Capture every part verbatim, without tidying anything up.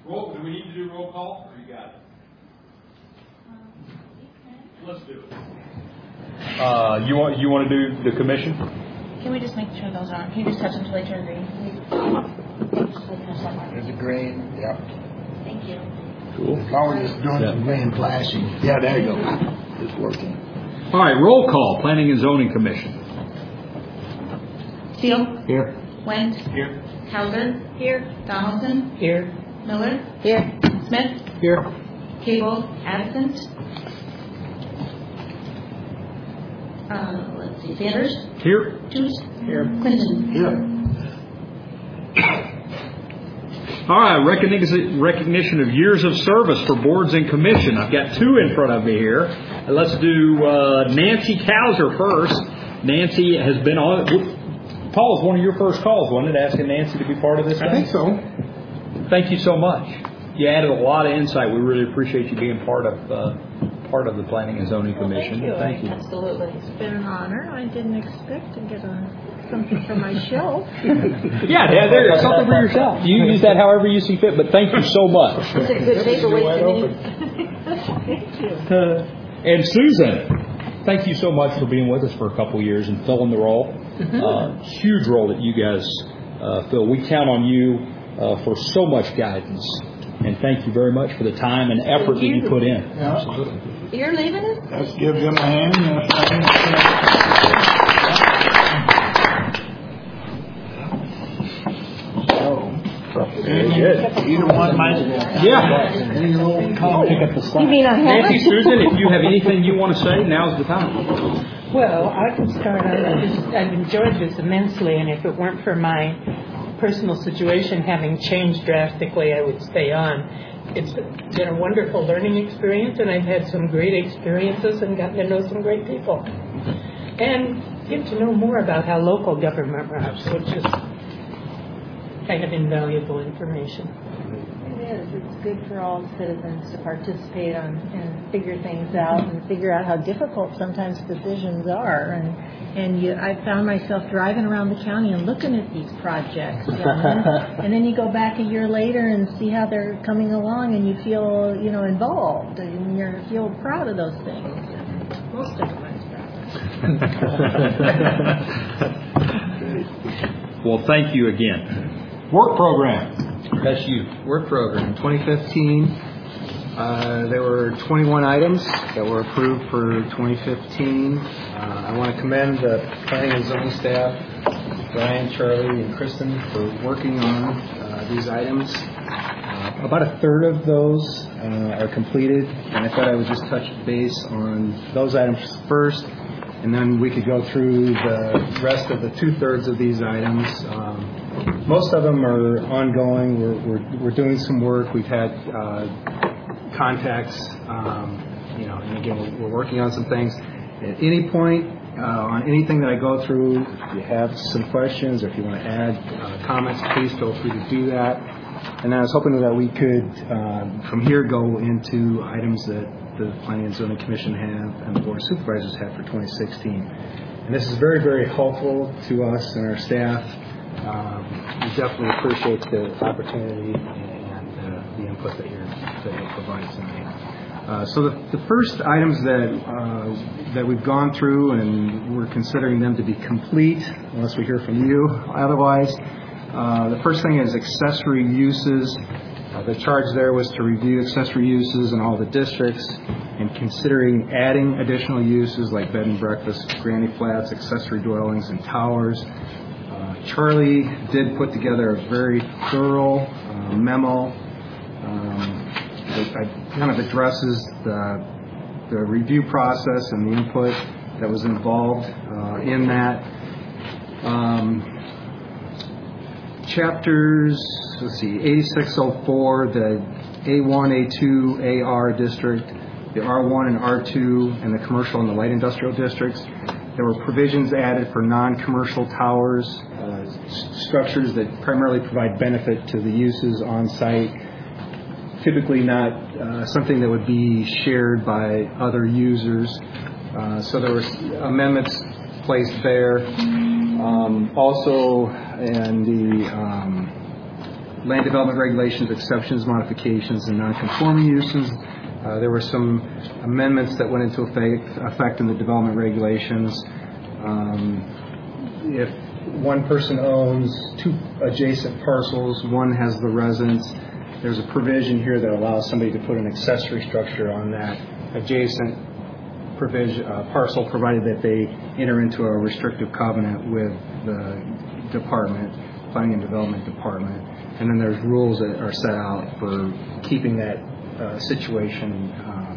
Roll, do we need to do roll call? Or you got it? Let's do it. Uh, you want you want to do the commission? Can we just make sure those aren't? Can you just touch them until they turn green? There's a green. Yeah. Thank you. Cool. Now we're just doing Yeah. some green flashing. Yeah, there you go. It's working. All right, roll call. Planning and Zoning Commission. Steele? Here. Wendt? Here. Hauser? Here. Donaldson? Here. Miller? Here. Smith? Here. Cable? Absent. Uh, let's see. Sanders? Here. Toots? Here. Clinton? Here. All right, recognition recognition of years of service for boards and commission. I've got two in front of me here. Let's do uh, Nancy Kauser first. Nancy has been on. Paul, was one of your first calls, wasn't it, asking Nancy to be part of this? I think so. Thank you so much. You added a lot of insight. We really appreciate you being part of uh, part of the Planning and Zoning Well, Commission. thank you. Thank you. Absolutely. It's been an honor. I didn't expect to get a, something for my shelf. Yeah, yeah, there, something for yourself. You use that however you see fit, but thank you so much. It's a good paperweight to me. Thank you. Uh, and Susan, thank you so much for being with us for a couple years and filling the role. Uh, huge role that you guys uh, fill. We count on you uh, for so much guidance. And thank you very much for the time and effort that you put in. Yeah, absolutely. You're leaving us? Let's give them a hand. Very good. Either one might. Yeah. Pick up the slack. You mean I haven't? Nancy, Susan, if you have anything you want to say, now's the time. Well, I can start. I just, I've enjoyed this immensely, and if it weren't for my personal situation having changed drastically, I would stay on. It's been a wonderful learning experience, and I've had some great experiences and gotten to know some great people. And get to know more about how local government runs, which is kind of invaluable information. It is. It's good for all citizens to participate on and figure things out and figure out how difficult sometimes decisions are. And and you, I found myself driving around the county and looking at these projects, you know, and, then, and then you go back a year later and see how they're coming along, and you feel you know involved and you feel proud of those things. And most of them I'm proud of. Well, thank you again. Work program. That's you. Work program. twenty fifteen, uh, there were twenty-one items that were approved for twenty fifteen. Uh, I want to commend the planning and zoning staff, Brian, Charlie, and Kristen, for working on uh, these items. Uh, about a third of those uh, are completed, and I thought I would just touch base on those items first, and then we could go through the rest of the two-thirds of these items. Um, Most of them are ongoing. We're we're, we're doing some work. We've had uh, contacts, um, you know, and again, we're, we're working on some things. At any point uh, on anything that I go through, if you have some questions or if you want to add uh, comments, please feel free to do that. And I was hoping that we could, um, from here, go into items that the Planning and Zoning Commission have and the Board of Supervisors have for twenty sixteen. And this is very, very helpful to us and our staff. Um, we definitely appreciate the opportunity and uh, the input that you're, that you're providing tonight. Uh, so the, the first items that uh, that we've gone through, and we're considering them to be complete, unless we hear from you otherwise. Uh, the first thing is accessory uses. Uh, the charge there was to review accessory uses in all the districts and considering adding additional uses like bed and breakfast, granny flats, accessory dwellings, and towers. Charlie did put together a very thorough uh, memo um, that kind of addresses the, the review process and the input that was involved uh, in that. Um, chapters, let's see, eighty-six oh four, the A one, A two, A R district, the R one and R two, and the commercial and the light industrial districts. There were provisions added for non-commercial towers, uh, structures that primarily provide benefit to the uses on site, typically not uh, something that would be shared by other users. Uh, so there were amendments placed there. Um, also, in the um, land development regulations, exceptions, modifications, and non-conforming uses. Uh, there were some amendments that went into effect, effect in the development regulations. Um, if one person owns two adjacent parcels, one has the residence, there's a provision here that allows somebody to put an accessory structure on that adjacent provision, uh, parcel, provided that they enter into a restrictive covenant with the department, planning and development department. And then there's rules that are set out for keeping that uh, situation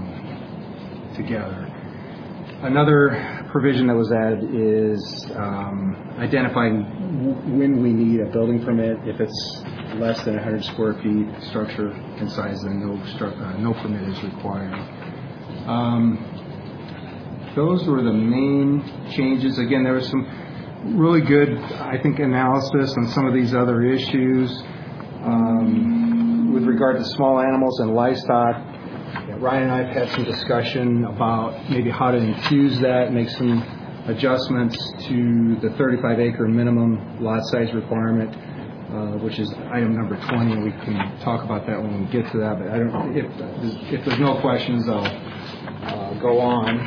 um, together. Another provision that was added is um, identifying w- when we need a building permit. If it's less than one hundred square feet structure and size, then no, stru- uh, no permit is required. Um, those were the main changes. Again, there was some really good, I think, analysis on some of these other issues. Um, with regard to small animals and livestock, yeah, Ryan and I have had some discussion about maybe how to infuse that, make some adjustments to the thirty-five acre minimum lot size requirement, uh, which is item number twenty, and we can talk about that when we get to that. But I don't. If, if there's no questions, I'll uh, go on.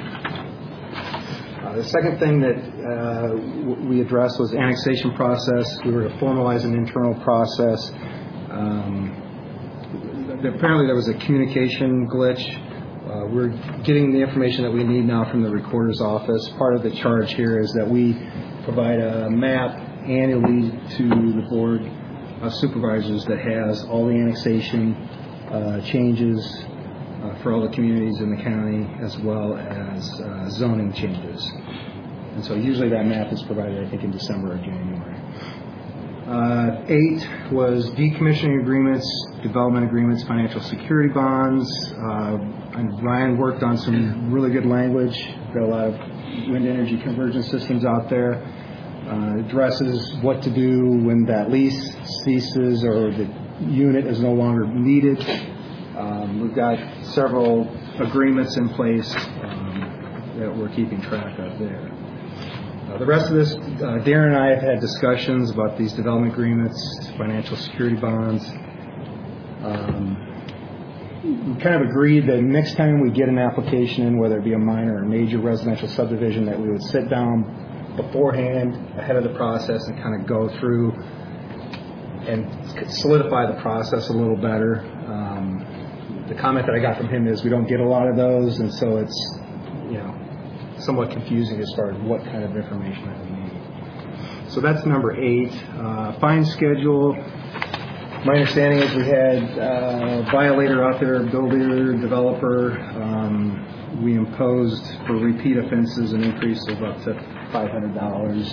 Uh, the second thing that uh, w- we addressed was annexation process. We were to formalize an internal process. Um, apparently there was a communication glitch. Uh, we're getting the information that we need now from the recorder's office. Part of the charge here is that we provide a map annually to the board of supervisors that has all the annexation uh, changes uh, for all the communities in the county, as well as uh, zoning changes. And so usually that map is provided, I think, in December or January. Uh, eight was decommissioning agreements, development agreements, financial security bonds. Uh, and Ryan worked on some really good language. Got a lot of wind energy conversion systems out there. Uh, addresses what to do when that lease ceases or the unit is no longer needed. Um, we've got several agreements in place um, that we're keeping track of there. Uh, the rest of this, uh, Darren and I have had discussions about these development agreements, financial security bonds. Um, we kind of agreed that next time we get an application in, whether it be a minor or major residential subdivision, that we would sit down beforehand, ahead of the process, and kind of go through and solidify the process a little better. Um, the comment that I got from him is we don't get a lot of those, and so it's, you know, somewhat confusing as far as what kind of information that we need. So that's number eight. Uh, fine schedule. My understanding is we had a violator out there, builder, developer. Um, we imposed for repeat offenses an increase of up to five hundred dollars.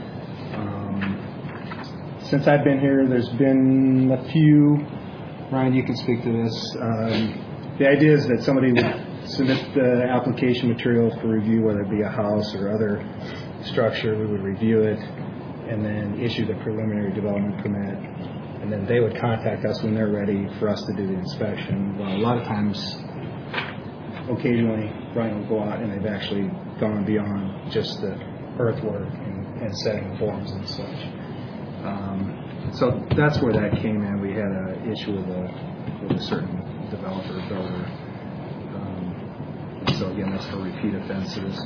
Um, since I've been here, there's been a few. Ryan, you can speak to this. Um, the idea is that somebody would submit the application material for review, whether it be a house or other structure. We would review it and then issue the preliminary development permit. And then they would contact us when they're ready for us to do the inspection. Well, a lot of times, occasionally, Ryan will go out and they've actually gone beyond just the earthwork and, and setting forms and such. Um, so that's where that came in. We had an issue with a, with a certain developer or builder. So again, that's for repeat offenses,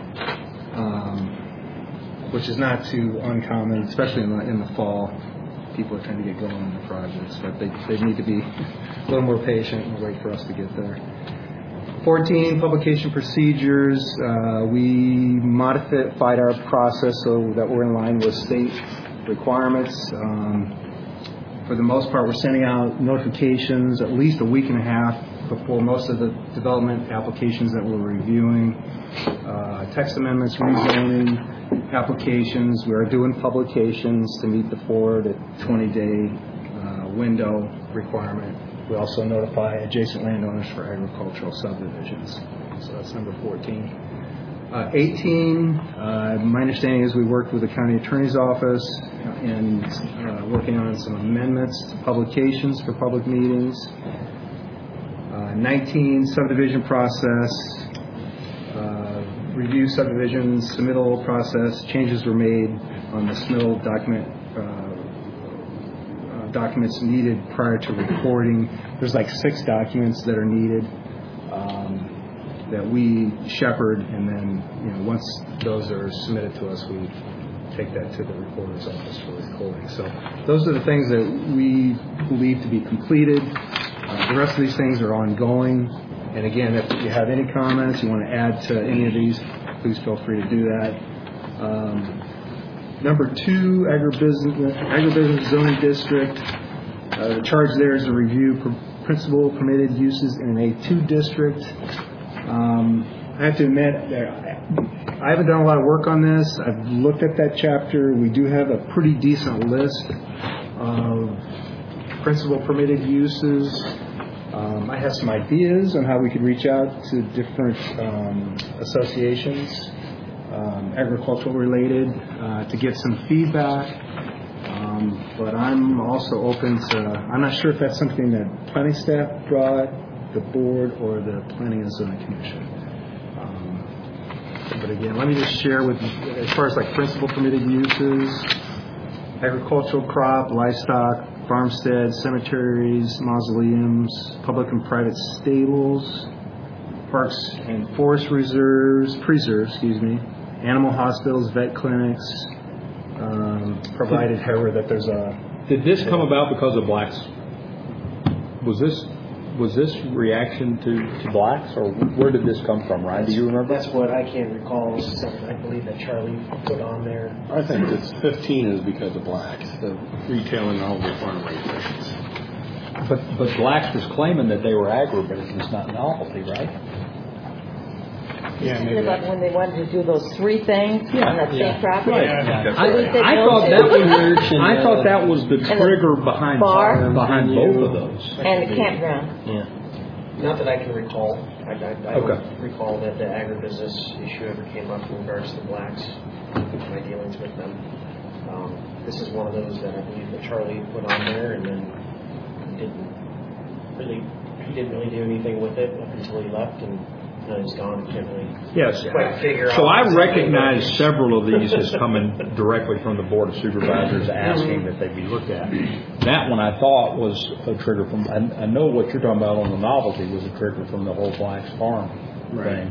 um, which is not too uncommon, especially in the, in the fall. People are trying to get going on the projects, but they, they need to be a little more patient and wait for us to get there. fourteen, publication procedures. Uh, we modified our process so that we're in line with state requirements. Um, for the most part, we're sending out notifications at least a week and a half before most of the development applications that we're reviewing. Uh, text amendments, rezoning applications. We are doing publications to meet the four to twenty day uh, window requirement. We also notify adjacent landowners for agricultural subdivisions. So that's number fourteen. Uh, eighteen, uh, my understanding is we worked with the county attorney's office in uh, working on some amendments to publications for public meetings. Uh, nineteen, subdivision process, uh, review subdivision submittal process. Changes were made on the submittal document uh, uh, documents needed prior to recording. There's like six documents that are needed um, that we shepherd, and then you know once those are submitted to us, we take that to the recorder's office for recording. So those are the things that we believe to be completed. Uh, the rest of these things are ongoing. And again, if you have any comments, you want to add to any of these, please feel free to do that. Um, number two, agribusiness, agribusiness zoning district. Uh, the charge there is to review pr- principal permitted uses in an A two district. Um, I have to admit, I haven't done a lot of work on this. I've looked at that chapter. We do have a pretty decent list of principal permitted uses. Um, I have some ideas on how we could reach out to different um, associations, um, agricultural related, uh, to get some feedback. Um, but I'm also open to, I'm not sure if that's something that planning staff brought, the board, or the Planning and Zoning Commission. Um, but again, let me just share with you, as far as like principal permitted uses, agricultural crop, livestock, farmsteads, cemeteries, mausoleums, public and private stables, parks and forest reserves, preserves, excuse me, animal hospitals, vet clinics, um, provided, however, that there's a... Did this come about because of blacks? Was this was this reaction to, to blacks, or where did this come from, Ryan? Do you remember? That's what I can recall. This is something I believe that Charlie put on there. I think it's fifteen is because of blacks, the retailing all the farm raisins. But but blacks was claiming that they were agribusiness, not novelty, right? Yeah, maybe. About when they wanted to do those three things Yeah, on that yeah. same property. Right. Yeah. I, We said I no thought to- that was I thought that was the the trigger behind bar? behind both of those. And the campground. Yeah. Not that I can recall. I, I, I Okay. don't recall that the agribusiness issue ever came up in regards to the blacks, my dealings with them. Um, this is one of those that I believe that Charlie put on there, and then he didn't really, he didn't really do anything with it up until he left, and now he's gone. Can't really Yes. quite figure So out. I recognize several of these as coming directly from the Board of Supervisors asking that they be looked at. That one I thought was a trigger from, I, I know what you're talking about on the novelty was a trigger from the whole Blacks Farm thing.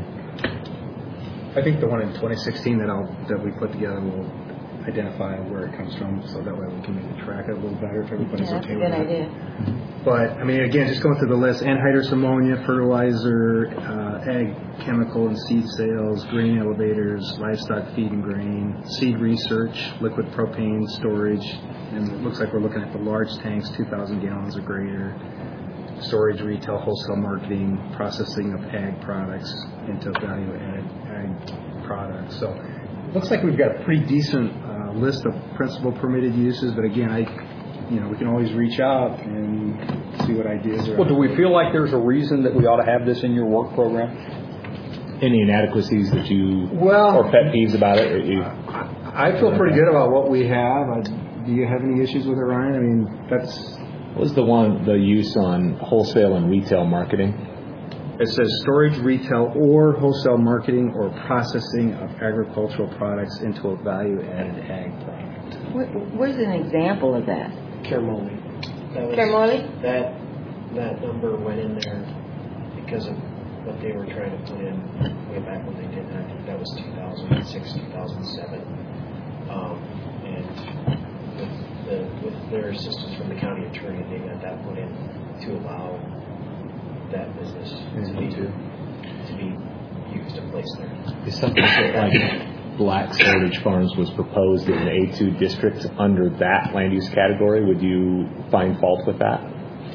I think the one in twenty sixteen that I'll, that we put together will identify where it comes from, so that way we can maybe track it a little better if everybody's Yeah, that's a okay good with that. idea. But, I mean, again, just going through the list, anhydrous ammonia, fertilizer, uh, ag chemical and seed sales, grain elevators, livestock feed and grain, seed research, liquid propane storage, and it looks like we're looking at the large tanks, two thousand gallons or greater, storage, retail, wholesale marketing, processing of ag products into value-added ag products. So it looks like we've got a pretty decent uh, list of principal permitted uses, but again, I, you know, we can always reach out and see what ideas are. Well, do we feel like there's a reason that we ought to have this in your work program? Any inadequacies that you, Well, or pet peeves about it? Or you, I I feel pretty good about what we have. I, do you have any issues with it, Ryan? I mean, that's, what was the one, the use on wholesale and retail marketing? it says storage, retail, or wholesale marketing or processing of agricultural products into a value-added ag product. Wh- Where's an example of that? Caramoli. That was, Caramoli? That that number went in there because of what they were trying to put in way back when they did that. I think that was two thousand six, two thousand seven. Um, and with, the, with their assistance from the county attorney, they got that put in to allow that business to be, to be used and placed there. Is something that like Black Heritage Farms was proposed in the A two district under that land use category? Would you find fault with that?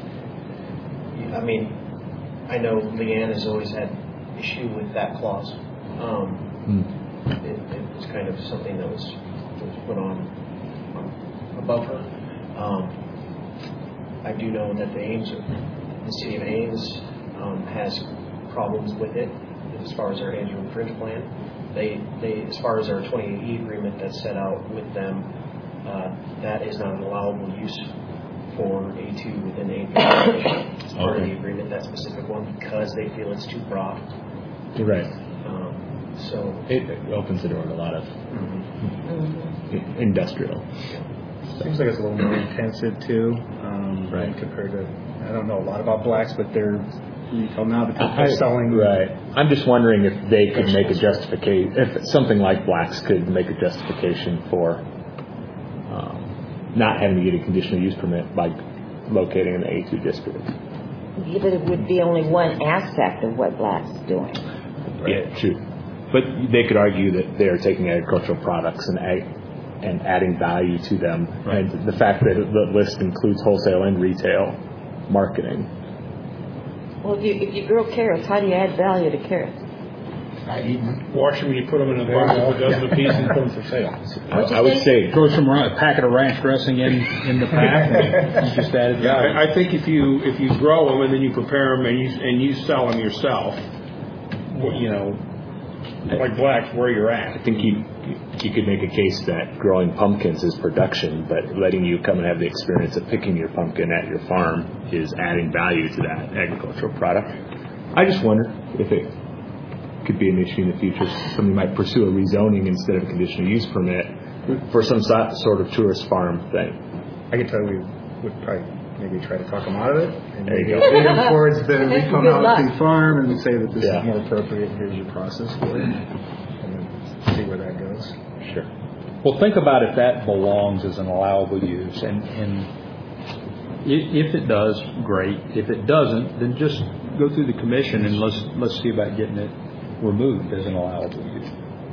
I mean, I know Leanne has always had issue with that clause. Um, Hmm. it, it was kind of something that was, was put on, on above her. Um, I do know that the Ames, the city of Ames, um, has problems with it as far as our Ames Room Fringe plan. They, they, as far as our twenty-eight E agreement that's set out with them, uh, that is not an allowable use for A two within the Ames Room. It's part of the agreement, that specific one, because they feel it's too broad. Right. Um, so It, it opens the door to a lot of Mm-hmm. industrial. Seems like it's a little more intensive too, um, Right. compared to. I don't know a lot about blacks, but they're retail now because I- they're selling. Right. I'm just wondering if they could make a justification, if something like blacks could make a justification for um, not having to get a conditional use permit by locating in the A two district. Yeah, but it would be only one aspect of what Black's is doing. Yeah, true. But they could argue that they are taking agricultural products and ag- and adding value to them. Right. And the fact that the list includes wholesale and retail marketing. Well, if you, if you grow carrots, how do you add value to carrots? Wash them, you put them in a box with a dozen apiece and put them for sale. I, I would say Throw some ra- packet of ranch dressing in, in the pack, and you just added Yeah, value. I I think if you, if you grow them and then you prepare them and you, and you sell them yourself, well, you know, like blacks, where you're I at. think you you could make a case that growing pumpkins is production, but letting you come and have the experience of picking your pumpkin at your farm is adding value to that agricultural product. I just wonder if it could be an issue in the future. Somebody might pursue a rezoning instead of a conditional use permit for some so- sort of tourist farm thing. I could tell you we would probably maybe try to talk them out of it, and There you maybe go. lead them towards the retail Good luck. novelty farm, and say that this Yeah. is more appropriate. Here's your process for it, and then see where that goes. Sure. Well, think about if that belongs as an allowable use, and, and i- if it does, great. If it doesn't, then just go through the commission and let's let's see about getting it removed as an allowable use.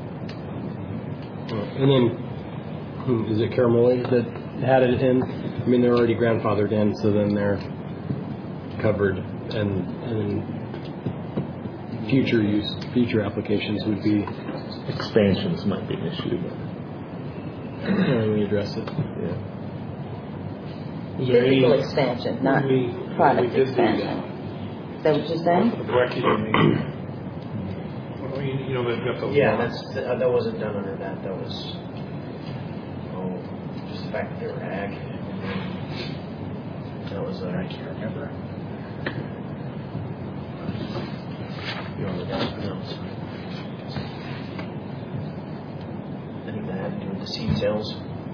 And then, hmm, is it Caramelli that had it in? I mean, they're already grandfathered in, so then they're covered, and and future use, future applications would be, Expansions might be an issue, but you know, when we address it. yeah. Is there any, Physical expansion, not we- we product did do expansion. Is that what you're saying? Correct, you mean. Well, you you know, they've got those. Yeah, lots. that's, that that wasn't done under that, that was, oh, just the fact that they were ag. That was, uh, I can't remember. You know, the else. I think that had to do with the seed sales.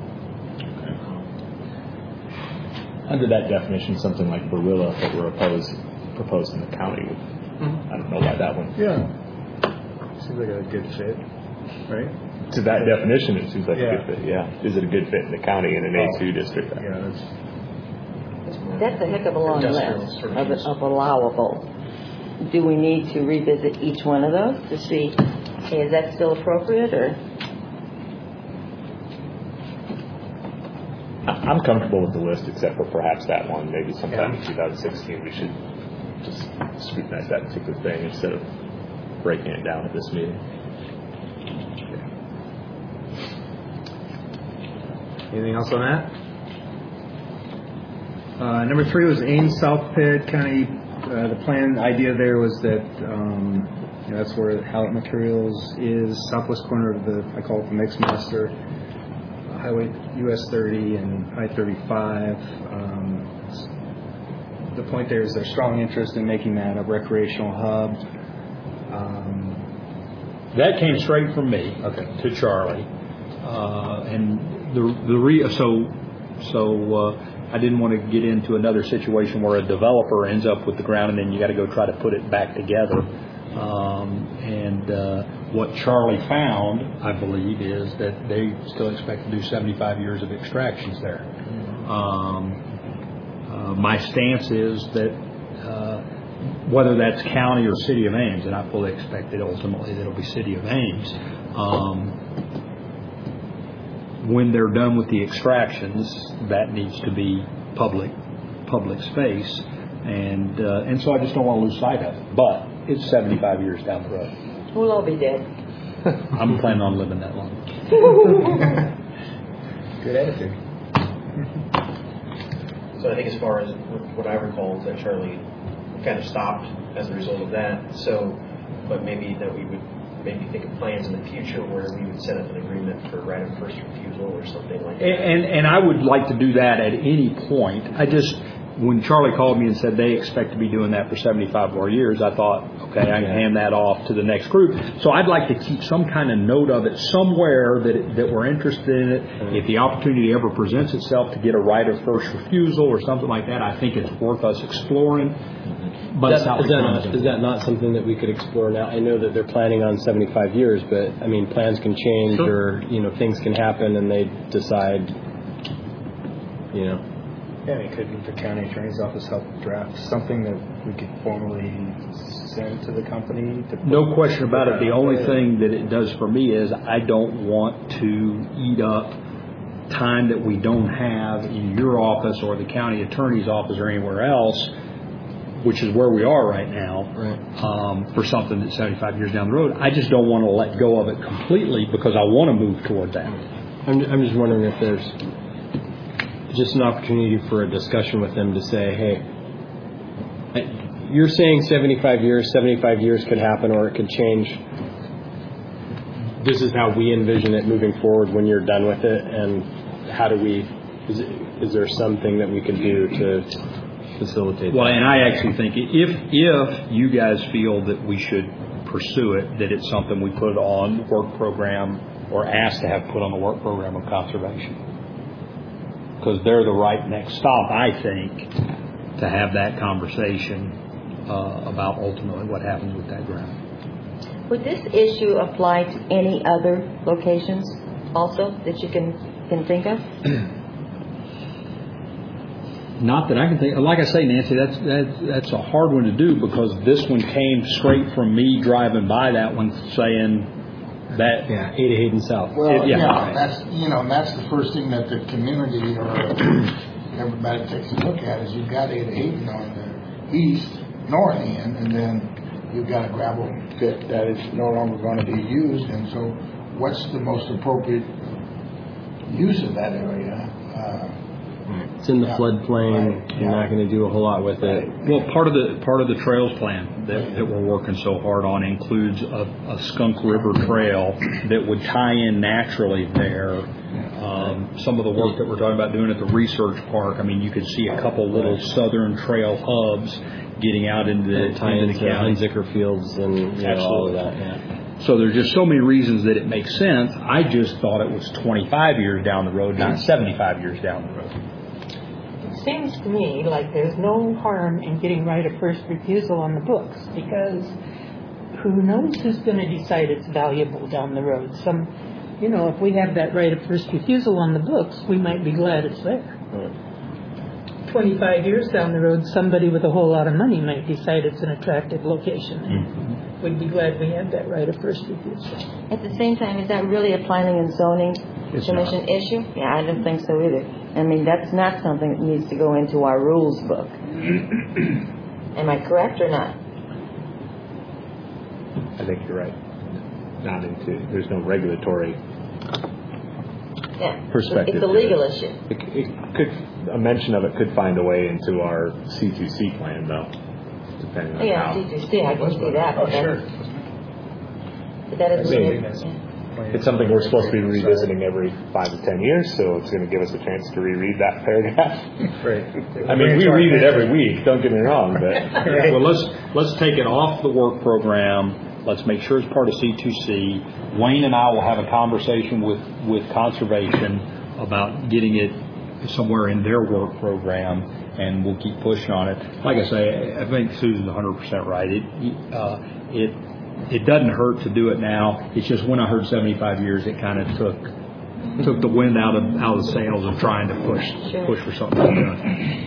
Under that definition, something like Barilla that were opposed, proposed in the county would, I don't know why that one. Yeah, seems like a good fit, right? To that definition, it seems like Yeah. a good fit, yeah. Is it a good fit in the county in an A two district? Yeah, that's. That's a heck of a long Industrial list sort of of, use. of allowable. Do we need to revisit each one of those to see, hey, is that still appropriate, or? I- I'm comfortable with the list, except for perhaps that one. Maybe sometime in two thousand sixteen, we should just scrutinize that particular thing instead of breaking it down at this meeting. Anything else on that? Uh, number three was Ames South Pitt County. Uh, the plan idea there was that um, you know, that's where Hallett Materials is, southwest corner of the, I call it the Mix Master, uh, Highway U S thirty and I thirty-five. Um, the point there is there's strong interest in making that a recreational hub. Um, That came straight from me Okay. to Charlie, uh, and the the re so so uh, I didn't want to get into another situation where a developer ends up with the ground and then you got to go try to put it back together. Um, and uh, what Charlie found, I believe, is that they still expect to do seventy-five years of extractions there. Um, uh, my stance is that. Uh, whether that's county or city of Ames, and I fully expect that ultimately that it'll be city of Ames, um, when they're done with the extractions, that needs to be public public space, and uh, and so I just don't want to lose sight of it. But it's seventy-five years down the road. We'll all be dead. I'm planning on living that long. good attitude. So I think as far as what I recall is that Charlie kind of stopped as a result of that. So, but maybe that we would maybe think of plans in the future where we would set up an agreement for right of first refusal or something like that. And, and and I would like to do that at any point. I just when Charlie called me and said they expect to be doing that for seventy-five more years, I thought, okay, I can hand that off to the next group. So I'd like to keep some kind of note of it somewhere that it, that we're interested in it. If the opportunity ever presents itself to get a right of first refusal or something like that, I think it's worth us exploring. But Is it's that, not is, that like not, is that not something that we could explore now? I know that they're planning on seventy-five years, but I mean, plans can change, or you know, things can happen, and they decide, you know. Yeah, it could the county attorney's office help draft something that we could formally send to the company? To No question about it. The only thing that it does for me is I don't want to eat up time that we don't have in your office or the county attorney's office or anywhere else, which is where we are right now, Right. um, for something that's seventy-five years down the road. I just don't want to let go of it completely because I want to move toward that. I'm, I'm just wondering if there's just an opportunity for a discussion with them to say, hey, you're saying seventy-five years, seventy-five years could happen or it could change. This is how we envision it moving forward when you're done with it, and how do we, is, it, is there something that we can do to facilitate Well, that? and I actually think if if you guys feel that we should pursue it, that it's something we put on the work program or ask to have put on the work program of conservation. Because they're the right next stop, I think, to have that conversation uh, about ultimately what happens with that ground. Would this issue apply to any other locations also that you can, can think of? Not that I can think. Like I say, Nancy, that's that's that's a hard one to do because this one came straight from me driving by that one, saying that Yeah, Ada Hayden South. Well, Yeah. yeah, that's, you know, and that's the first thing that the community or everybody takes a look at is you've got Ada Hayden on the east, north end, and then you've got a gravel pit that is no longer going to be used. And so what's the most appropriate use of that area? Uh, It's in the Yeah. floodplain. Right. You're Yeah. not going to do a whole lot with it. well, part of the part of the trails plan that, that we're working so hard on includes a, a Skunk River Trail that would tie in naturally there. Um, some of the work that we're talking about doing at the research park, I mean, you could see a couple little southern trail hubs getting out into the, tie into into the county. Hunziker Fields and you know, all of that. Yeah. So there's just so many reasons that it makes sense. I just thought it was twenty-five years down the road, not seventy-five years down the road. It seems to me like there's no harm in getting right of first refusal on the books, because who knows who's going to decide it's valuable down the road. Some, you know, if we have that right of first refusal on the books, we might be glad it's there. twenty-five years down the road, somebody with a whole lot of money might decide it's an attractive location. Mm-hmm. We'd be glad we had that right of first refusal. At the same time, is that really a planning and zoning It's commission not. issue? Yeah, I don't think so either. I mean, that's not something that needs to go into our rules book. Am I correct or not? I think you're right. Not into, there's no regulatory Yeah. perspective. It's a legal issue. It, it could, a mention of it could find a way into our C two C plan, though, depending on Yeah, how. C two C, I can see that. oh, but sure. that- But that is. Maybe. yeah. It's something we're supposed to be revisiting every five to ten years, so it's going to give us a chance to reread that paragraph. Right. I mean, we read it every week. Don't get me wrong, but Well, let's let's take it off the work program. Let's make sure it's part of C two C. Wayne and I will have a conversation with, with conservation about getting it somewhere in their work program, and we'll keep pushing on it. Like I say, I think Susan's one hundred percent right. It uh, it it doesn't hurt to do it now. It's just when I heard seventy-five years, it kind of took took the wind out of out of the sails of trying to push Sure. push for something like that.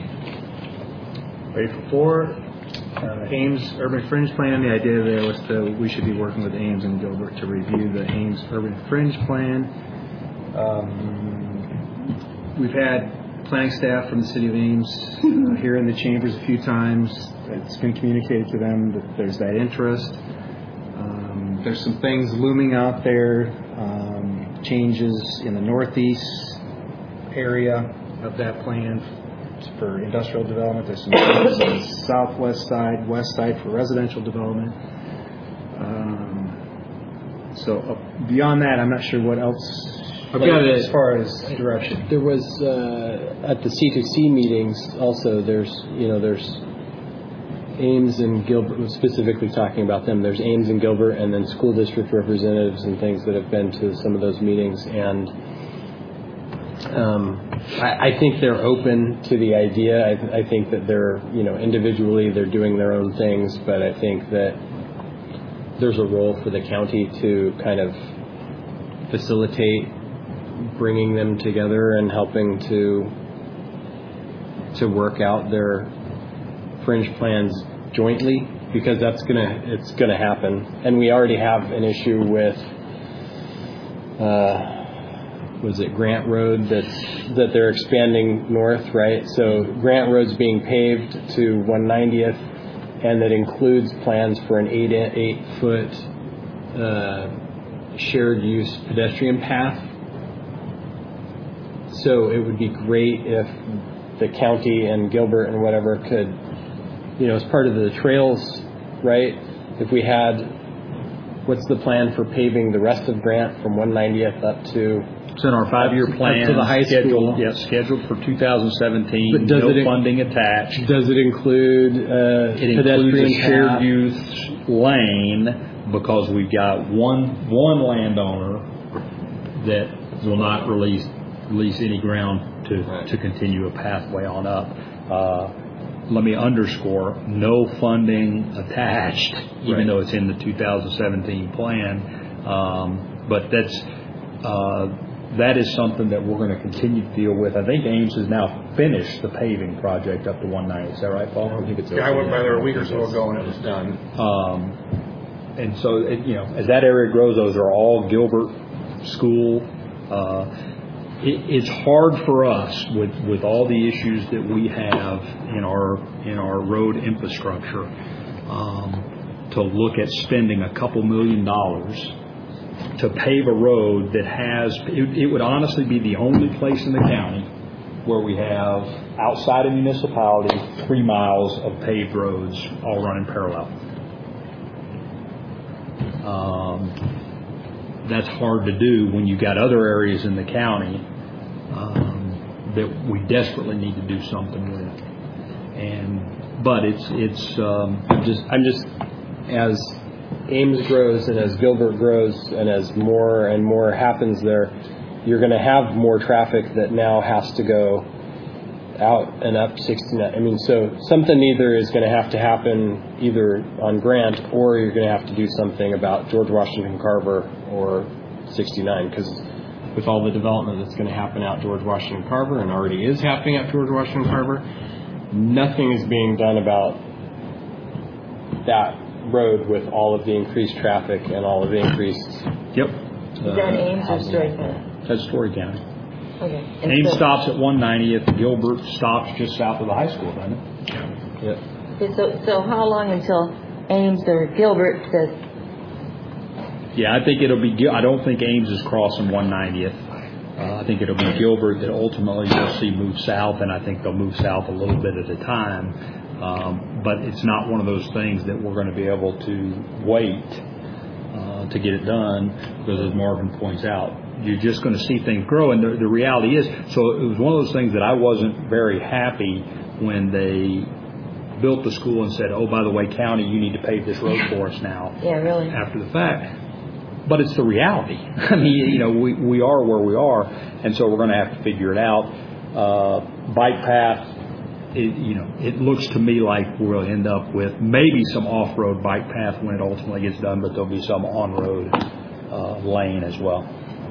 Ready for four? Uh, Ames Urban Fringe Plan. The idea there was that we should be working with Ames and Gilbert to review the Ames Urban Fringe Plan. Um, we've had planning staff from the city of Ames uh, here in the chambers a few times. It's been communicated to them that there's that interest. Um, there's some things looming out there, um, changes in the northeast area of that plan for industrial development. There's some changes on the southwest side, west side for residential development. Um, so uh, beyond that, I'm not sure what else I've got it. As far as direction, there was uh, at the C two C meetings also. There's you know there's Ames and Gilbert, specifically talking about them. There's Ames and Gilbert, and then school district representatives and things that have been to some of those meetings. And um, I, I think they're open to the idea. I, I think that they're you know individually they're doing their own things, but I think that there's a role for the county to kind of facilitate bringing them together and helping to to work out their fringe plans jointly, because that's gonna it's gonna happen. And we already have an issue with uh, was it Grant Road that's that they're expanding north, right? So Grant Road's being paved to one ninetieth, and that includes plans for an eight eight foot uh, shared use pedestrian path. So it would be great if the county and Gilbert and whatever could, you know, as part of the trails, right? If we had, what's the plan for paving the rest of Grant from one ninetieth up to? It's in our five-year plan. Up to the high scheduled, school. Yeah, scheduled for two thousand seventeen. But does no it, funding attached. Does it include uh, It pedestrian includes a shared path? use lane, because we've got one one landowner that will not release release any ground to Right. to continue a pathway on up. Uh, let me underscore: no funding attached, even Right. though it's in the two thousand seventeen plan. Um, but that's uh, that is something that we're going to continue to deal with. I think Ames has now finished the paving project up to one ninety. Is that right, Paul? I think it's. Yeah, I went by there a week or so ago and it was done. Um, and so, it, you know, as that area grows, those are all Gilbert School. Uh, it, it's hard for us with, with all the issues that we have in our in our road infrastructure um, to look at spending a couple million dollars to pave a road that has. It, it would honestly be the only place in the county where we have, outside of municipality, three miles of paved roads all running parallel. Um, that's hard to do when you've got other areas in the county um, that we desperately need to do something with. And but it's it's um, I'm just I'm just as Ames grows and as Gilbert grows and as more and more happens there, you're going to have more traffic that now has to go out and up sixty-nine. I mean, so something either is going to have to happen either on Grant, or you're going to have to do something about George Washington Carver or sixty-nine, because with all the development that's going to happen out George Washington Carver and already is happening at George Washington Carver, nothing is being done about that road with all of the increased traffic and all of the increased. Yep. Is that Ames or Story County? That's Story County. Okay. And Ames so- stops at one ninetieth. Gilbert stops just south of the high school, doesn't it? Yep. Okay, so, so how long until Ames or Gilbert says, Yeah, I think it'll be. Gil- I don't think Ames is crossing one ninetieth. Uh, I think it'll be Gilbert that ultimately you'll see move south, and I think they'll move south a little bit at a time. Um, but it's not one of those things that we're going to be able to wait uh, to get it done, because as Marvin points out, you're just going to see things grow. And the, the reality is, so it was one of those things that I wasn't very happy when they built the school and said, oh, by the way, county, you need to pave this road for us now. yeah, really? After the fact. But it's the reality. I mean, you know, we, we are where we are, and so we're going to have to figure it out. Uh, bike path, it, you know, it looks to me like we'll end up with maybe some off-road bike path when it ultimately gets done, but there'll be some on-road uh, lane as well.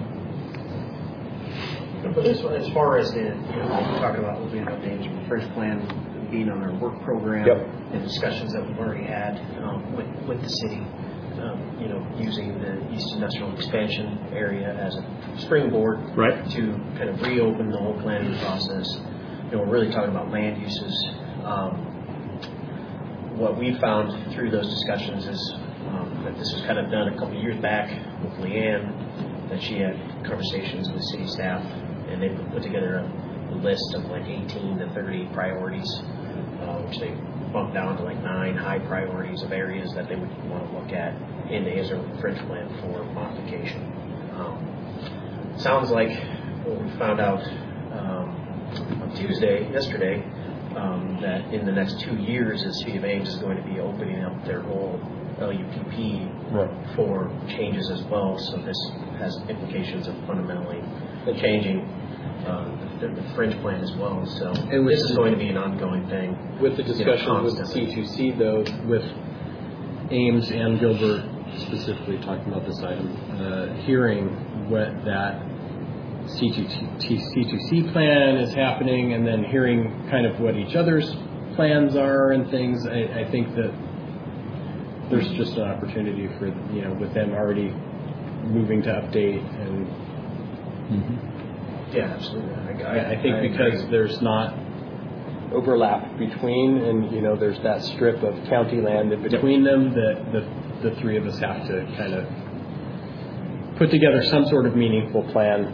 But as, as far as the, you know, talking about looking at the Ames French plan being on our work program, Yep. and discussions that we've already had um, with, with the city, um, you know, using the East Industrial Expansion area as a springboard Right. to kind of reopen the whole planning process. You know, we're really talking about land uses. Um, what we found through those discussions is um, that this was kind of done a couple of years back with Leanne, that she had conversations with city staff, and they put together a list of like eighteen to thirty priorities, uh, which they bumped down to like nine high priorities of areas that they would want to look at in the Israel French plan for modification. Um, sounds like what we found out um, on Tuesday, yesterday, um, that in the next two years, the City of Ames is going to be opening up their whole L U P P Right. for changes as well. So this has implications of fundamentally changing uh, the, the fringe plan as well. So And with this is the- going to be an ongoing thing. With the discussion you know, with constantly. C two C, though, with Ames and Gilbert specifically talking about this item, uh, hearing what that C two C plan is happening, and then hearing kind of what each other's plans are and things, I, I think that there's just an opportunity for, you know, with them already moving to update. And Mm-hmm. Yeah, absolutely. I, I, I think because agree. there's not overlap between, and you know, there's that strip of county land in between them, that the the three of us have to kind of put together some sort of meaningful plan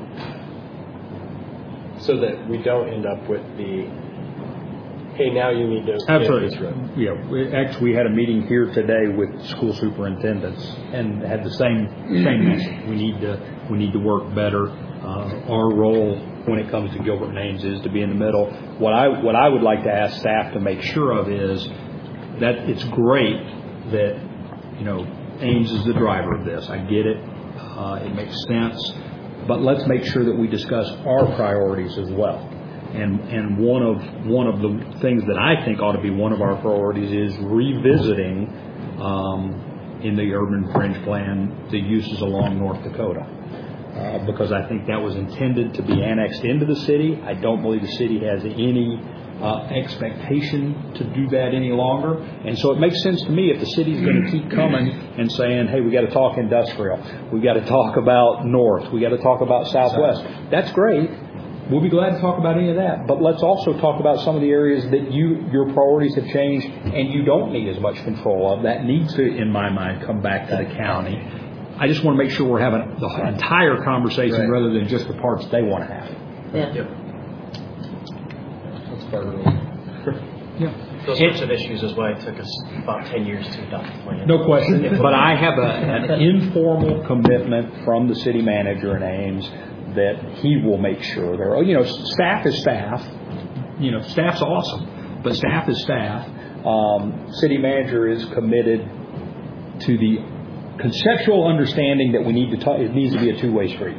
so that we don't end up with the, hey, now you need to get Absolutely. this road. Yeah, we, actually, we had a meeting here today with school superintendents and had the same same message. We need to we need to work better. Uh, our role when it comes to Gilbert and Ames is to be in the middle. What I what I would like to ask staff to make sure of is that it's great that, you know, Ames is the driver of this. I get it. Uh, it makes sense. But let's make sure that we discuss our priorities as well. And and one of one of the things that I think ought to be one of our priorities is revisiting um, in the urban fringe plan the uses along North Dakota. Uh, because I think that was intended to be annexed into the city. I don't believe the city has any uh, expectation to do that any longer. And so it makes sense to me if the city's going to keep coming and saying, hey, we got to talk industrial. We got to talk about north. We got to talk about southwest. That's great. We'll be glad to talk about any of that. But let's also talk about some of the areas that you your priorities have changed and you don't need as much control of. That needs to, in my mind, come back to the county. I just want to make sure we're having the entire conversation Right. rather than just the parts they want to have. Yeah. Yep. That's part of it. Yeah. Those sorts of issues is why it took us about ten years to adopt the plan. No question. But I have a, an informal commitment from the city manager in Ames that he will make sure there are, you know, staff is staff. You know, staff's awesome, but staff is staff. Um, city manager is committed to the conceptual understanding that we need to talk, it needs to be a two-way street.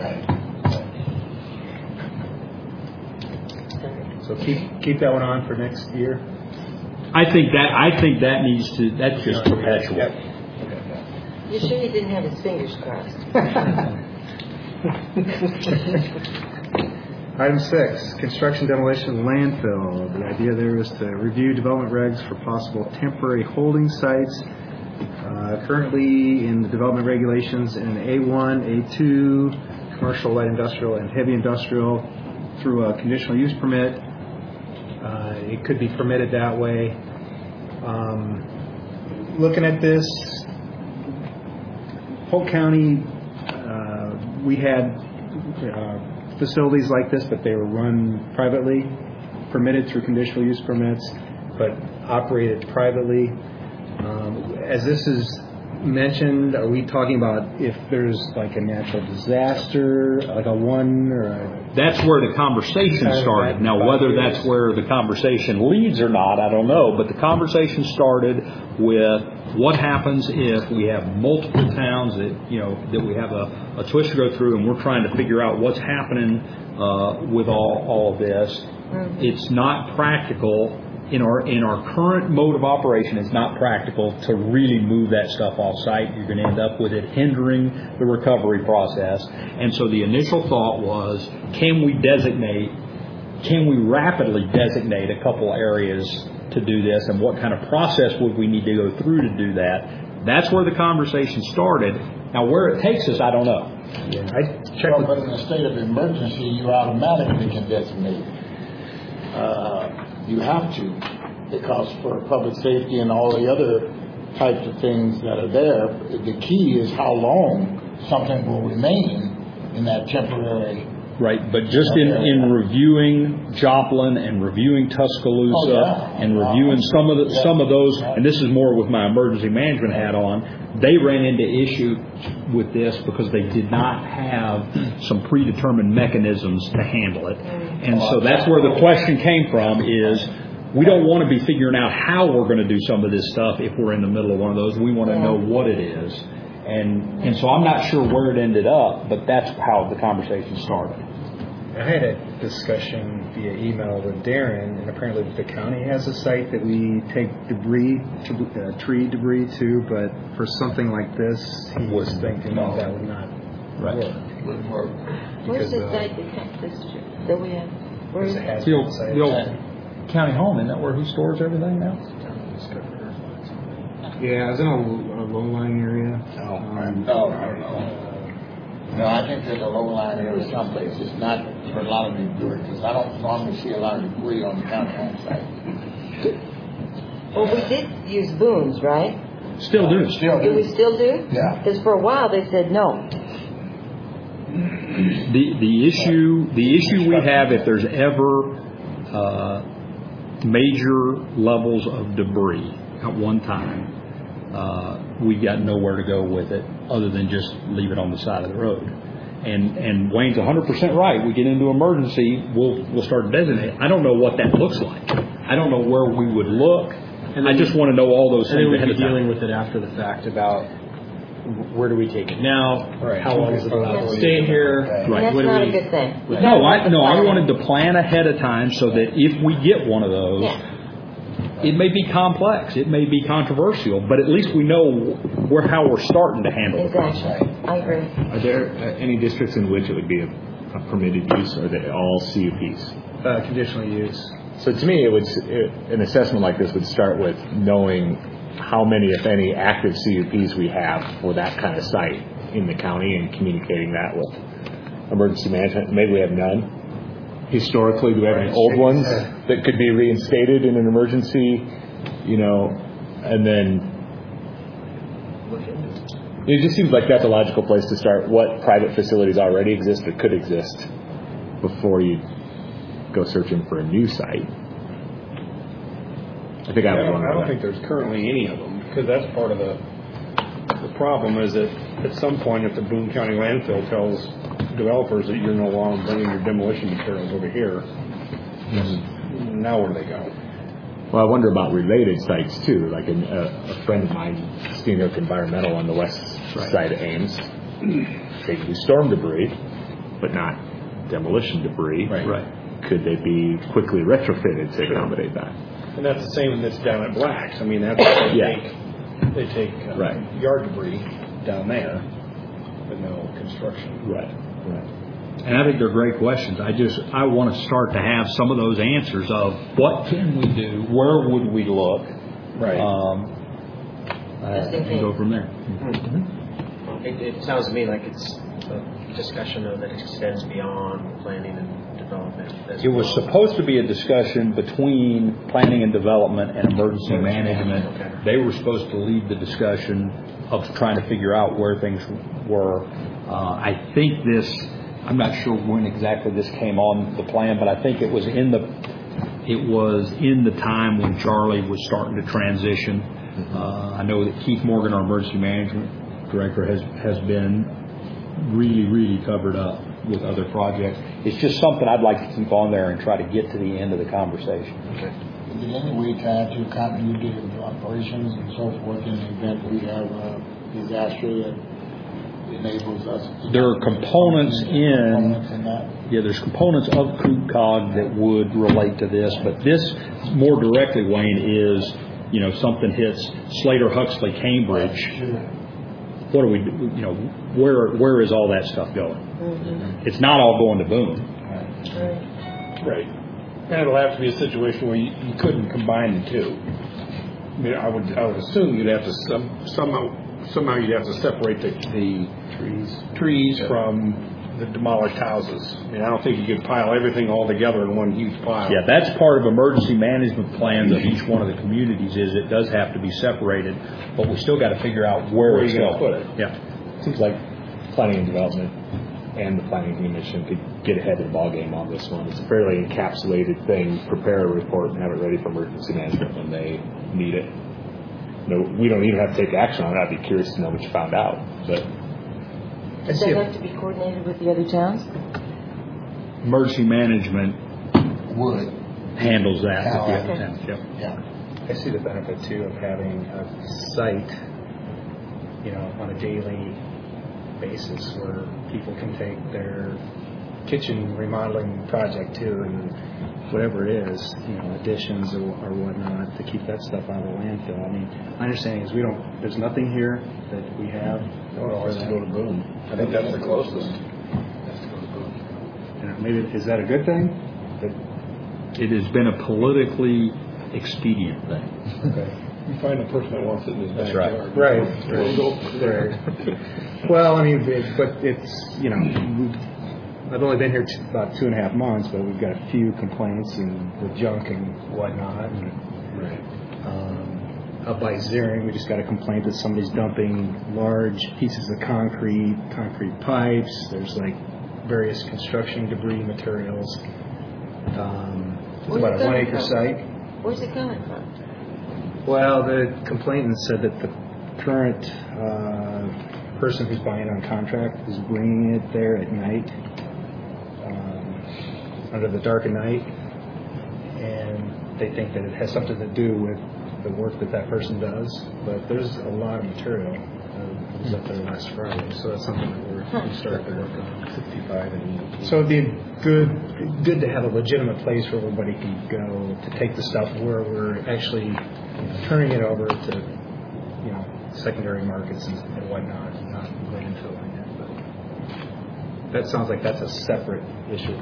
So keep keep that one on for next year. I think that I think that needs to that's just perpetual. You sure he didn't have his fingers crossed? Item six, construction demolition of landfill. The idea there is to review development regs for possible temporary holding sites. Uh, currently in the development regulations in A one, A two, commercial, light industrial, and heavy industrial through a conditional use permit. Uh, it could be permitted that way. Um, looking at this, Polk County, uh, we had uh, facilities like this, but they were run privately, permitted through conditional use permits, but operated privately. Um, as this is mentioned, are we talking about if there's like a natural disaster, like a one or a... That's where the conversation started. Now, whether that's where the conversation leads or not, I don't know. But the conversation started with what happens if we have multiple towns that, you know, that we have a, a twist to go through, and we're trying to figure out what's happening uh, with all, all of this. Mm-hmm. It's not practical. In our in our current mode of operation, it's not practical to really move that stuff off site. You're going to end up with it hindering the recovery process. And so the initial thought was, can we designate, can we rapidly designate a couple areas to do this, and what kind of process would we need to go through to do that? That's where the conversation started. Now, where it takes us, I don't know. Yeah, I checked well, but in a state of emergency, you automatically can designate. Uh, You have to, because for public safety and all the other types of things that are there, the key is how long something will remain in that temporary Right, but just in, in reviewing Joplin and reviewing Tuscaloosa Oh, yeah. and reviewing some of the, some of those, and this is more with my emergency management hat on, they ran into issue with this because they did not have some predetermined mechanisms to handle it. And so that's where the question came from is, we don't want to be figuring out how we're going to do some of this stuff if we're in the middle of one of those. We want to know what it is. And and so I'm not sure where it ended up, but that's how the conversation started. I had a discussion via email with Darren, and apparently the county has a site that we take debris, to, uh, tree debris to, but for something like this, he was thinking that that would not Right. work. Wouldn't work. Where's Because, the uh, site that ca- this, that we have? Where is It's a it? hazmat The old, site. the old county home, isn't that where he stores everything now? Yeah, it's in a, a low-lying area. No, Um, no, no, no. No, I think there's a low line area someplace. It's not for a lot of debris, because I don't normally see a lot of debris on the county home site. Well, we did use Boone's, right? Still do. Still Do we do. still do? Yeah. Because for a while they said no. The the issue the issue we have if there's ever uh, major levels of debris at one time, uh, we got nowhere to go with it other than just leave it on the side of the road. And and Wayne's one hundred percent right. We get into emergency, we'll we'll start designating. I don't know what that looks like. I don't know where we would look. And I just want to know all those And then things we'd ahead be of time. dealing with it after the fact about where do we take it now? Right. How long is it allowed to stay here? Right. And that's What do not we- a good thing. You No, gotta I have a no, I plan. wanted to plan ahead of time so that if we get one of those, Yeah. it may be complex, it may be controversial, but at least we know where how we're starting to handle it. Exactly. I agree. Are there uh, any districts in which it would be a, a permitted use, or are they all C U Ps? Uh, conditional use. So to me, it would it, an assessment like this would start with knowing how many, if any, active C U Ps we have for that kind of site in the county, and communicating that with emergency management. Maybe we have none. Historically, do we have any old ones that could be reinstated in an emergency? You know, and then it just seems like that's a logical place to start. What private facilities already exist or could exist before you go searching for a new site. I think I I would don't, want I to don't think there's currently any of them, because that's part of the, the problem is that at some point, if the Boone County landfill tells developers that you're no longer bringing your demolition materials over here, now where do they go? Well, I wonder about related sites too. Like an, a, a friend of mine, Steenoak Environmental on the west side of Ames, they do storm debris, but not demolition debris. Right. Right. Could they be quickly retrofitted to accommodate that? And that's the same that's down at Black's. I mean, that's what they Yeah. take, they take uh, Right. yard debris down there, but no construction. Right. Right. And I think they're great questions. I just, I want to start to have some of those answers of what can we do, where would we look, Right. um, uh, and go from there. It, it sounds to me like it's a discussion though that extends beyond planning and development. as It was well. supposed to be a discussion between planning and development and emergency management. Okay. They were supposed to lead the discussion of trying to figure out where things were. Uh, I think this, I'm not sure when exactly this came on the plan, but I think it was in the, it was in the time when Charlie was starting to transition. Uh, I know that Keith Morgan, our emergency management director, has, has been really, really covered up with other projects. It's just something I'd like to keep on there and try to get to the end of the conversation. Is it any way to add to continuity of operations and so forth in the event we have a disaster that enables us? to- There are components in, Components in that? yeah, there's components of COOCOG that would relate to this, but this more directly, Wayne, is, you know, something hits Slater, Huxley, Cambridge. Sure. What do we, do? You know, where where is all that stuff going? Mm-hmm. It's not all going to Boone. Right. Right. And it'll have to be a situation where you, you couldn't combine the two. I mean, I would, I would assume you'd have to some, somehow, somehow you'd have to separate the, the trees, trees from the demolished houses. I mean, I don't think you could pile everything all together in one huge pile. Yeah, that's part of emergency management plans of each one of the communities. Is it does have to be separated, but we still got to figure out where, Where it's you gonna going. put it. Yeah. Seems like planning and development and the planning commission could get ahead of the ballgame on this one. It's a fairly encapsulated thing. Prepare a report and have it ready for emergency management when they need it. No, we don't even have to take action on it. I'd be curious to know what you found out. But Does that have to be coordinated with the other towns? Emergency management Would. handles that with the Yeah. other towns. Yep. Yeah. I see the benefit too of having a site, you know, on a daily basis where people can take their kitchen remodeling project to and whatever it is, you know, additions or, or whatnot to keep that stuff out of the landfill. I mean, my understanding is we don't, there's nothing here that we have. No, it has to go to Boone. I think that's the closest. Has to go to Boone. You know, maybe, is that a good thing? That, It has been a politically expedient thing. okay. You find a person that wants it in his That's backyard. Right. We'll go from there. Right. Well, I mean, it, but it's, you know, we've, I've only been here t- about two and a half months, but we've got a few complaints and the junk and whatnot. And, Right. um, up by Zering, we just got a complaint that somebody's dumping large pieces of concrete, concrete pipes. There's like various construction debris materials. Um, it's Where's about it a one coming acre from? site. Where's it coming from? Well, the complainant said that the current uh, person who's buying on contract is bringing it there at night, um, under the dark of night, and they think that it has something to do with the work that that person does. But there's a lot of material. Uh, it was up there last Friday, so that's something that we're we starting to work on. sixty-five and So it'd be good, good to have a legitimate place where everybody can go to take the stuff where we're actually turning it over to, you know, secondary markets and, and whatnot, and not landfilling it. But that sounds like that's a separate issue.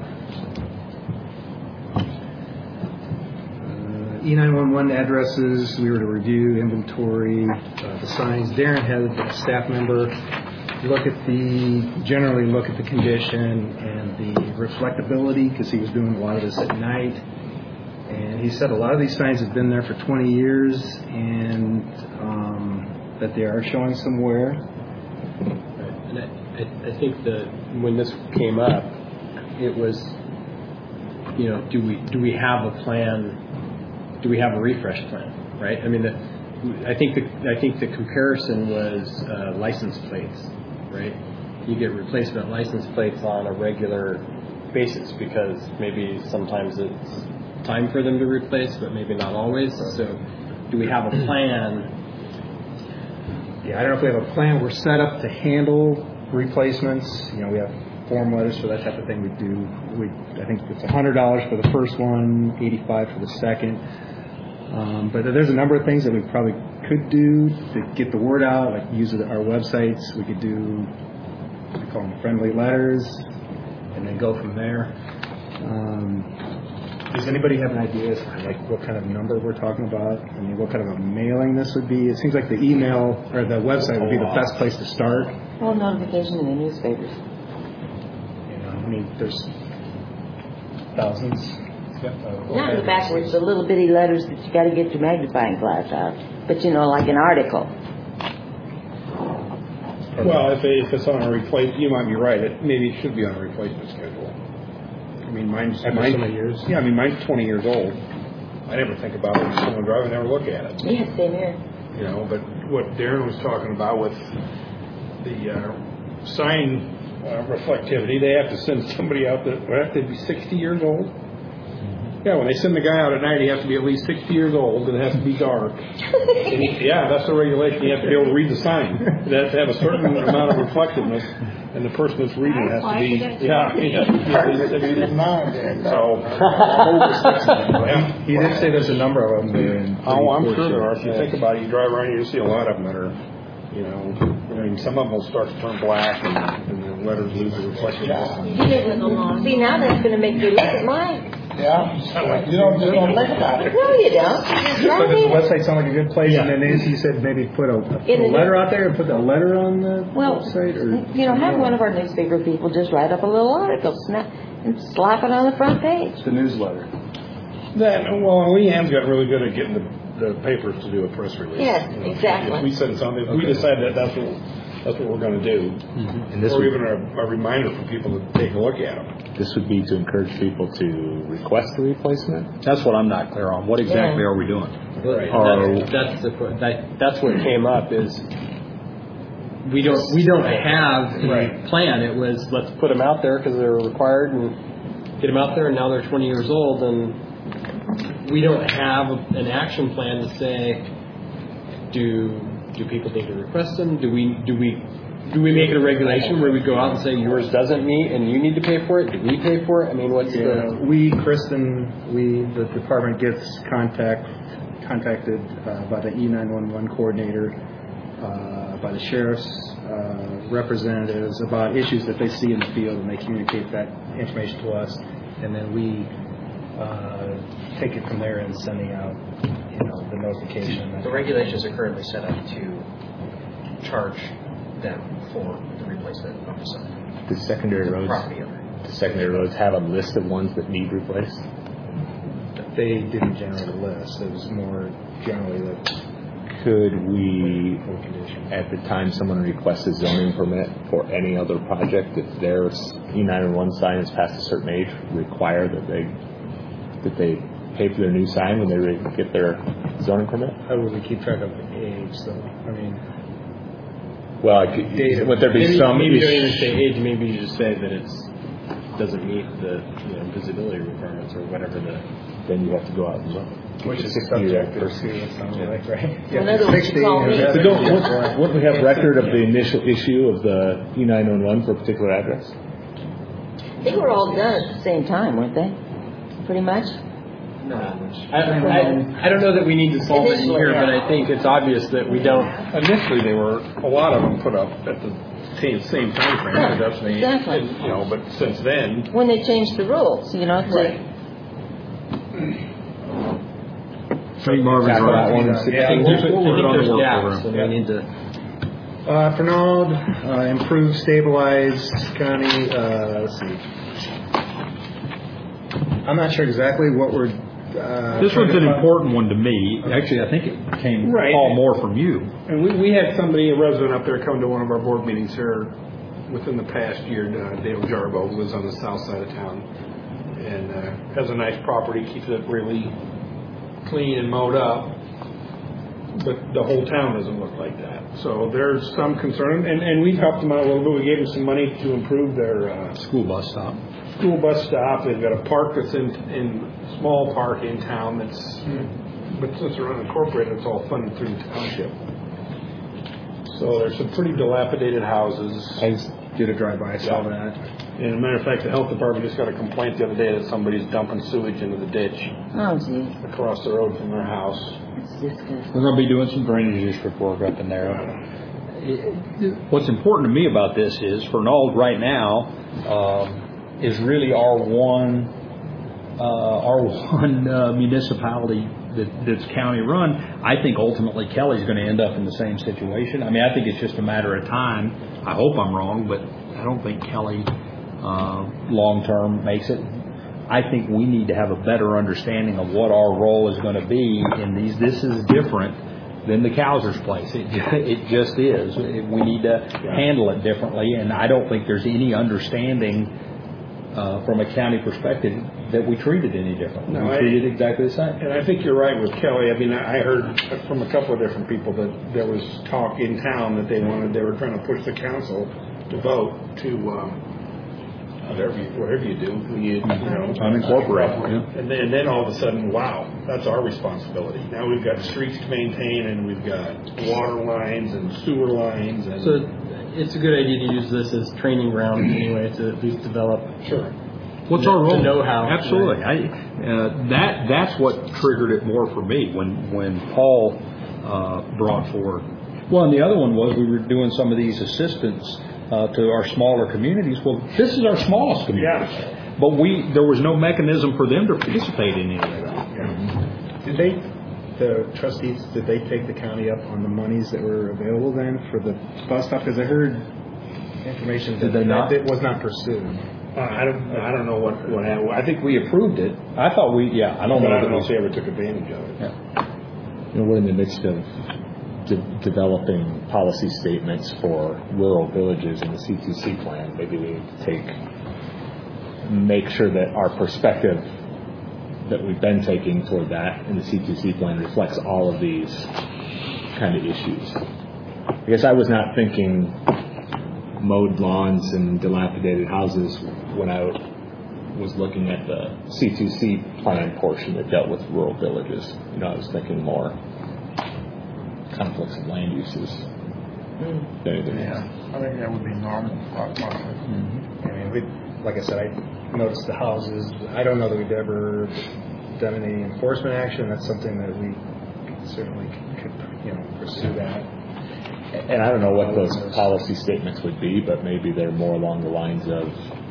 Uh, E nine one one addresses, we were to review inventory, uh, the signs. Darren had a staff member look at the, generally look at the condition and the reflectability, because he was doing a lot of this at night. And he said a lot of these signs have been there for twenty years, and um, that they are showing some wear. And I, I, I think that when this came up, it was, you know, do we do we have a plan? Do we have a refresh plan? Right? I mean, the, I think the I think the comparison was uh, license plates. Right? You get replacement license plates on a regular basis because maybe sometimes it's time for them to replace, but maybe not always. So, do we have a plan? Yeah, I don't know if we have a plan. We're set up to handle replacements. You know, we have form letters for that type of thing. We do. We I think it's a hundred dollars for the first one, eighty-five for the second. Um, but there's a number of things that we probably could do to get the word out, like use our websites. We could do, we call them friendly letters, and then go from there. Um, does anybody have an idea as to like what kind of number we're talking about? I mean, what kind of a mailing this would be? It seems like the email or the website would be the best place to start. Well, notification in the newspapers. You know, I mean, there's thousands. Not in the backwards, the little bitty letters that you got to get your magnifying glass out. But you know, like an article. Well, if, if it's on a replace, you might be right. It maybe it should be on a replacement schedule. I mean, mine's After mine's, so many years? Yeah, I mean, mine's twenty years old. I never think about it when someone driving, never look at it. Yeah, same here. You know, but what Darren was talking about with the uh, sign uh, reflectivity, they have to send somebody out that would have to be sixty years old. Yeah, when they send the guy out at night, he has to be at least sixty years old, and it has to be dark. And he, yeah, that's the regulation. You have to be able to read the sign. It has to have a certain amount of reflectiveness, and the person that's reading it has to be, yeah, he has to be at least sixty. So, yeah. He did say there's a number of them there. In Oh, I'm pretty sure there are. poor If you shape. think about it, you drive around, you see a lot of them that are, you know, I mean, some of them will start to turn black, and, and the letters lose the reflectiveness. You live with a lawn. See, now that's going to make you look at mine. Yeah, you don't, you don't think about it. No, you don't. You just So drive does the in. website sound like a good place? And then Nancy said maybe put a, put In a the letter out there and put a letter on the Well, website? Or, you know, have one of our newspaper people just write up a little article, snap, and slap it on the front page. the newsletter. That, well, Leanne's got really good at getting the, the papers to do a press release. Yes, You know, exactly. If we send something, if we decide that that's what that's what we're going to do. And this Or would, even a, a reminder for people to take a look at them. this would be to encourage people to request a replacement? That's what I'm not clear on. What exactly Yeah. are we doing? Right. That's, that's the point. That, that's what came up is we don't we don't have a Right. plan. It was let's put them out there because they're required and get them out there. And now they're twenty years old, and we don't have an action plan to say do do people need to request them? Do we do we do we make it a regulation where we go out and say yours doesn't meet and you need to pay for it? Do we pay for it? I mean, what's Yeah, the we, Kristen, we, the department gets contact, contacted uh, by the E nine one one coordinator, uh, by the sheriff's uh, representatives about issues that they see in the field, and they communicate that information to us, and then we uh, take it from there and sending out, you know, the notification. The regulations are currently set up to charge them for the replacement of the sign. The secondary The roads, property owner. the secondary roads have a list of ones that need replaced? They didn't generate a list. It was more generally that Could we, full condition. at the time someone requests a zoning permit for any other project, if their E nine one one sign is past a certain age, require that they that they pay for their new sign when they re- get their zoning permit? How would we keep track of the age, though? I mean, Well, I could, would there be maybe, some? maybe you don't issue- even say age. Maybe you just say that it's doesn't meet the you know visibility requirements or whatever the. Then you have to go out and look. which is sixty-year subjective person. to, it sounds like, right? Well, in other words, you call me- But don't, wouldn't wouldn't we have record of the initial issue of the E nine one one for a particular address? They were all done at the same time, weren't they? Pretty much? No, which I, I, I don't know that we need to solve it in here, but I think it's obvious that we don't. Initially, they were, a lot of them put up at the same, same time frame, Yeah, definitely. exactly. You know, but since then, When they changed the rules, you know, to, Right. I think Marvin's Tackle that right. one in Yeah, sixteen. I think there's, we'll- we'll I think put it on the there's work gaps, program. and we need to. Uh, Fernald, uh, improve, stabilize county, uh, let's see. I'm not sure exactly what we're, uh. This trying one's to an find- important one to me. Actually, I think it came, Right. Paul, more from you. and we, we had somebody, a resident up there, come to one of our board meetings here within the past year, uh, Dale Jarbo, who lives on the south side of town, and uh, has a nice property, keeps it really clean and mowed up, but the whole town doesn't look like that. So there's some concern, and, and we've helped them out a little bit. We gave them some money to improve their uh, School bus stop. school bus stop. They've got a park that's in, in small park in town that's, but since they're unincorporated, it's all funded through the township. So there's some pretty dilapidated houses. I just did a drive-by, I saw that. And as a matter of fact, the health department just got a complaint the other day that somebody's dumping sewage into the ditch oh gee, across the road from their house. that's disgusting. We're going to be doing some drainage district work up in there. What's important to me about this is Fernald right now um, is really our one uh, our one uh, municipality that, that's county run. I think ultimately Kelly's going to end up in the same situation. I mean, I think it's just a matter of time. I hope I'm wrong, but I don't think Kelly uh, long term makes it. I think we need to have a better understanding of what our role is going to be in these. This is different than the Cowser's place. It, it just is. We need to handle it differently, and I don't think there's any understanding uh, from a county perspective that we treat it any different. No, we I- treat it exactly the same. And I think you're right with Kelly. I mean, I heard from a couple of different people that there was talk in town that they wanted, they were trying to push the council to vote to, um, whatever you, whatever you do, you, you know. Unincorporate, yeah. And then, and then all of a sudden, wow, that's our responsibility. Now we've got streets to maintain, and we've got water lines and sewer lines and. So it's a good idea to use this as training ground anyway to at least develop. Sure. What's to our role? know how. Absolutely. I, uh, that that's what triggered it more for me when when Paul uh, brought forward. Well, and the other one was we were doing some of these assistance uh, to our smaller communities. Well, this is our smallest community, Yeah. but we there was no mechanism for them to participate in any of that. Yeah. Did they, the trustees, did they take the county up on the monies that were available then for the bus stop? Because I heard information that Did they not? it was not pursued. Uh, I don't, I don't know what, what happened. I think we approved it, I thought we, yeah, I don't but know I don't know that if they ever took advantage of it. we. Yeah. You know, we're in the midst of de- developing policy statements for rural villages in the C two C plan, maybe we need to take, make sure that our perspective that we've been taking toward that in the C two C plan reflects all of these kind of issues. I guess I was not thinking mowed lawns and dilapidated houses when I was looking at the C two C plan portion that dealt with rural villages. You know, I was thinking more conflicts of land uses Mm. than anything else. Yeah, I think that would be normal. I mean, we, like I said, I noticed the houses. I don't know that we've ever done any enforcement action. That's something that we certainly could, you know, pursue that. And I don't know what those policy statements would be, but maybe they're more along the lines of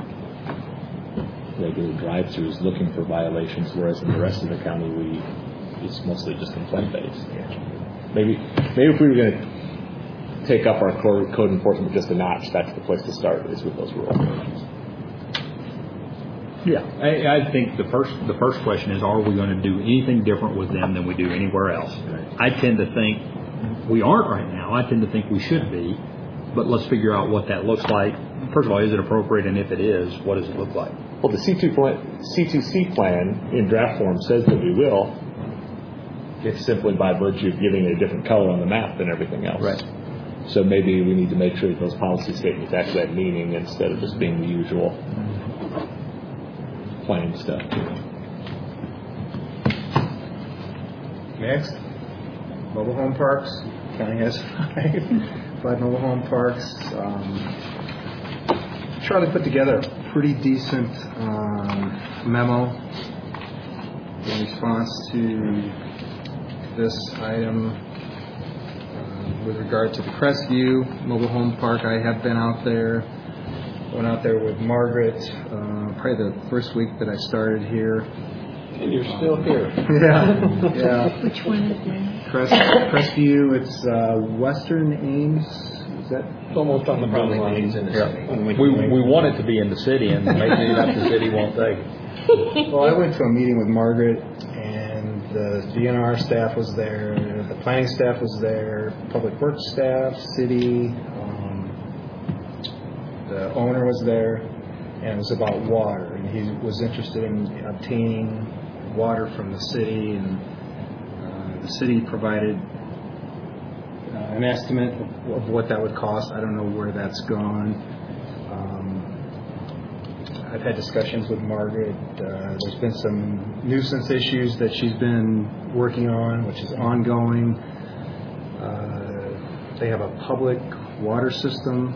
regular drive-throughs looking for violations, whereas in the rest of the county, we it's mostly just complaint based. Maybe, maybe if we were going to take up our code, code enforcement just a notch, that's the place to start, is with those rural villages. Yeah, I, I think the first the first question is, are we going to do anything different with them than we do anywhere else? I tend to think we aren't right now. I tend to think we should be, but let's figure out what that looks like. First of all, is it appropriate, and if it is, what does it look like? Well, the C two plan, C two C plan in draft form says that we will. It's simply by virtue of giving it a different color on the map than everything else. Right. So maybe we need to make sure that those policy statements actually have meaning instead of just being the usual plain stuff. Next, mobile home parks. County has five, five mobile home parks. Um, Charlie put together a pretty decent um, memo in response to this item uh, with regard to the Crestview Mobile Home Park. I have been out there. Went out there with Margaret uh, probably the first week that I started here. And you're still here. Yeah, yeah. Which one is it? Crest, Crestview, it's uh, Western Ames. Is that It's almost on the Probably boundary means line. in the city. And we, We we want it to be in the city, and maybe that the city won't take it. Well, I went to a meeting with Margaret, and the D N R staff was there, the planning staff was there, public works staff, city, um, the owner was there, and it was about water. And he was interested in obtaining water from the city, and uh, the city provided uh, an estimate of, of what that would cost. I don't know where that's gone. Um, I've had discussions with Margaret. Uh, there's been some nuisance issues that she's been working on, which is ongoing. Uh, they have a public water system.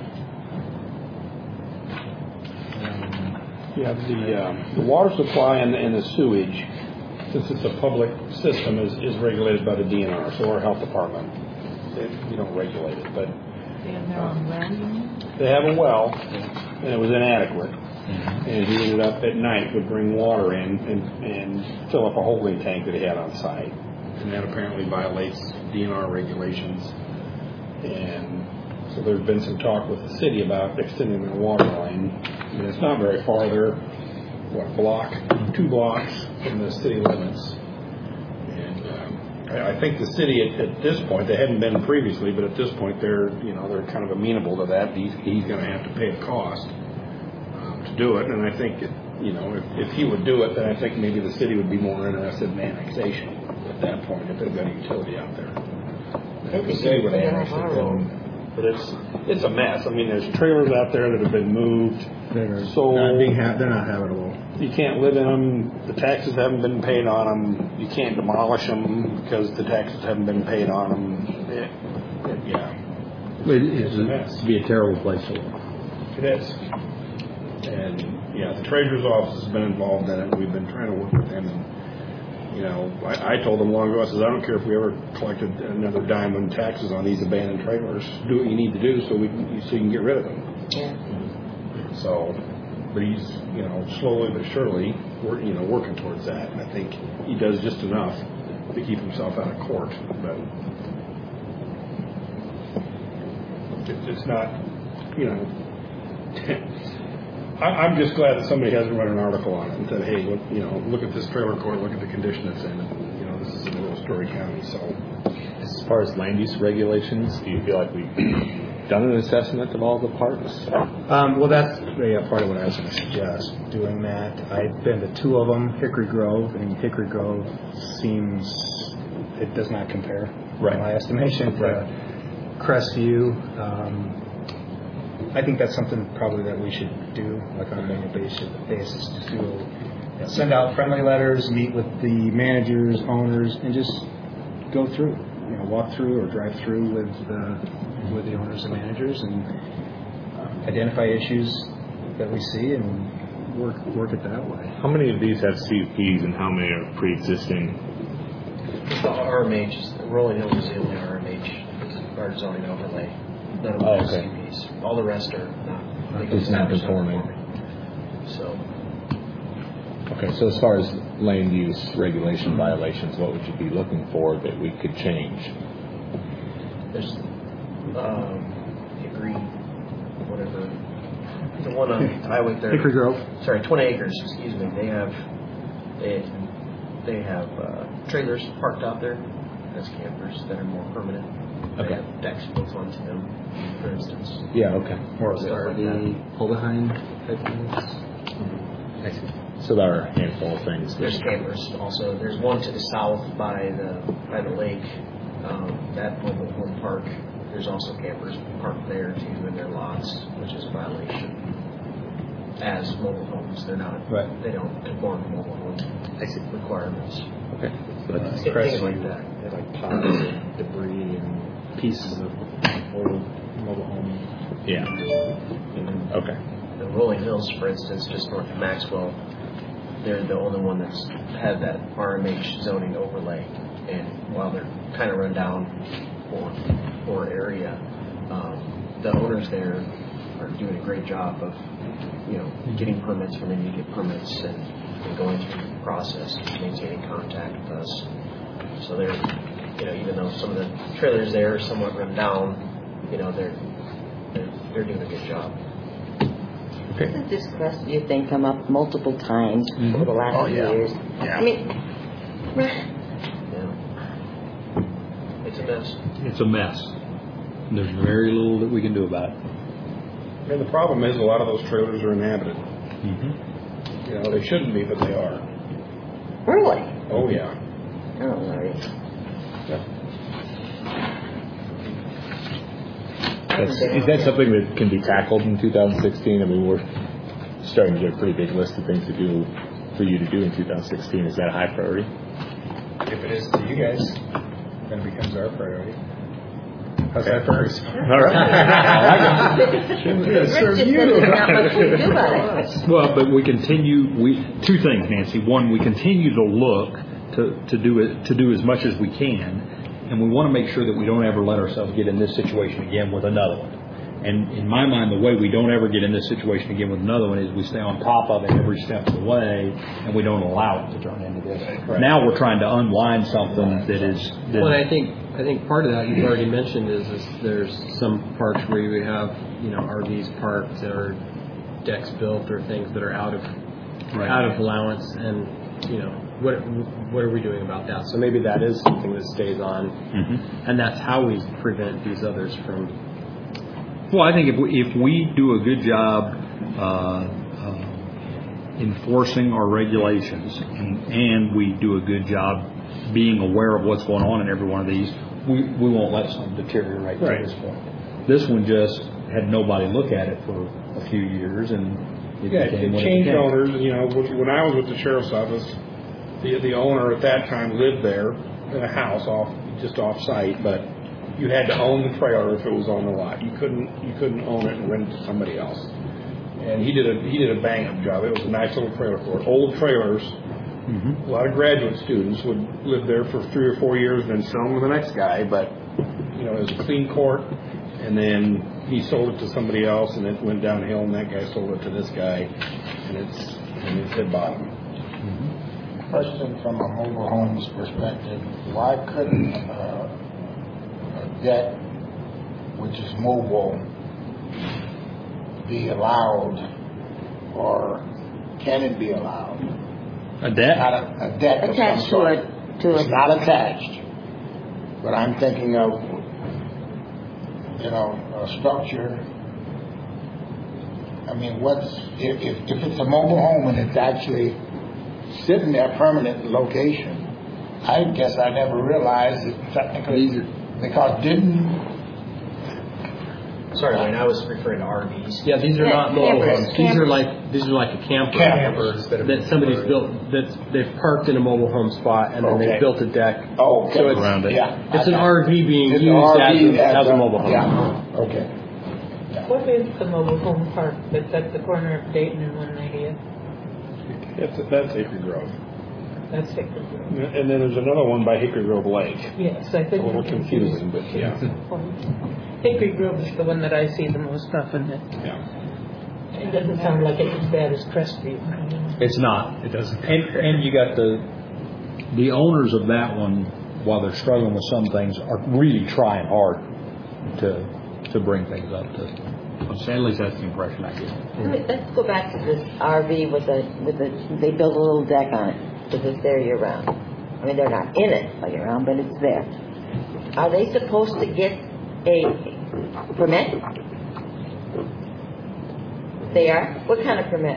Um, Yeah, the, um, the water supply and, and the sewage, since it's a public system, is, is regulated by the D N R, so our health department, they, we don't regulate it, but They have their own well, you mean? they have a well, and it was inadequate. And he ended up at night would bring water in and, and fill up a holding tank that he had on site. And that apparently violates D N R regulations. And so there's been some talk with the city about extending their water line. I mean, it's not very far. They're, what, a block, two blocks from the city limits. And um, I, I think the city at, at this point, they hadn't been previously, but at this point they're, you know, they're kind of amenable to that. He's, he's going to have to pay a cost to do it, and I think, it, you know, if, if he would do it, then I think maybe the city would be more interested in annexation at that point if they've got a utility out there. If the city would annex it, then, but it's it's a mess. I mean, there's trailers out there that have been moved, they're, sold. not being ha- they're not habitable. You can't live in them. The taxes haven't been paid on them. You can't demolish them because the taxes haven't been paid on them. It, it, yeah, It it's a mess. would be a terrible place to live. It is. And, yeah, the treasurer's office has been involved in it. We've been trying to work with them. And, you know, I, I told them long ago, I said, I don't care if we ever collected another dime in taxes on these abandoned trailers. Do what you need to do so we can, so you can get rid of them. Yeah. So, but he's, you know, slowly but surely, work, you know, working towards that. And I think he does just enough to keep himself out of court. But it, it's not, you know... I'm just glad that somebody hasn't read an article on it and said, hey, look, you know, look at this trailer court, look at the condition it's in. And, you know, this is in rural Story County, so. Is As far as land use regulations, do you feel like we've done an assessment of all the parks? Um, well, that's yeah, part of what I was going to suggest, doing that. I've been to two of them, Hickory Grove, and Hickory Grove seems, it does not compare, right. in my estimation, to right. Crestview. Um, I think that's something probably that we should do, like on an annual basis, basis to you know, send out friendly letters, meet with the managers, owners, and just go through, you know, walk through or drive through with the, with the owners and managers and uh, identify issues that we see and work work it that way. How many of these have C U Ps and how many are pre-existing? The R M H, Rolling Hills is the only R M H, our zoning overlay. None of them Oh, are okay. C U Ps. All the rest are not. Not just not conforming. So. Okay, so as far as land use regulation violations, what would you be looking for that we could change? There's um, Hickory, whatever. The one on Highway thirty. Hickory Grove. Sorry, twenty acres. Excuse me. They have they they have uh, trailers parked out there as campers that are more permanent. They Okay. have decks built onto them, for instance. Yeah. Okay. Or the Stuff R like V that. pull behind type things. I see. So there are a handful of things. There's campers also. There's one to the south by the by the lake. Um, that mobile home park. There's also campers parked there too in their lots, which is a violation. As mobile homes, they're not. Right. They don't conform to mobile home I see. requirements. Okay. So that's Things Crestview, like that. they have like piles of debris and pieces of old mobile home. yeah. And Okay. the Rolling Hills, for instance, just north of Maxwell, they're the only one that's had that R M H zoning overlay. And while they're kind of run down for for area, um, the owners there are doing a great job of, you know, getting permits when they need to get permits and, and going through the process and maintaining contact with us. So they're, you know, even though some of the trailers there are somewhat run down, you know, they're they're, they're doing a good job. Hasn't this Crestview thing come up multiple times Mm-hmm. over the last Oh, few yeah. years? Yeah. I mean, Yeah. It's a mess. It's a mess. And there's very little that we can do about it. And the problem is a lot of those trailers are inhabited. Mm-hmm. You know, they shouldn't be, but they are. really? Oh, yeah. Oh, Larry. That's, is that something that can be tackled in two thousand sixteen? I mean, we're starting to get a pretty big list of things to do for you to do in two thousand sixteen. Is that a high priority? If it is to you guys, then it becomes our priority. How's that first? All right. Rich just said there's not much we can do about it. Well, but we continue. We two things, Nancy. One, we continue to look to, to do it to do as much as we can, and we want to make sure that we don't ever let ourselves get in this situation again with another one. And in my mind, the way we don't ever get in this situation again with another one is we stay on top of it every step of the way, and we don't allow it to turn into this. Right. Now we're trying to unwind something that is. That Well, and I think I think part of that you've already mentioned is, is there's some parks where you have you know R Vs parked or decks built or things that are out of Right. out of allowance, and you know what what are we doing about that? So maybe that is something that stays on, Mhm. and that's how we prevent these others from. Well, I think if we, if we do a good job uh, uh, enforcing our regulations, and, and we do a good job being aware of what's going on in every one of these, we, we won't let some deteriorate Right. to this point. This one just had nobody look at it for a few years, and it Yeah, became it what changed it became. owners. You know, when I was with the sheriff's office, the the owner at that time lived there in a house off just off site, but you had to own the trailer if it was on the lot. You couldn't you couldn't own it and rent it to somebody else. And he did a he did a bang up job. It was a nice little trailer court. Old trailers. Mm-hmm. A lot of graduate students would live there for three or four years and then sell them to the next guy. But you know, it was a clean court. And then he sold it to somebody else, and it went downhill. And that guy sold it to this guy, and it's and it's hit bottom. Mm-hmm. Question from a mobile homes perspective: why couldn't uh, a deck, which is mobile, be allowed, or can it be allowed? A debt? Not a, a deck of some Attached to sort. a to It's a not attached. but I'm thinking of, you know, a structure. I mean, what's, if, if, if it's a mobile home and it's actually sitting there permanent location, I guess I never realized that technically, because didn't, Sorry, Wayne, I was referring to R Vs. Yeah, these are Yeah, not mobile campers, homes. These are campers. like these are like a camper Campers. that somebody's built. That they've parked in a mobile home spot and then Okay. they've built a deck. oh, okay. So it's- Around it. Yeah. It's an R V being It's an used R V as a, as a mobile home. Yeah, okay. What is the mobile home park that's at the corner of Dayton and one ninetieth? That's, that's Hickory Grove. That's Hickory Grove. And then there's another one by Hickory Grove Lake. Yes, I A think. little confusing, but yeah. Hickory Grove is the one that I see the most often. It Yeah. it doesn't sound like it's as bad as Crestview. It's not. It doesn't. And, and you got the, the owners of that one, while they're struggling with some things, are really trying hard to, to bring things up to, at least that's the impression I get. Let me- Let's go back to this R V with the, with the, they built a little deck on it, because it's there year round. I mean, they're not in it all year round, but it's there. Are they supposed to get a permit? They are? What kind of permit?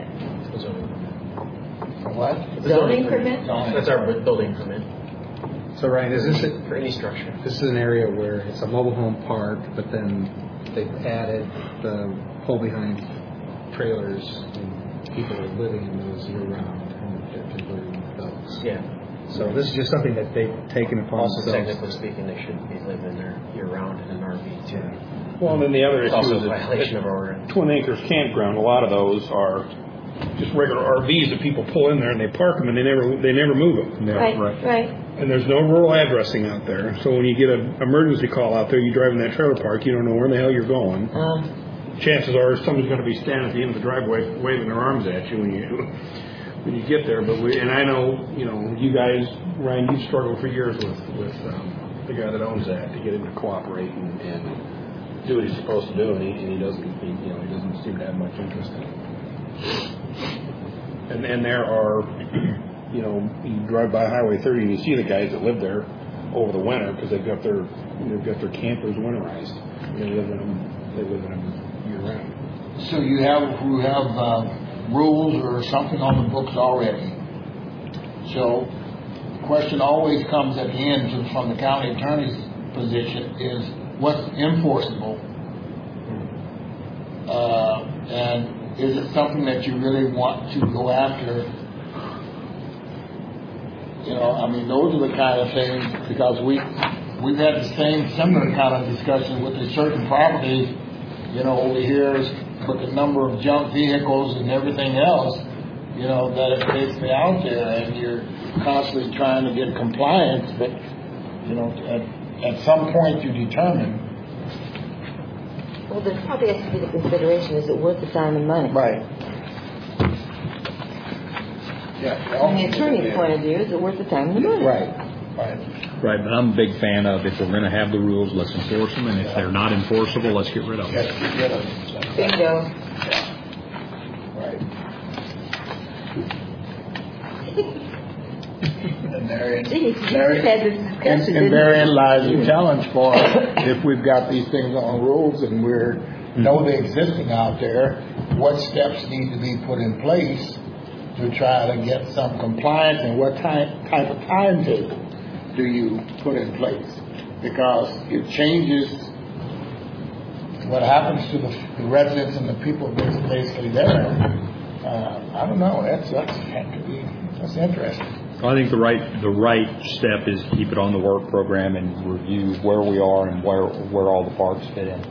What? Zoning permit? That's our building permit So Ryan, is this a, for any structure. this is an area where it's a mobile home park, but then they've added the pull behind trailers and people are living in those year round and they're converting those. Yeah. So this is just something that they've taken upon Also, themselves. technically speaking, they shouldn't be living there year-round in an R V, too. Well, and then the other It's issue also is a that violation of our ordinance. Twin Acres Campground, a lot of those are just regular R Vs that people pull in there and they park them and they never they never move them. Right, right. And there's no rural addressing out there. So when you get an emergency call out there, you drive in that trailer park, you don't know where the hell you're going. Uh, Chances are somebody's going to be standing at the end of the driveway waving their arms at you when you when you get there. But we and I know you know you guys, Ryan, you've struggled for years with with um, the guy that owns that to get him to cooperate and, and do what he's supposed to do, and he, and he doesn't he, you know he doesn't seem to have much interest in it. And and there are you know you drive by Highway thirty and you see the guys that live there over the winter because they've got their they've got their campers winterized. They live in them. They live in them year round. So you have, you have uh, rules or something on the books already. So the question always comes at the end to- from the county attorney's position is what's enforceable? Uh, and is it something that you really want to go after? You know, I mean, those are the kind of things, because we, we've had the same similar kind of discussion with a certain property, you know, over here, is with the number of junk vehicles and everything else, you know, that is basically out there, and you're constantly trying to get compliance, but, you know, at, at some point you determine. well, there probably has to be the consideration, is it worth the time and money? Right. Yeah. From the attorney's point of view, is it worth the time and the money? Right, right. Right, but I'm a big fan of if we're going to have the rules, let's enforce them, and if they're not enforceable, let's get rid of them. Yes, get it. Bingo. Right. And therein, Gee, you just therein- had this and, discussion, and didn't therein you? lies the challenge for if we've got these things on rules and we're know they're existing out there, what steps need to be put in place to try to get some compliance, and what time, type of timetable do you put in place? Because it changes what happens to the, the residents and the people that's basically there. Uh, I don't know. That's that's that could be that's interesting. I think the right the right step is keep it on the work program and review where we are and where where all the parts fit in.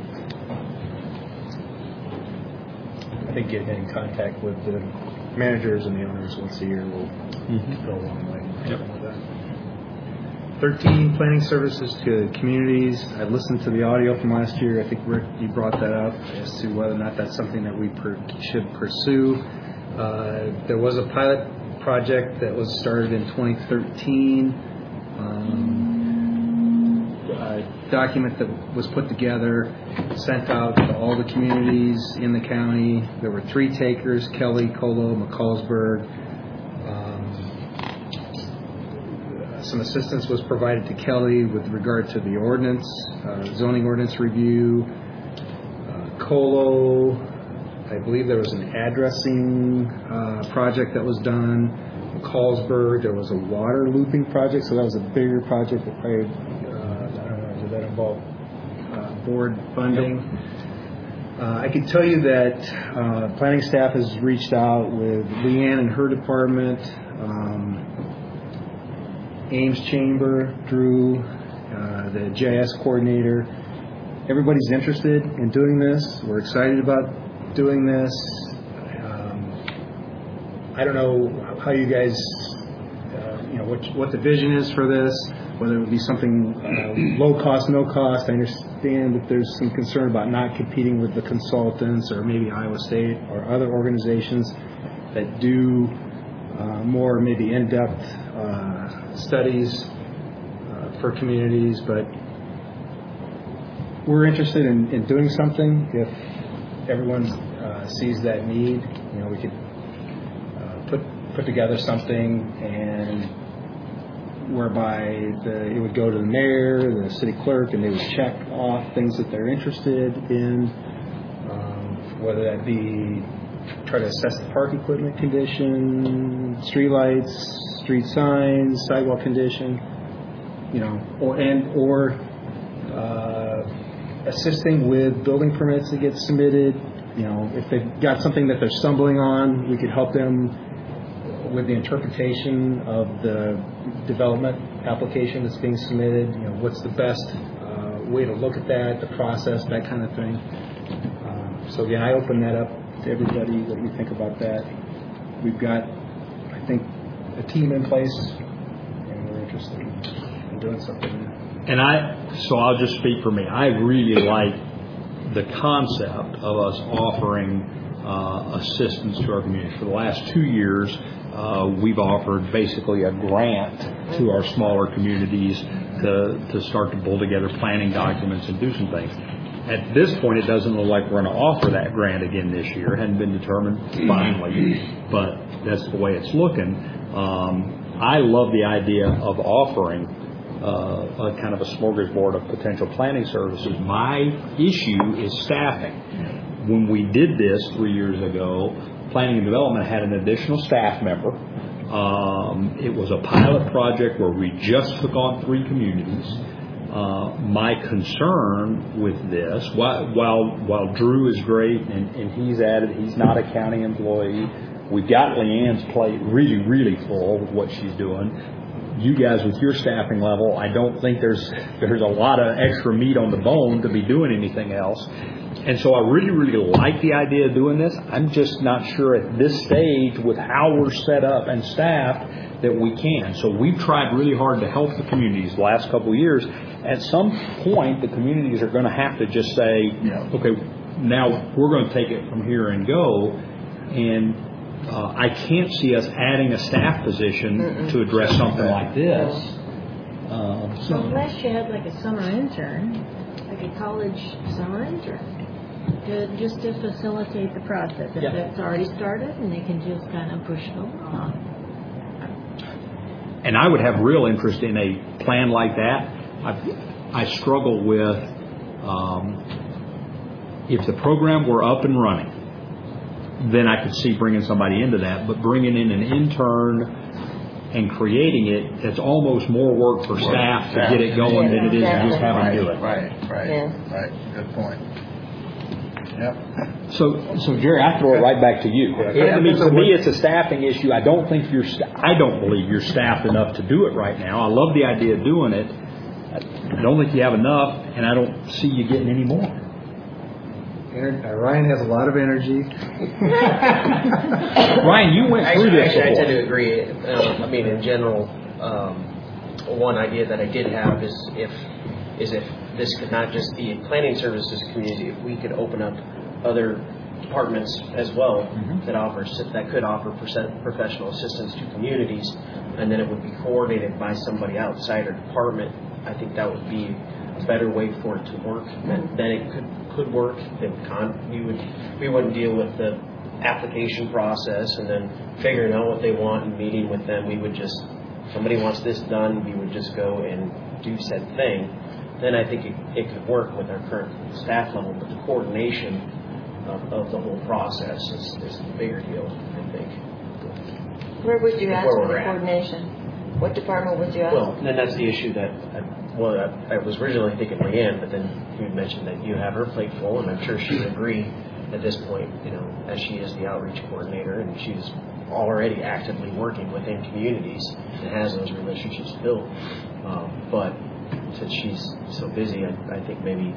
I think getting in contact with the managers and the owners once a year will go a long way. Yep. With that. thirteen, planning services to communities. I listened to the audio from last year. I think, Rick, you brought that up as to whether or not that's something that we per- should pursue. Uh, there was a pilot project that was started in twenty thirteen. Um, a document that was put together, sent out to all the communities in the county. There were three takers: Kelly, Colo, McCallsburg. Um, some some assistance was provided to Kelly with regard to the ordinance, uh, zoning ordinance review, uh, Colo. I believe there was an addressing uh, project that was done. In Carlsberg, there was a water looping project, so that was a bigger project that probably, uh, I don't know, did that involve uh, board funding? Uh, I can tell you that uh, planning staff has reached out with Leanne and her department, um, Ames Chamber, Drew, uh, the J I S coordinator. Everybody's interested in doing this. We're excited about doing this. Um, I don't know how you guys, uh, you know, what, what the vision is for this, whether it would be something uh, low cost, no cost. I understand that there's some concern about not competing with the consultants or maybe Iowa State or other organizations that do uh, more maybe in-depth uh, studies uh, for communities, but we're interested in, in doing something. If everyone uh, sees that need, you know, we could uh, put put together something and whereby the, it would go to the mayor, the city clerk, and they would check off things that they're interested in, um, whether that be try to assess the park equipment condition, street lights, street signs, sidewalk condition, you know, or and or uh, assisting with building permits that get submitted. You know, if they've got something that they're stumbling on, we could help them with the interpretation of the development application that's being submitted. You know, what's the best uh, way to look at that, the process, that kind of thing. Uh, so again, I open that up to everybody. What do you think about that? We've got, I think, a team in place, and we're interested in doing something. And I, so I'll just speak for me. I really like the concept of us offering uh, assistance to our community. For the last two years, uh, we've offered basically a grant to our smaller communities to, to start to pull together planning documents and do some things. At this point, it doesn't look like we're going to offer that grant again this year. It hadn't been determined finally, but that's the way it's looking. Um, I love the idea of offering Uh, a kind of a smorgasbord of potential planning services. My issue is staffing. When we did this three years ago, planning and development had an additional staff member. Um, it was a pilot project where we just took on three communities. Uh, my concern with this, while while, while Drew is great and, and he's added, he's not a county employee. We've got Leanne's plate really, really full with what she's doing. You guys with your staffing level, I don't think there's there's a lot of extra meat on the bone to be doing anything else. And so I really, really like the idea of doing this. I'm just not sure at this stage with how we're set up and staffed that we can. So we've tried really hard to help the communities the last couple of years. At some point, the communities are going to have to just say, okay, now we're going to take it from here and go. And Uh, I can't see us adding a staff position Mm-mm. to address something like this. Um, so. Unless you had like a summer intern, like a college summer intern, to, just to facilitate the process. If yeah. it's already started, and they can just kind of push it along. And I would have real interest in a plan like that. I, I struggle with um, if the program were up and running, then I could see bringing somebody into that. But bringing in an intern and creating it, it's almost more work for staff to get it going than it is to just have them do it. Right, right, Yeah. right. Good point. Yep. So, so Jerry, I throw it right back to you. I mean, to me, it's a staffing issue. I don't think you're. St- I don't believe you're staffed enough to do it right now. I love the idea of doing it. I don't think you have enough, and I don't see you getting any more. Ryan has a lot of energy. Ryan, you went through actually, this actually, I before. tend to agree. Um, I mean, in general, um, one idea that I did have is if is if this could not just be a planning services community, if we could open up other departments as well mm-hmm. that offers that could offer professional assistance to communities, and then it would be coordinated by somebody outside our department. I think that would be a better way for it to work. And then it could. could work. It would con- we would we wouldn't deal with the application process and then figuring out what they want and meeting with them. We would just somebody wants this done, we would just go and do said thing, then I think it, it could work with our current staff level. But the coordination of, of the whole process is, is the bigger deal, I think. Where would you ask Where for we're the at. coordination? What department would you ask? Well, then that's the issue that, I, well, I, I was originally thinking Leanne, but then you mentioned that you have her plate full, and I'm sure she would agree at this point, you know, as she is the outreach coordinator, and she's already actively working within communities and has those relationships built. Um, but since she's so busy, I, I think maybe,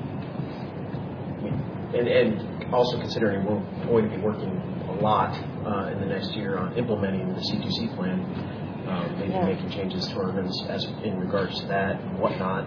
and, and also considering we're going to be working a lot uh, in the next year on implementing the C two C plan, um, maybe Yeah. making changes to ordinance as in regards to that and whatnot.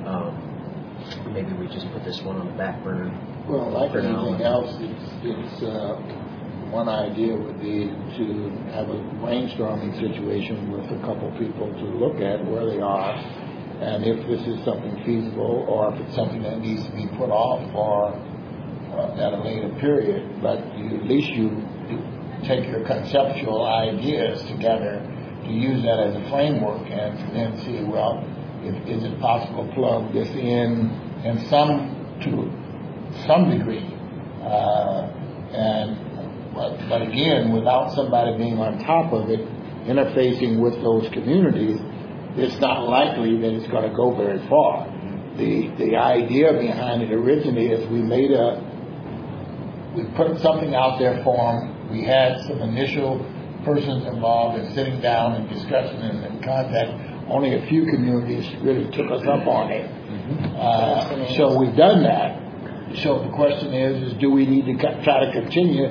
Um, maybe we just put this one on the back burner. Well, like for now. anything else, it's, it's uh, one idea would be to have a brainstorming situation with a couple people to look at where they are and if this is something feasible or if it's something that needs to be put off for uh, at a later period. But you, at least you, you take your conceptual ideas together to use that as a framework and then see, well, if, is it possible to plug this in in some to some degree, uh, and but, but again, without somebody being on top of it, interfacing with those communities, it's not likely that it's going to go very far. The the idea behind it originally is we made a we put something out there for them. We had some initial persons involved in sitting down and discussing and, and contact. Only a few communities really took us up on it. Uh, so we've done that. So the question is, is do we need to co- try to continue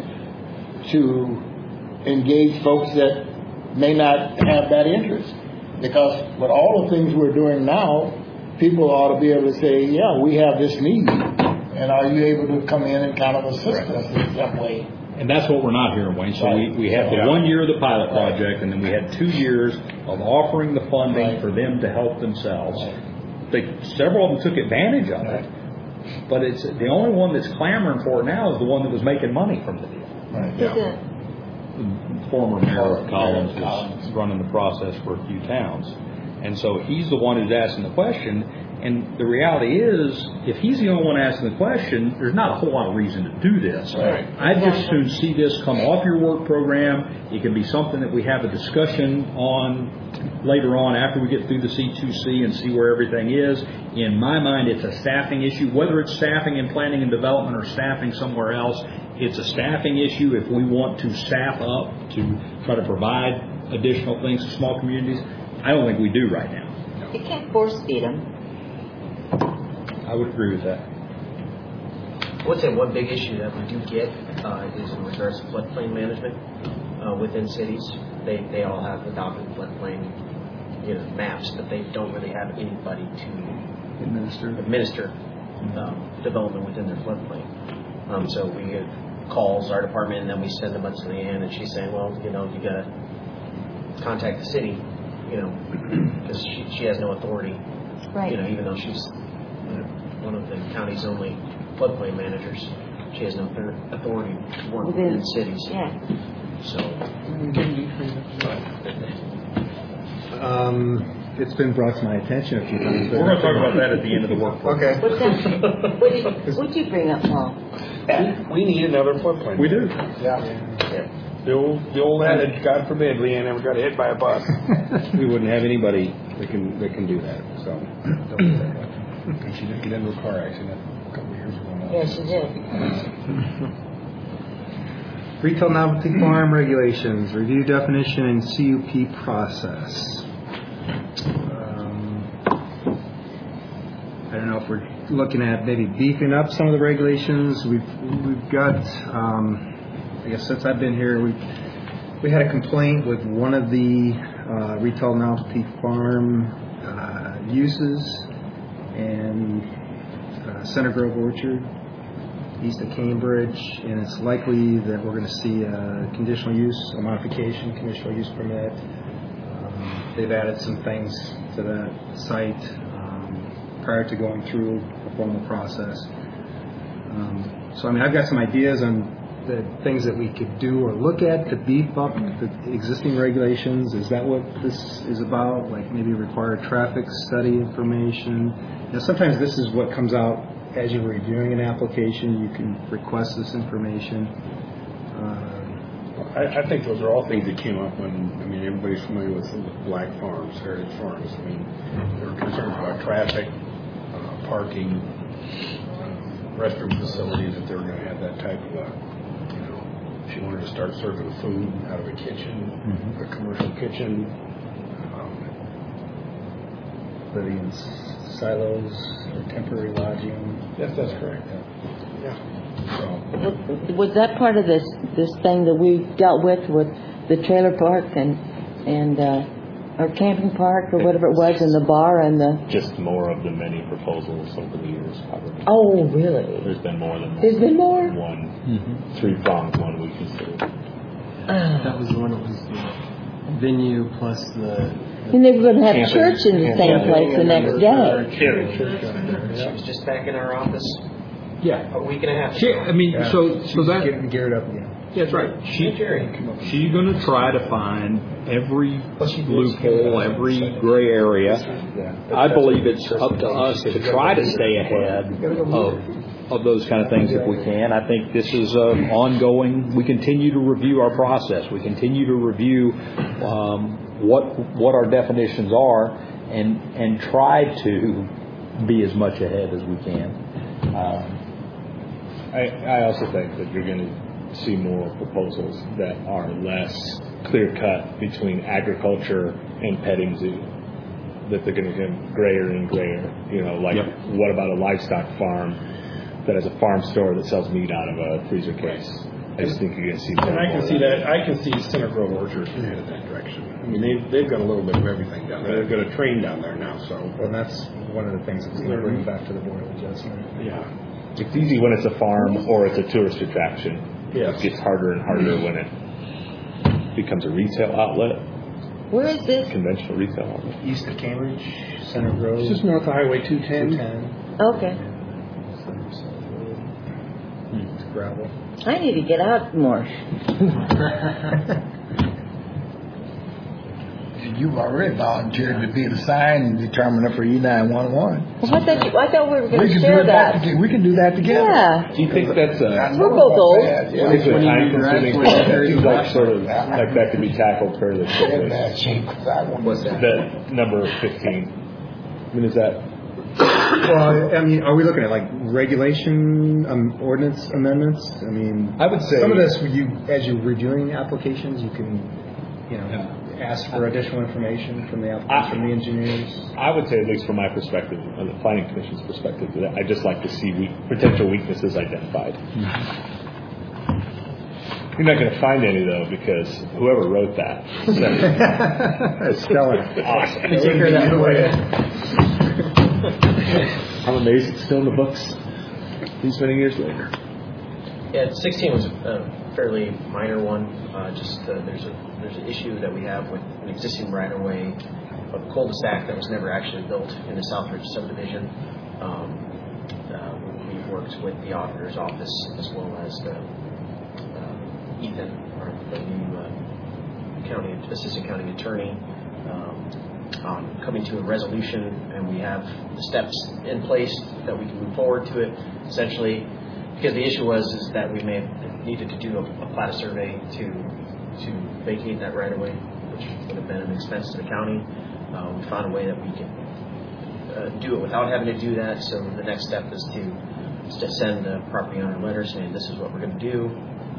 to engage folks that may not have that interest? Because with all the things we're doing now, people ought to be able to say, yeah, we have this need. And are you able to come in and kind of assist us in some way? And that's what we're not here, Wayne. So Right. we, we had the Yeah. one year of the pilot Right. project, and then we had two years of offering the funding Right. for them to help themselves. Right. They, several of them took advantage of it, but it's the only one that's clamoring for it now is the one that was making money from the deal. Right. Who's that? The former mayor of Collins was running the process for a few towns. And so he's the one who's asking the question. And the reality is, if he's the only one asking the question, there's not a whole lot of reason to do this. Right. I'd just soon see this come off your work program. It can be something that we have a discussion on later on after we get through the C two C and see where everything is. In my mind, it's a staffing issue. Whether it's staffing in planning and development or staffing somewhere else, it's a staffing issue if we want to staff up to try to provide additional things to small communities. I don't think we do right now. You can't force feed them. I would agree with that. I would say one big issue that we do get uh, is in regards to floodplain management uh, within cities. They they all have adopted floodplain, you know, maps, but they don't really have anybody to Administer. administer um, development within their floodplain. Um, so we get calls our department, and then we send them up to Leanne, and she's saying, well, you know, you got to contact the city, you know, because she she has no authority, Right. you know, even though she's you know, one of the county's only floodplain managers, she has no authority to work Within- within cities. Yeah. So, Um, it's been brought to my attention a few times. We're going to talk about that at the end of the work program. Okay. What's that? What did, what'd you bring up, Paul? We need another floodplain. We do. Yeah. The old, the old adage, God forbid, Leanne ever got hit by a bus. We wouldn't have anybody that can that can do that. So, and she did get into a car accident a couple of years ago now. Yes, you did. Retail novelty farm regulations, review definition and C U P process. Um, I don't know if we're looking at maybe beefing up some of the regulations. We've we've got, um, I guess since I've been here, we we had a complaint with one of the uh, retail novelty farm uh, uses in uh, Center Grove Orchard, east of Cambridge, and it's likely that we're going to see a conditional use, a modification, conditional use permit. Um, they've added some things to that site um, prior to going through a formal process. Um, so, I mean, I've got some ideas on the things that we could do or look at to beef up the existing regulations? Is that what this is about? Like maybe require traffic study information? Now, sometimes this is what comes out as you're reviewing an application. You can request this information. Uh, I, I think those are all things that came up when, I mean, everybody's familiar with Black Farms, Heritage Farms. I mean, there were concerns about traffic, uh, parking, uh, restroom facilities, if they were going to have that type of a, you know, if you wanted to start serving food out of a kitchen, mm-hmm. a commercial kitchen. Um, living in silos or temporary lodging. Yes, that's correct. Yeah. yeah. So. Was that part of this this thing that we dealt with with the trailer park and and uh, or camping park or whatever it was, and the bar and the just more of the many proposals over the years, probably. Oh, really? There's been more than one. There's been more. One mm-hmm. three pronged one we considered. Uh, that was the one that was the venue plus the. And they were going to have camping, church in the same place the next day. She was just back in our office. Yeah, a week and a half ago. She, I mean, yeah. so She's so that getting geared up again. Yeah, that's right. She she's going to try to find every loophole, every gray area. I believe it's up to us to try to stay ahead of of those kind of things if we can. I think this is uh, ongoing. We continue to review our process. We continue to review um, what what our definitions are, and and try to be as much ahead as we can. Um, I, I also think that you're going to see more proposals that are less clear-cut between agriculture and petting zoo, that they're going to get grayer and grayer. You know, like, yep. What about a livestock farm that has a farm store that sells meat out of a freezer case? I just think you're going to see more. And I can see that. I can see Center Grove Orchard headed in that direction. I mean, they've, they've got a little bit of everything down there. They've got a train down there now, so. Well, that's one of the things that's going to bring back to the Board of Adjustment. Yeah. It's easy when it's a farm or it's a tourist attraction. Yes. It gets harder and harder when it becomes a retail outlet. Where is this? Conventional retail outlet. East of Cambridge, Center Grove. It's just north of Highway two ten. two ten. Okay. Hmm. It's gravel. I need to get out more. You've already volunteered to be the sign determiner for E nine one one. Well, I thought you, I thought we were going we to share that. that. We can do that together. Yeah. Do you think that's a? We're both old. Yeah. Is it time consuming? It seems like sort of like that could be tackled fairly quickly. What's that? The number fifteen. I mean, is that? Well, I mean, are we looking at like regulation, um, ordinance amendments? I mean, I would say some of this, you as you're reviewing applications, you can, you know, yeah. ask for additional information from the applicants, I, from the engineers. I would say, at least from my perspective, on the planning commission's perspective, that I just like to see weak, potential weaknesses identified. Mm-hmm. You're not going to find any though, because whoever wrote that is stellar. Awesome. Take care of that way. I'm amazed it's still in the books these many years later. Yeah, sixteen was a fairly minor one. Uh, just uh, there's a there's an issue that we have with an existing right of way, a cul-de-sac that was never actually built in the Southridge subdivision. Um, uh, we've worked with the auditor's office as well as the, uh, Ethan, our the new uh, county assistant county attorney. Um, on coming to a resolution, and we have the steps in place that we can move forward to it. Essentially, because the issue was is that we may have needed to do a, a plat survey to to vacate that right away, which would have been an expense to the county. Uh, we found a way that we can uh, do it without having to do that. So the next step is to, to send the property owner a letter saying this is what we're going to do.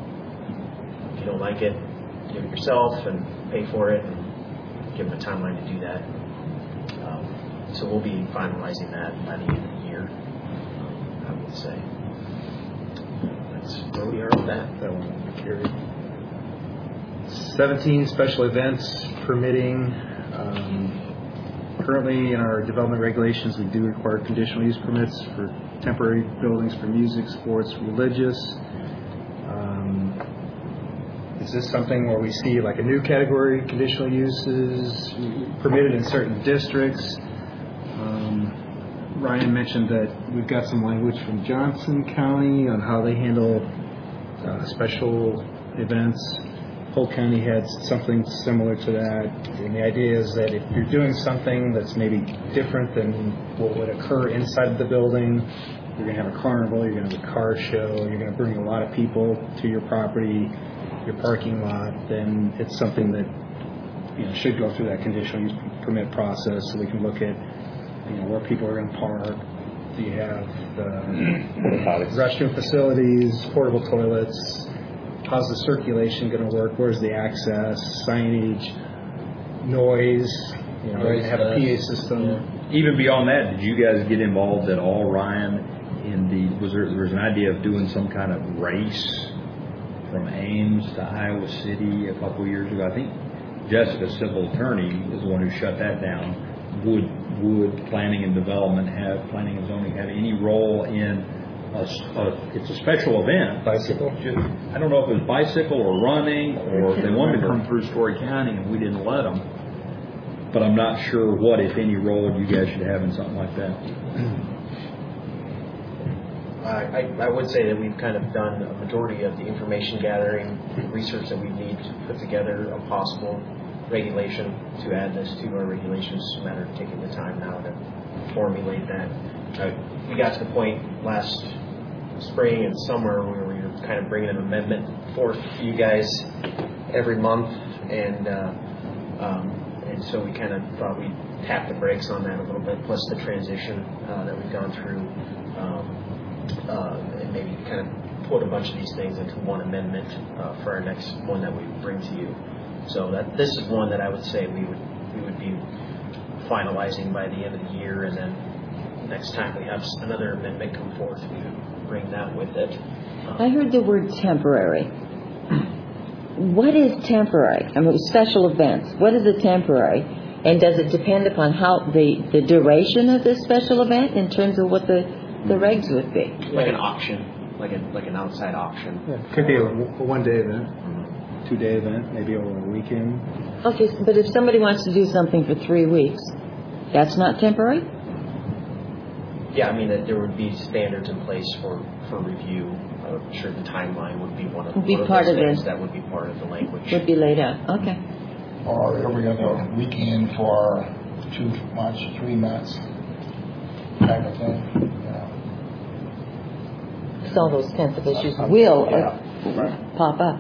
If you don't like it, give it yourself and pay for it. And give them a timeline to do that. Um, so we'll be finalizing that by the end of the year, um, I would say. That's where we are with that. That one will be carried. seventeen, special events permitting. Um, currently in our development regulations, we do require conditional use permits for temporary buildings for music, sports, religious. Um, Is this something where we see like a new category, conditional uses permitted in certain districts? Um, Ryan mentioned that we've got some language from Johnson County on how they handle uh, special events. Polk County had something similar to that. And the idea is that if you're doing something that's maybe different than what would occur inside of the building, you're going to have a carnival, you're going to have a car show, you're going to bring a lot of people to your property, your parking lot, then it's something that, you know, should go through that conditional use permit process, so we can look at, you know, where people are going to park. Do you have the restroom facilities, portable toilets? How's the circulation going to work? Where's the access? Signage, noise. You know, Noise have a P A does. system. Even beyond that, did you guys get involved at all, Ryan? In the was there, there was an idea of doing some kind of race from Ames to Iowa City a couple years ago? I think Jessica, civil attorney, is the one who shut that down. Would would planning and development have planning and zoning have any role in a, a it's a special event? Bicycle. I don't know if it was bicycle or running, or if they wanted to come through Story County and we didn't let them. But I'm not sure what, if any, role you guys should have in something like that. I, I would say that we've kind of done a majority of the information gathering research that we need to put together a possible regulation to add this to our regulations. It's a matter of taking the time now to formulate that. Uh, we got to the point last spring and summer where we were kind of bringing an amendment forth to you guys every month, and uh, um, and so we kind of thought we'd tap the brakes on that a little bit, plus the transition uh, that we've gone through. Um, Uh, and maybe kind of put a bunch of these things into one amendment uh, for our next one that we bring to you. So that this is one that I would say we would we would be finalizing by the end of the year, and then next time we have another amendment come forth, we would bring that with it. Um, I heard the word temporary. What is temporary? I mean, special events. What is a temporary? And does it depend upon how the, the duration of this special event in terms of what the the regs would be? like an auction, like a like an outside auction. Yeah, could be a, a one-day event, two-day event, maybe over a weekend. Okay, but if somebody wants to do something for three weeks, that's not temporary? Yeah, I mean that there would be standards in place for, for review. I'm sure the timeline would be one of, Would be one of part those of things it. that would be part of the language. Would be laid out. Okay. Or every other weekend for two months, three months, type of thing. You know. So those kinds of issues will uh, Yeah. pop up.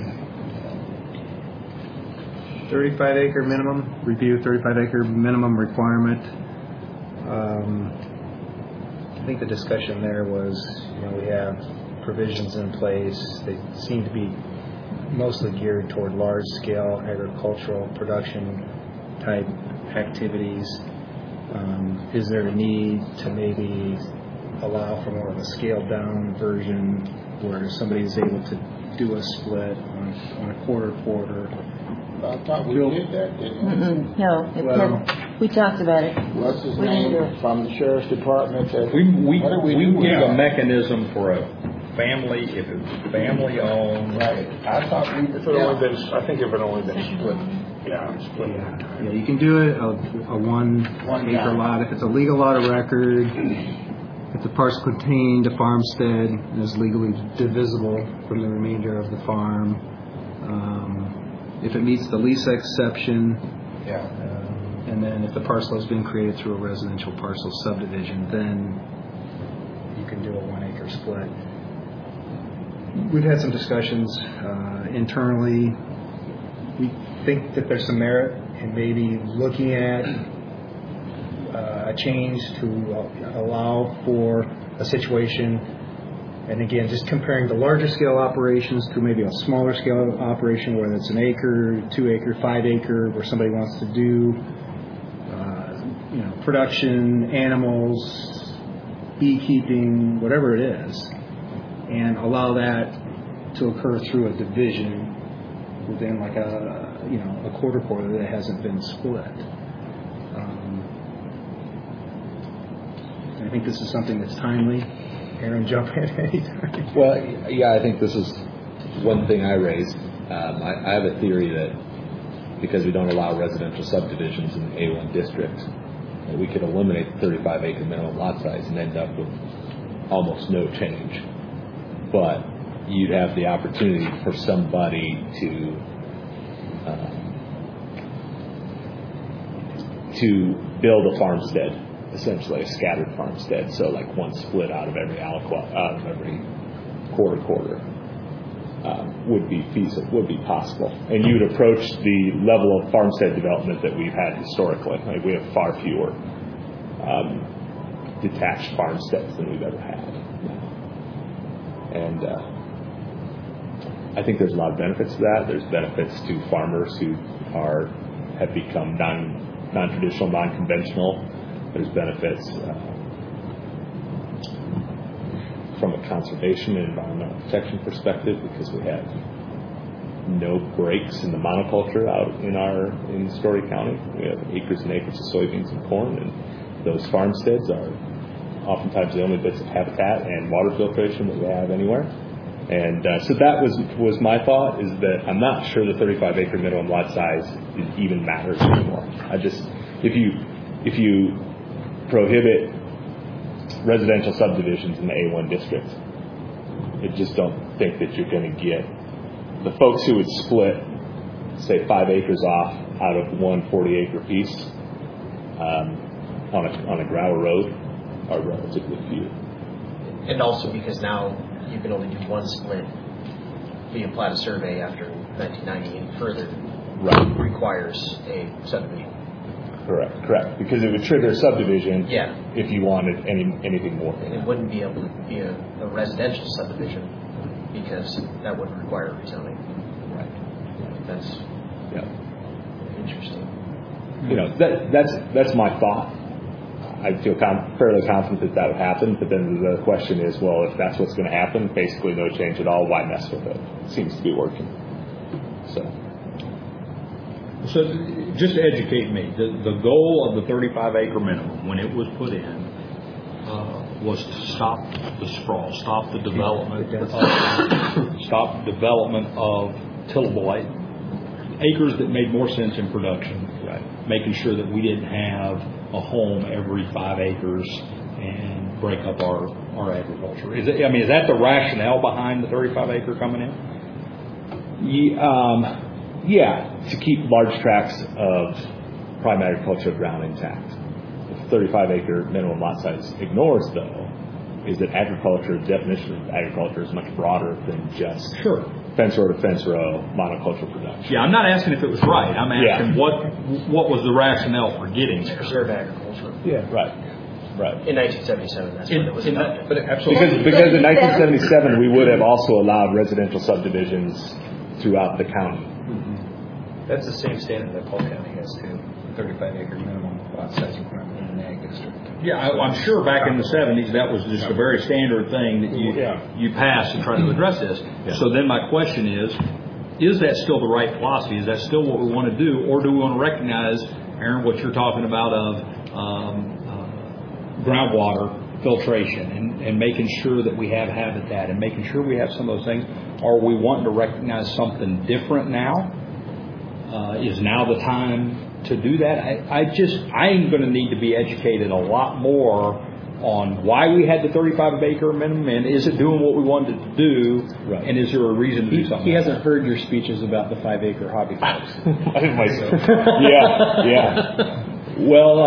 thirty-five acre minimum, review thirty-five acre minimum requirement. Um, I think the discussion there was, you know, we have provisions in place. They seem to be mostly geared toward large scale agricultural production type activities. Um, is there a need to maybe allow for more of a scaled down version where somebody is able to do a split on, on a quarter quarter? I thought we did that, didn't we? Mm-mm, no, it Well- had, we talked about it. What's his We didn't do name it. from the sheriff's department? That, We we what do we, we do with give a that? mechanism for a family if it's family owned. Right. I thought we. If it only been, I think if it only been split, yeah, split. Yeah, yeah, you can do it, a, a one One acre guy. lot. If it's a legal lot of record, if the parcel contained a farmstead and is legally divisible from the remainder of the farm, um, if it meets the lease exception, Yeah. um, and then if the parcel has been created through a residential parcel subdivision, then you can do a one acre split. We've had some discussions uh, internally. We think that there's some merit in maybe looking at uh, a change to uh, allow for a situation, and again, just comparing the larger scale operations to maybe a smaller scale operation, whether it's an acre, two acre, five acre, where somebody wants to do, uh, you know, production, animals, beekeeping, whatever it is, and allow that to occur through a division within like a, you know, a quarter quarter that hasn't been split. Um, I think this is something that's timely. Aaron, jump in anytime. Well, yeah, I think this is one thing I raised. Um, I, I have a theory that because we don't allow residential subdivisions in the A one district, that we could eliminate the thirty-five acre minimum lot size and end up with almost no change. But you'd have the opportunity for somebody to uh, to build a farmstead, essentially a scattered farmstead. So like one split out of every aliquot, out of every quarter quarter um, would be feasible, would be possible. And you would approach the level of farmstead development that we've had historically. Like we have far fewer um, detached farmsteads than we've ever had. And uh, I think there's a lot of benefits to that. There's benefits to farmers who are have become non non-traditional, non-conventional. There's benefits uh, from a conservation and environmental protection perspective because we have no breaks in the monoculture out in our in Story County. We have acres and acres of soybeans and corn, and those farmsteads are oftentimes the only bits of habitat and water filtration that we have anywhere. And uh, so that was was my thought, is that I'm not sure the thirty-five acre minimum lot size even matters anymore. I just, if you if you prohibit residential subdivisions in the A one district, I just don't think that you're going to get the folks who would split, say, five acres off out of one forty acre piece um, on a on a gravel road are relatively few. And also because now you can only do one split via plat of survey after nineteen ninety, and further right. requires a subdivision. Correct, correct. Because it would trigger a subdivision yeah. if you wanted any anything more. And it wouldn't be able to be a, a residential subdivision because that wouldn't require rezoning. Right. That's yeah. interesting. You know, that that's that's my thought. I feel com- fairly confident that that would happen, but then the question is, well, if that's what's going to happen, basically no change at all, why mess with it? It seems to be working. So, so just to educate me, the, the goal of the thirty-five acre minimum when it was put in uh, was to stop the sprawl, stop the development, of, stop development of tillable acres that made more sense in production. right. Making sure that we didn't have a home every five acres and break up our, our agriculture. Is it, I mean, is that the rationale behind the thirty-five acre coming in? Yeah, um, yeah, to keep large tracts of prime agricultural ground intact. What the thirty-five acre minimum lot size ignores, though, is that agriculture, the definition of agriculture is much broader than just sure. fence row to fence row monoculture production. Yeah, I'm not asking if it was right. I'm asking yeah. what what was the rationale for getting there? Preserve agriculture. Yeah, right, right. In nineteen seventy-seven, that's when it was adopted. But absolutely, because because in nineteen seventy-seven we would have also allowed residential subdivisions throughout the county. Mm-hmm. That's the same standard that Polk County has too. thirty-five acre minimum lot size requirement in an ag district. Yeah, I, I'm sure back in the seventies that was just a very standard thing that you yeah. you passed to try to address this. Yeah. So then my question is, is that still the right philosophy? Is that still what we want to do, or do we want to recognize, Aaron, what you're talking about of um, uh, groundwater filtration and, and making sure that we have habitat and making sure we have some of those things? Are we wanting to recognize something different now? Uh, is now the time to do that? I, I just, I'm going to need to be educated a lot more on why we had the thirty-five acre minimum, and is it doing what we wanted it to do, right. and is there a reason to he, do something? He like hasn't that? heard your speeches about the five acre hobby farms. I think myself. yeah, yeah. Well,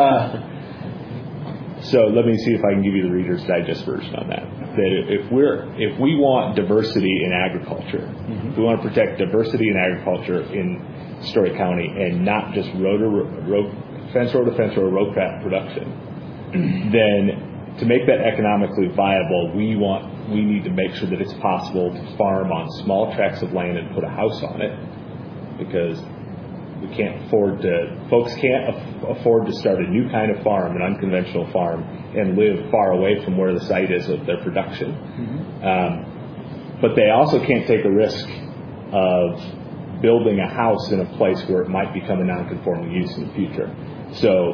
uh, so let me see if I can give you the Reader's Digest version on that. That if we're if we want diversity in agriculture, mm-hmm. if we want to protect diversity in agriculture in Story County and not just row to row, fence row to fence row row crop production, then to make that economically viable, we want we need to make sure that it's possible to farm on small tracts of land and put a house on it, because we can't afford to. Folks can't af- afford to start a new kind of farm, an unconventional farm, and live far away from where the site is of their production. Mm-hmm. Um, but they also can't take a risk of building a house in a place where it might become a non-conforming use in the future. So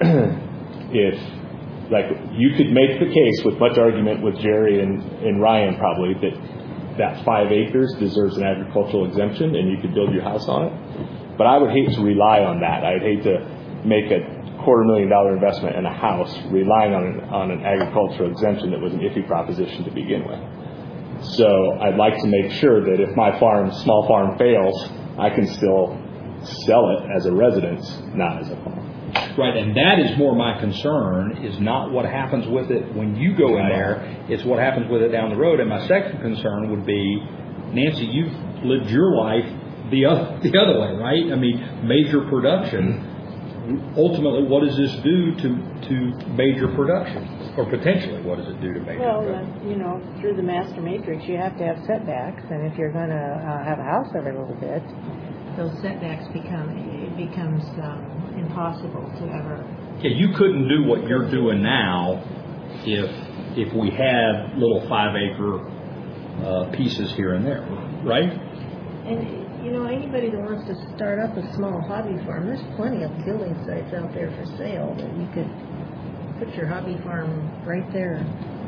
if, like, you could make the case with much argument with Jerry and, and Ryan probably that that five acres deserves an agricultural exemption and you could build your house on it. But I would hate to rely on that. I'd hate to make a quarter million dollar investment in a house relying on an, on an agricultural exemption that was an iffy proposition to begin with. So I'd like to make sure that if my farm, small farm fails, I can still sell it as a residence, not as a farm. Right, and that is more my concern, is not what happens with it when you go in there, it's what happens with it down the road. And my second concern would be, Nancy, you've lived your life the other, the other way, right? I mean, major production. Ultimately, what does this do to, to major production? Or potentially, what does it do to major Well, production? uh, you know, through the master matrix, you have to have setbacks, and if you're going to uh, have a house every little bit, those setbacks become, it becomes um, impossible to ever. Yeah, you couldn't do what you're doing now if if we had little five acre uh, pieces here and there, right? And you know, anybody that wants to start up a small hobby farm, there's plenty of building sites out there for sale that you could put your hobby farm right there.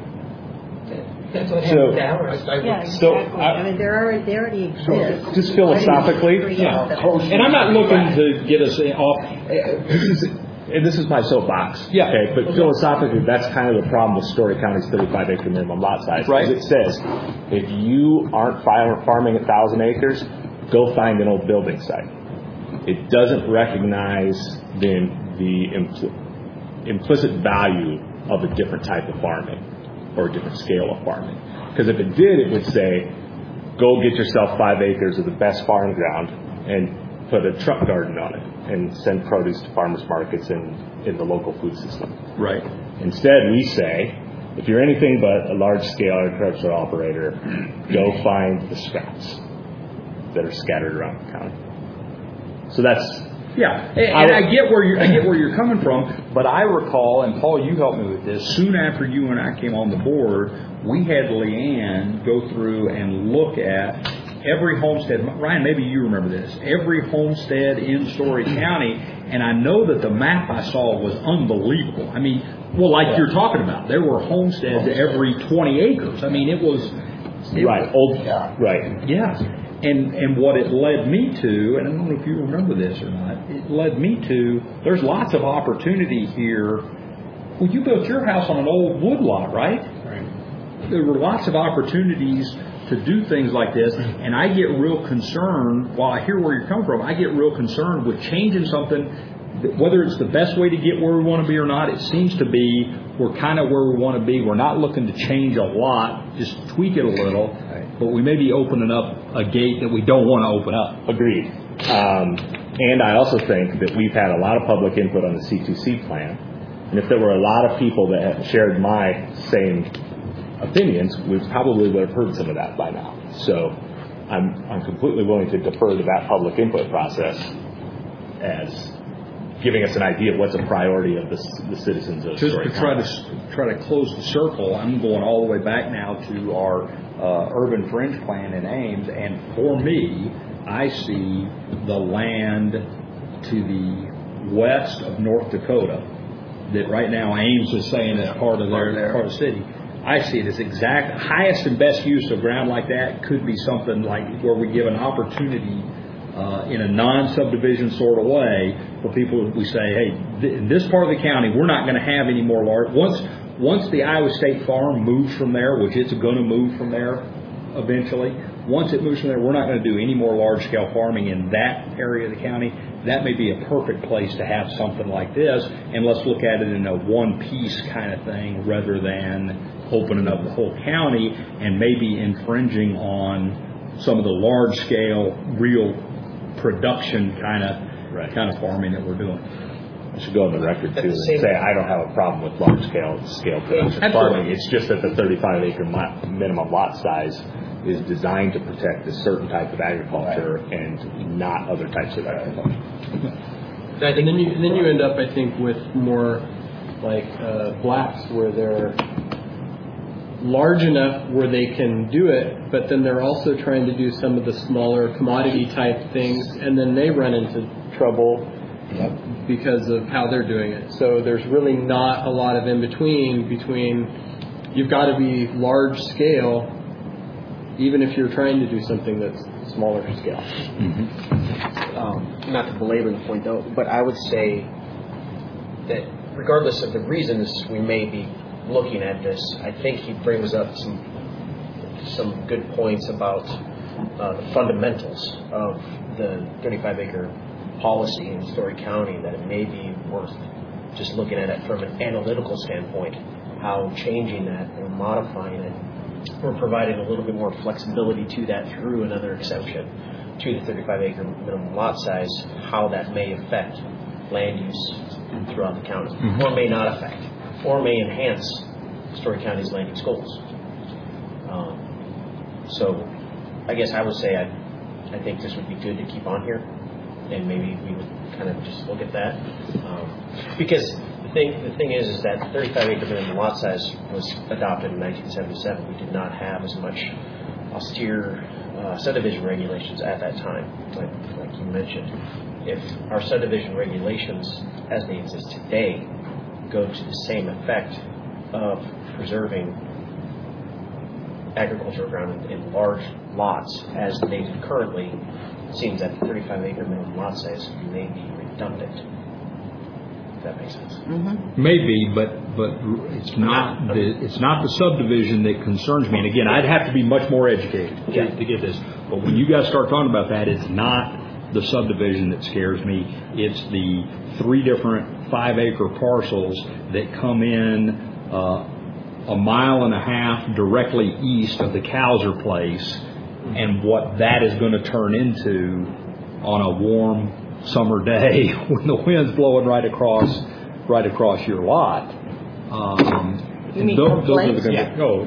That's what So- happened to ours. Yeah, exactly. So, I, I- mean, there already they already exist. Just philosophically, Create Yeah. them. And I'm not looking to get us off. and this is my soapbox. Yeah. Okay, but philosophically, that's kind of the problem with Story County's thirty-five acre minimum lot size. Right. Because it says, if you aren't fi- farming a thousand acres, go find an old building site. It doesn't recognize the the impl- implicit value of a different type of farming or a different scale of farming. Because if it did, it would say, go get yourself five acres of the best farm ground and put a truck garden on it and send produce to farmers markets in, in the local food system. Right. Instead, we say, if you're anything but a large-scale agricultural operator, go find the scraps that are scattered around the county. So that's... Yeah, and, and I get where you're I get where you're coming from, but I recall, and Paul, you helped me with this. Soon after you and I came on the board, we had Leanne go through and look at every homestead. Ryan, maybe you remember this. Every homestead in Story County, and I know that the map I saw was unbelievable. I mean, well, like you're talking about, there were homesteads every twenty acres. I mean, it was it right. was- Old. Yeah. Right. Yeah. And and what it led me to, and I don't know if you remember this or not, it led me to, there's lots of opportunity here. Well, you built your house on an old wood lot, right? Right. There were lots of opportunities to do things like this, and I get real concerned, while I hear where you're coming from, I get real concerned with changing something, that whether it's the best way to get where we want to be or not. It seems to be we're kind of where we want to be. We're not looking to change a lot, just tweak it a little. But we may be opening up a gate that we don't want to open up. Agreed. Um, and I also think that we've had a lot of public input on the C two C plan. And if there were a lot of people that had shared my same opinions, we probably would have heard some of that by now. So I'm, I'm completely willing to defer to that public input process as giving us an idea of what's a priority of the, the citizens of Just Story to try County. to try to close the circle, I'm going all the way back now to our uh, urban fringe plan in Ames, and for me, I see the land to the west of North Dakota that right now Ames is saying is part of their part of the city. I see it as exact highest and best use of ground like that could be something like where we give an opportunity uh, in a non-subdivision sort of way for people. We say, hey, th- in this part of the county, we're not going to have any more large. Once once the Iowa State Farm moves from there, which it's going to move from there eventually. Once it moves from there, we're not going to do any more large-scale farming in that area of the county. That may be a perfect place to have something like this, and let's look at it in a one-piece kind of thing rather than opening up the whole county and maybe infringing on some of the large-scale, real production kind of Right. kind of farming that we're doing. I should go on the record, At too, the and same- say I don't have a problem with large-scale scale production Absolutely. farming. It's just that the thirty-five acre mo- minimum lot size is designed to protect a certain type of agriculture and not other types of agriculture. And then you and then you end up, I think, with more like uh, blacks where they're large enough where they can do it, but then they're also trying to do some of the smaller commodity type things, and then they run into trouble because of how they're doing it. So there's really not a lot of in between between you've got to be large scale even if you're trying to do something that's smaller scale. Mm-hmm. Um, not to belabor the point though, but I would say that regardless of the reasons we may be looking at this, I think he brings up some some good points about uh, the fundamentals of the thirty-five acre policy in Story County, that it may be worth just looking at it from an analytical standpoint, how changing that or modifying it or providing a little bit more flexibility to that through another exception to the thirty-five acre minimum lot size, how that may affect land use throughout the county, mm-hmm. or may not affect, or may enhance Story County's land use goals. Um, so I guess I would say I, I think this would be good to keep on here, and maybe we would kind of just look at that. Um, because the thing, the thing is, is that thirty-five acre minimum lot size was adopted in nineteen seventy-seven. We did not have as much austere uh, subdivision regulations at that time, like, like you mentioned. If our subdivision regulations, as they exist today, go to the same effect of preserving agricultural ground in, in large lots as they do currently, it seems that the thirty-five acre minimum lot size may be redundant. If that makes sense. Mm-hmm. Maybe, but but it's not the it's not the subdivision that concerns me. And again, I'd have to be much more educated to, yeah. to get this. But when you guys start talking about that, it's not the subdivision that scares me. It's the three different five acre parcels that come in uh, a mile and a half directly east of the Cowser place, and what that is going to turn into on a warm summer day when the wind's blowing right across right across your lot. Um, you mean those, those are the yeah. gonna, oh,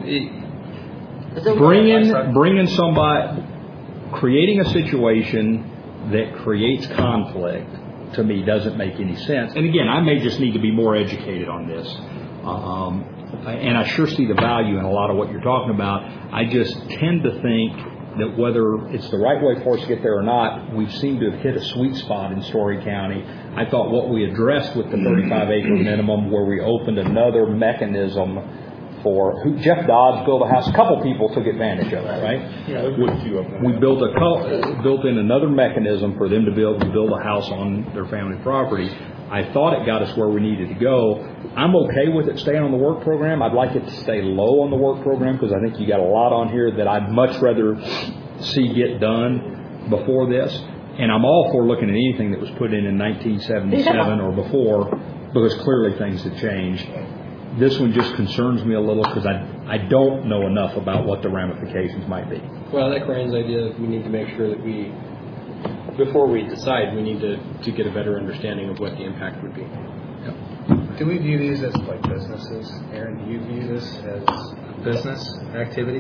it, bringing bringing somebody, creating a situation that creates conflict, to me doesn't make any sense. And again, I may just need to be more educated on this. Um, and I sure see the value in a lot of what you're talking about. I just tend to think that whether it's the right way for us to get there or not, we seem to have hit a sweet spot in Story County. I thought what we addressed with the thirty-five acre minimum, where we opened another mechanism for who, Jeff Dodds built a house. A couple people took advantage of it, right? Yeah, we, we built a couple, built in another mechanism for them to be able to build a house on their family property. I thought it got us where we needed to go. I'm okay with it staying on the work program. I'd like it to stay low on the work program because I think you got a lot on here that I'd much rather see get done before this. And I'm all for looking at anything that was put in in nineteen seventy-seven or before, because clearly things have changed. This one just concerns me a little because I, I don't know enough about what the ramifications might be. Well, I like Ryan's idea. We need to make sure that we, before we decide, we need to, to get a better understanding of what the impact would be. Yep. Do we view these as like businesses? Aaron, do you view this as a business activity?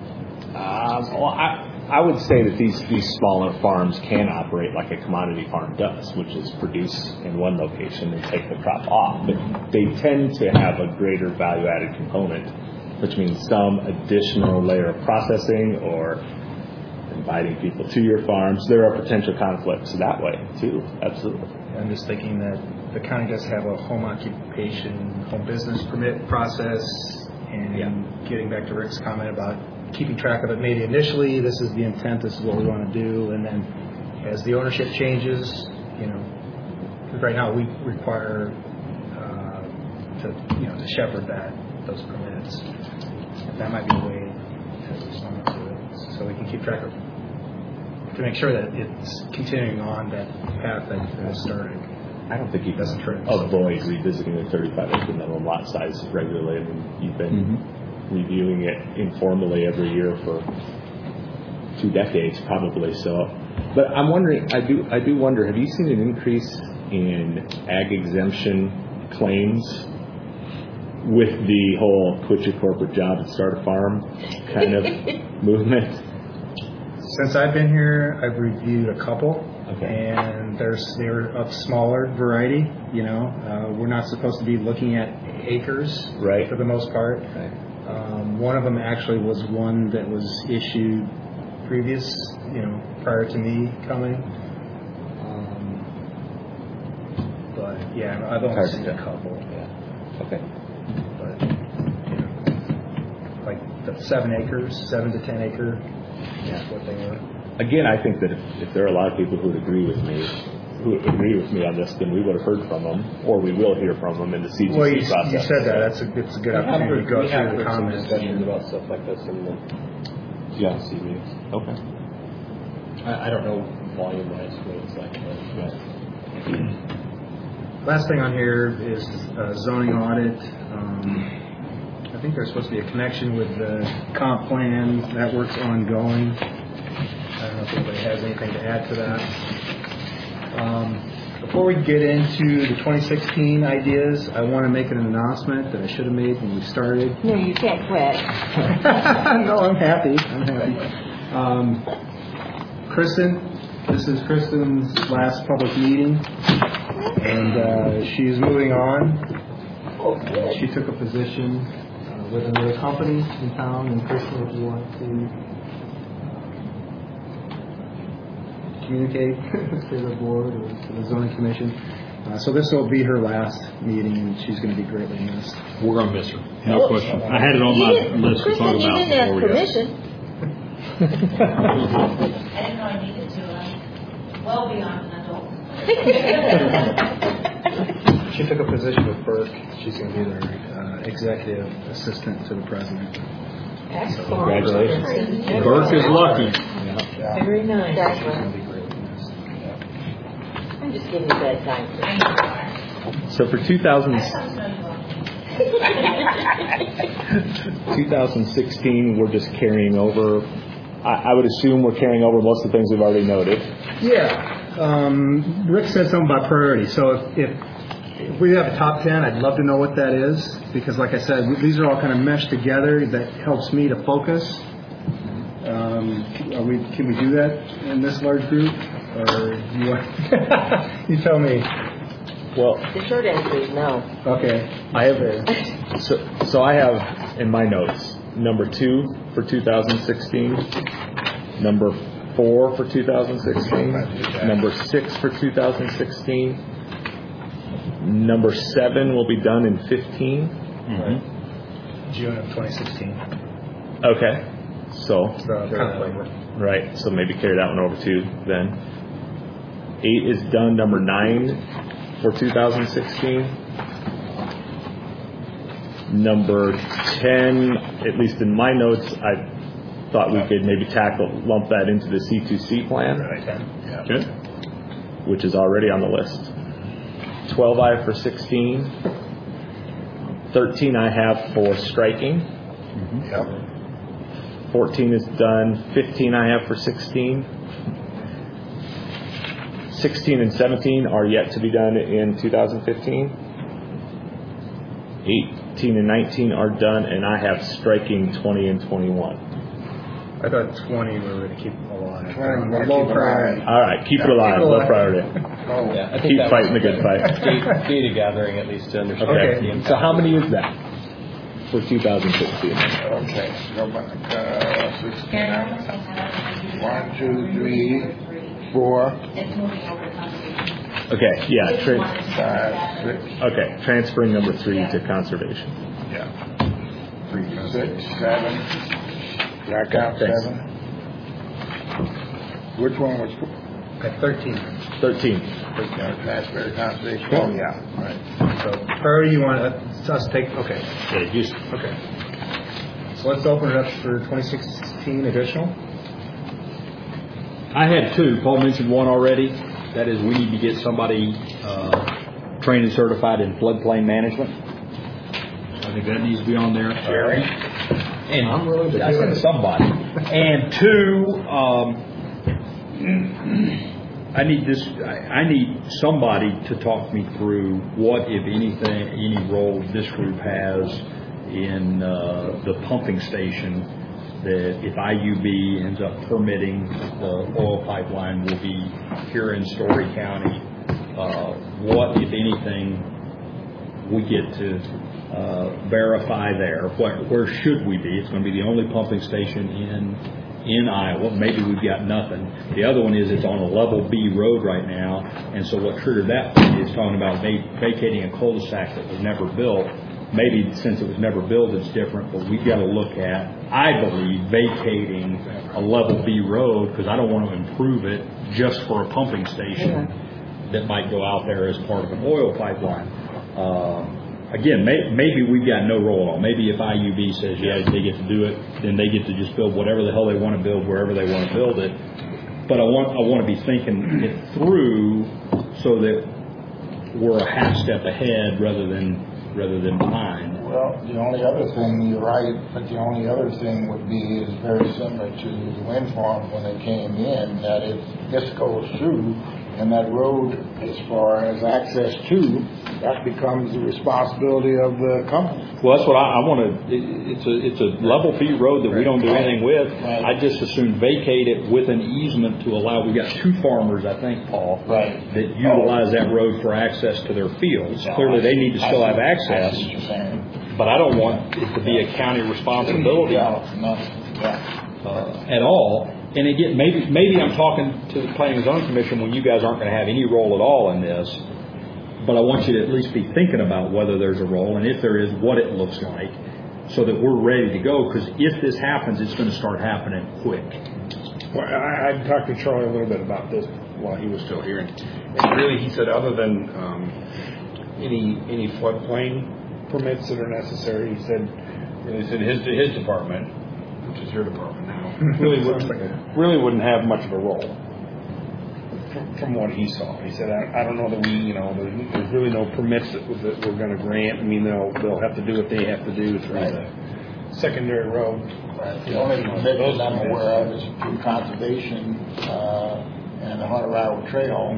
Um, well, I, I would say that these, these smaller farms can operate like a commodity farm does, which is produce in one location and take the crop off. But they tend to have a greater value-added component, which means some additional layer of processing or inviting people to your farms. There are potential conflicts that way, too. Absolutely. I'm just thinking that the county does have a home occupation, home business permit process, and yeah. getting back to Rick's comment about keeping track of it, maybe initially this is the intent, this is what we want to do, and then as the ownership changes, you know, because right now we require uh, to, you know, to shepherd that, those permits. That might be a way to respond to it, so we can keep track of, to make sure that it's continuing on that path that it started. I don't think you can avoid revisiting the thirty-five acre minimum lot size regularly. I mean, you've been mm-hmm. reviewing it informally every year for two decades, probably so. But I'm wondering, I do, I do wonder, have you seen an increase in ag exemption claims with the whole quit your corporate job and start a farm kind of movement? Since I've been here, I've reviewed a couple. Okay. And there's they're of smaller variety. You know, uh, we're not supposed to be looking at acres, right, for the most part. Right. Um, one of them actually was one that was issued previous, you know, prior to me coming. Um, but yeah, I've only seen a couple. Yeah. Okay. But you know, like the seven acres, seven to ten acre. Yeah. What they were. Again, I think that if, if there are a lot of people who would agree with me, who agree with me on this, then we would have heard from them, or we will hear from them in the C G C Well, you, process. you said that. That's a, it's a good opportunity to go We have through the heard some comments. discussions about stuff like this in the Yeah. C meetings. Okay. I, I don't know volume wise what it's like, but Last thing on here is uh, zoning audit. Um, I think there's supposed to be a connection with the comp plan. That work's ongoing. I don't know if anybody has anything to add to that. Um, before we get into the twenty sixteen ideas, I want to make an announcement that I should have made when we started. No, you can't quit. No, I'm happy. I'm happy. Um, Kristen, this is Kristen's last public meeting, and uh, she's moving on. Uh, she took a position uh, with another company in town, and Kristen, would you want to communicate to the board or to the zoning commission? Uh, so this will be her last meeting, and she's going to be greatly missed. We're going to miss her. No question. I had it on You my didn't- list to Kristen, talk you about didn't before ask we got. permission. I didn't know I needed to. I'm well beyond an adult. She took a position with Burke. She's going to be their uh, executive assistant to the president. Excellent. Congratulations. Burke is lucky. Very nice. Exactly. She's going to be greatly missed. I'm just giving you bad time. So for two thousand, I don't know you two thousand sixteen, we're just carrying over. I, I would assume we're carrying over most of the things we've already noted. Yeah. Um, Rick said something about priority. So if, if if we have a top ten, I'd love to know what that is, because like I said, these are all kind of meshed together. That helps me to focus. Um, are we, can we do that in this large group? Or you, want, you tell me. Well, The short answer is no. Okay. I have so so I have in my notes number two for two thousand sixteen, number four for two thousand sixteen, number six for two thousand sixteen, number seven will be done in fifteen. Mm-hmm. June of twenty sixteen. Okay, so So kind of flavor. right, so maybe carry that one over too. Then eight is done. Number nine for two thousand sixteen. Number ten, at least in my notes, I thought we could maybe tackle, lump that into the C two C plan. Yeah. Good. Which is already on the list. twelve I have for sixteen. thirteen I have for striking. Yep. fourteen is done. fifteen I have for sixteen. sixteen and seventeen are yet to be done in two thousand fifteen. eighteen and nineteen are done, and I have striking twenty and twenty-one. I thought twenty we were going to keep alive. twenty, we're gonna Low keep it priority. alive. All right, keep it alive. Keep it Low alive. priority. Oh, yeah, I think Keep that fighting was the good fight. data, data gathering at least to understand. Okay. the impact. So how many is that for two thousand sixteen? okay. Go back. Uh, sixteen. One, two, three, four, It's moving over conservation. Okay. Yeah. Which Tra- one is five, better? six, okay. Transferring number three to conservation. yeah. Six, seven. Did I count Thanks. seven? Which one was? Okay, thirteen. Thirteen. Transfer to conservation. Oh, yeah. Right. So priority, you want us to take, okay. Yeah, just Okay. So let's open it up for twenty sixteen additional. I had two. Paul mentioned one already. That is, we need to get somebody uh, trained and certified in floodplain management. I think that needs to be on there. Jerry? And I'm really, I said somebody. And two, um, I need this. I, I need somebody to talk me through what, if anything, any role this group has in uh, the pumping station. That if I U B ends up permitting the oil pipeline will be here in Story County, uh, what, if anything, we get to uh, verify there? Where, where should we be? It's going to be the only pumping station in in Iowa. Maybe we've got nothing. The other one is it's on a level B road right now, and so what triggered that is talking about vac- vacating a cul-de-sac that was never built. Maybe since it was never built, it's different, but we've got to look at, I believe, vacating a level B road, because I don't want to improve it just for a pumping station. that might go out there as part of an oil pipeline. Uh, Again, may, maybe we've got no role at all. Maybe if I U B says, yeah, they get to do it, then they get to just build whatever the hell they want to build wherever they want to build it. But I want I want to be thinking it through so that we're a half step ahead rather than rather than behind. Well, the only other thing, you're right, but the only other thing would be is very similar to the wind farms when they came in, that if this goes through and that road, as far as access to, that becomes the responsibility of the company. Well, that's what I, I want to. It's a it's a level fee road that we don't do anything with. Right. I just assume vacate it with an easement to allow. We got two farmers, I think, Paul, Right. that utilize that road for access to their fields. No, Clearly, they need to still I have see- access, I see what you're saying. but I don't want it to be a county responsibility Yeah, no, yeah. uh, at all. And again, maybe maybe I'm talking to the Planning and Zoning Commission when you guys aren't going to have any role at all in this. But I want you to at least be thinking about whether there's a role, and if there is, what it looks like, so that we're ready to go. Because if this happens, it's going to start happening quick. Well, I, I talked to Charlie a little bit about this while he was still here, and, and really, he said other than um, any any floodplain permits that are necessary, he said really said his his department, which is your department now, really wouldn't really wouldn't have much of a role. From what he saw, he said, I, I don't know that we, you know, there's, there's really no permits that, that we're going to grant. I mean, they'll they'll have to do what they have to do through Right. the secondary road. Right. The only permit that I'm aware of is through conservation uh, and the Hunter Island Trail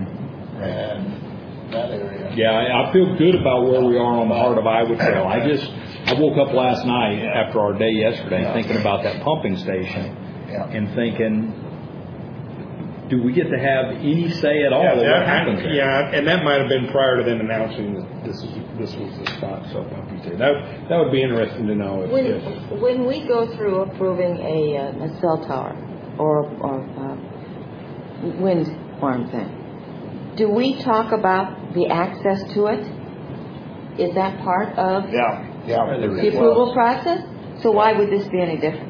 and that area. Yeah, I, I feel good about where we are on the Heart of Iowa Trail. I just I woke up last night after our day yesterday Yeah. thinking about that pumping station Yeah. and thinking, do we get to have any say at all Yeah, in that- what happens there? yeah, and that might have been prior to them announcing that this is this was the spot. So that that would be interesting to know if, When, if when we go through approving a, uh, a cell tower or, or uh, wind farm thing, do we talk about the access to it? Is that part of Yeah, yeah. the approval process? So why would this be any different?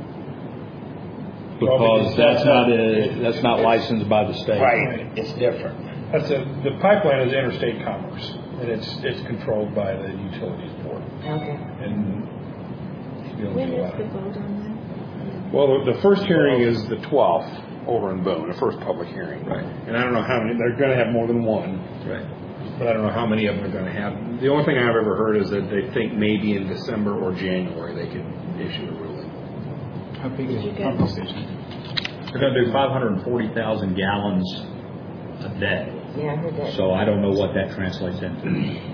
Because that's not a, that's not licensed by the state. Right, it's different. that's a, the pipeline is interstate commerce, and it's it's controlled by the utilities board. Okay. And you don't When do a is lot the of- vote on Well, the, the first hearing is the twelfth over in Boone, the first public hearing. Right. And I don't know how many. They're going to have more than one. Right. But I don't know how many of them are going to have. The only thing I've ever heard is that they think maybe in December or January they could issue a ruling. How big Did is you the guys- pumping station? They're going to do five hundred forty thousand gallons a day. Yeah, I heard that. So I don't know what that translates into.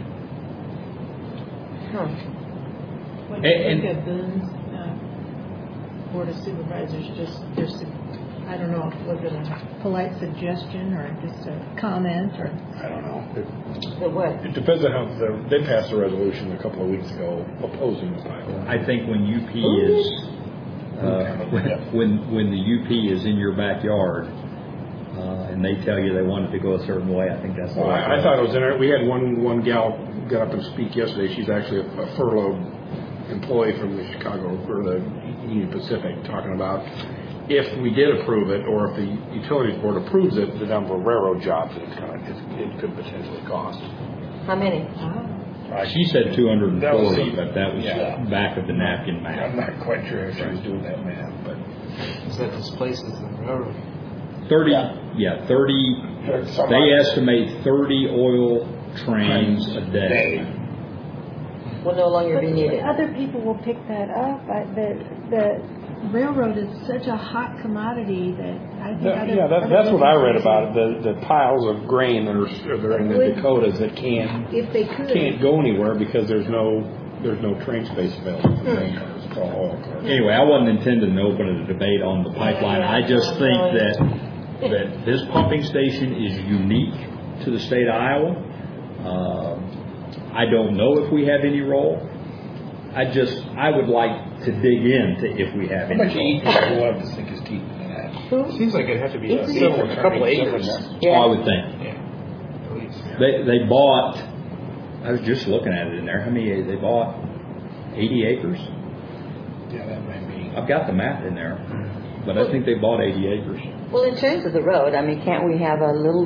Huh. What And- do you think and- of Boone's uh, Board of Supervisors, just, their su- I don't know, was it a polite suggestion or just a comment or? I don't know. It, The what? it depends on how the, they passed a resolution a couple of weeks ago opposing the pipeline. I think when U P is, uh, when, when the U P is in your backyard, uh, and they tell you they want it to go a certain way, I think that's the Well, right I, I way. thought it was in there. We had one one gal got up and speak yesterday. She's actually a, a furloughed employee from the Chicago or the Union Pacific, talking about if we did approve it, or if the utilities board approves it, the number of railroad jobs that it's gonna, it, it could potentially cost. How many? Uh, She said two hundred That was forty, some- but that was yeah. back of the napkin I'm math. not quite sure if she was doing that math, but Because that displaces the railroad. Thirty, Yeah. yeah, thirty, There's some- they estimate thirty oil trains a day. Will no longer But be needed. other people will pick that up. I- The, the railroad is such a hot commodity that I think That- other. yeah, that, other that's what I read businesses, about it. The the piles of grain that are that are in the Would- Dakotas that can't If they could. can't go anywhere because there's no there's no train space available for grain cars. It's all oil cars. Anyway, I wasn't intending to open a debate on the pipeline. I just think that, that this pumping station is unique to the state of Iowa. Uh, I don't know if we have any role. I just, I would like to dig into if we have How any much role. E P A will have to sink his teeth in that? It seems like it'd have to be a, It's- several, a couple of acres. Oh, I Yeah. would think. Yeah, at least. They, they bought, I was just looking at it in there, how many, they bought eighty acres? Yeah, that might be. I've got the map in there, but I think they bought eighty acres. Well, in terms of the road, I mean, can't we have a little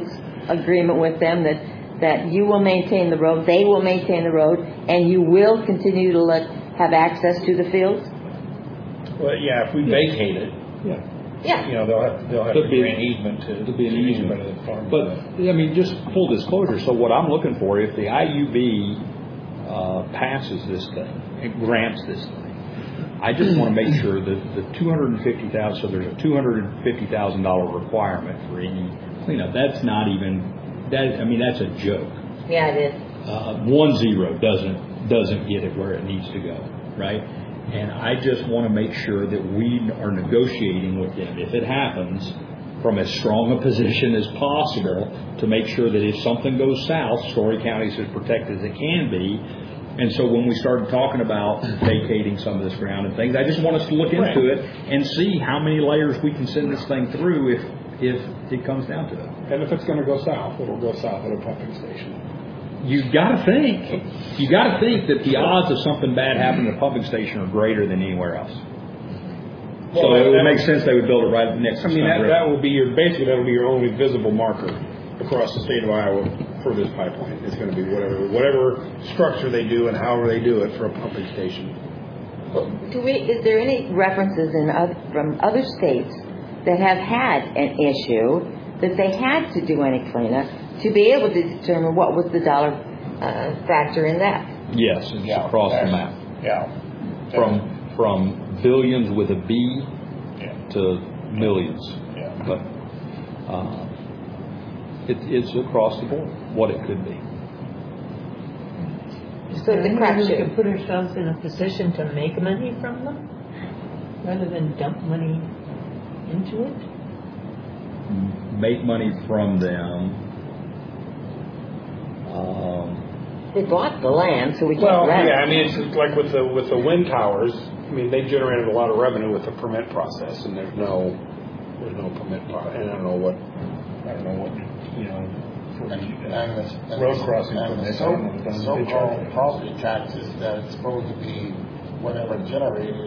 agreement with them that, that you will maintain the road, they will maintain the road, and you will continue to let, have access to the fields? Well, yeah, if we vacate it, Yeah. Yeah. you know, they'll have, they'll have There'll to be- grant easement to. there'll be an to easement. anybody that farms But, it. I mean, just full disclosure, so what I'm looking for, if the I U B uh, passes this thing, it grants this thing, I just want to make sure that the two hundred fifty thousand dollars, so there's a two hundred fifty thousand dollars requirement for any cleanup. That's not even, that, I mean, that's a joke. Yeah, it is. Uh, one zero doesn't, doesn't get it where it needs to go, right? And I just want to make sure that we are negotiating with them, if it happens, from as strong a position as possible to make sure that if something goes south, Story County is as protected as it can be. And so when we started talking about vacating some of this ground and things, I just want us to look into it and see how many layers we can send this thing through if, if it comes down to it. And if it's gonna go south, it'll go south at a pumping station. You got to think, you got to think that the odds of something bad happening at a pumping station are greater than anywhere else. So Well, it would that- make sense they would build it right next to I mean, Skunk that, River. that will be your, basically, that'll be your only visible marker across the state of Iowa for this pipeline. It's gonna be whatever, whatever structure they do and however they do it for a pumping station. Do we, is there any references in oth- from other states that have had an issue that they had to do any cleanup to be able to determine what was the dollar uh, factor in that? Yes, it's Yeah, across the that's- map. Yeah. From from billions with a B Yeah. to millions. Yeah. But uh, it, it's across the board what it could be. So the Maybe we crapshoot. could put ourselves in a position to make money from them rather than dump money into it. Make money from them. Um, They bought the land, so we can't Well, rent yeah, I it. mean, it's like with the, with the wind towers, I mean, they generated a lot of revenue with the permit process, and there's no, there's no permit, pro- and I don't know what, I don't know what, you know, for And, the, and uh, the, road crossing and the permits, I so, don't know if that's- they charge so-called it. property taxes that it's supposed to be whatever generated,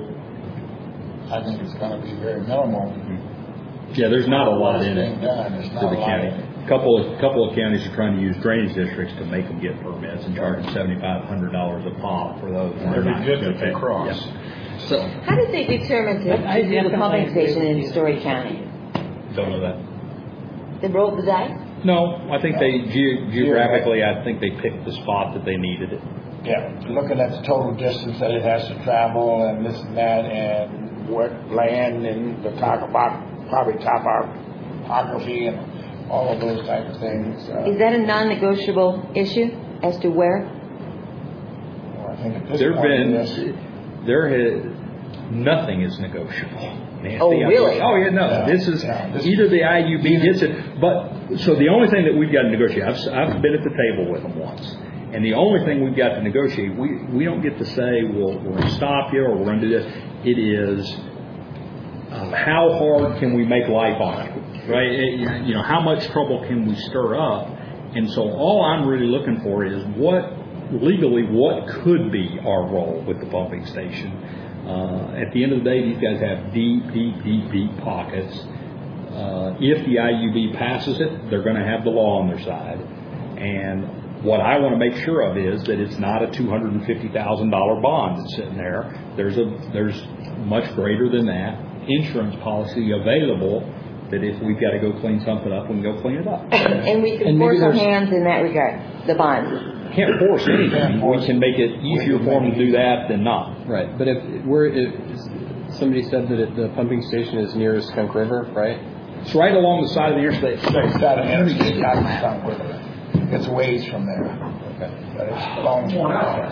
I think it's gonna be very minimal. yeah, there's not a lot in Being it done, there's to not the a lot county. in it. Couple of couple of counties are trying to use drainage districts to make them get permits and charge them seventy five hundred dollars a pop for those. They're not good gonna if they pay. cross. Yeah. So How did they determine to, I to do the definitely pumping agree station with in you. Story County? don't know that. They rolled the dice? No, I think they ge- geographically, I think they picked the spot that they needed it. Yeah, looking at the total distance that it has to travel and this and that and what land and the topogra- probably topography and all of those type of things. Uh, Is that a non-negotiable issue as to where? well, I think at this There've point been, it is. there has, nothing is negotiable. Nancy. Oh, really? Oh, yeah, no, Yeah, this is, yeah, this- either the I U B gets it, but, so the only thing that we've got to negotiate, I've, I've been at the table with them once, and the only thing we've got to negotiate, we, we don't get to say, well, we're going to stop you, or we're going to do this. It is, um, how hard can we make life on you, right? It- you know, how much trouble can we stir up? And so all I'm really looking for is what, legally, what could be our role with the pumping station. Uh, at the end of the day, these guys have deep, deep, deep, deep pockets. Uh, if the I U B passes it, they're going to have the law on their side. And what I want to make sure of is that it's not a two hundred fifty thousand dollars bond that's sitting there. There's a there's much greater than that insurance policy available that if we've got to go clean something up, we can go clean it up. And we can And maybe force our there's- hands in that regard, the bonds. Can't force anything. We can make it easier for them to do that than not. Right, but if we're, if somebody said that it, the pumping station is near Skunk River, right? It's right along the side of the interstate. It's got an interstate out in Skunk River. It's ways from there. Okay. But it's long from there.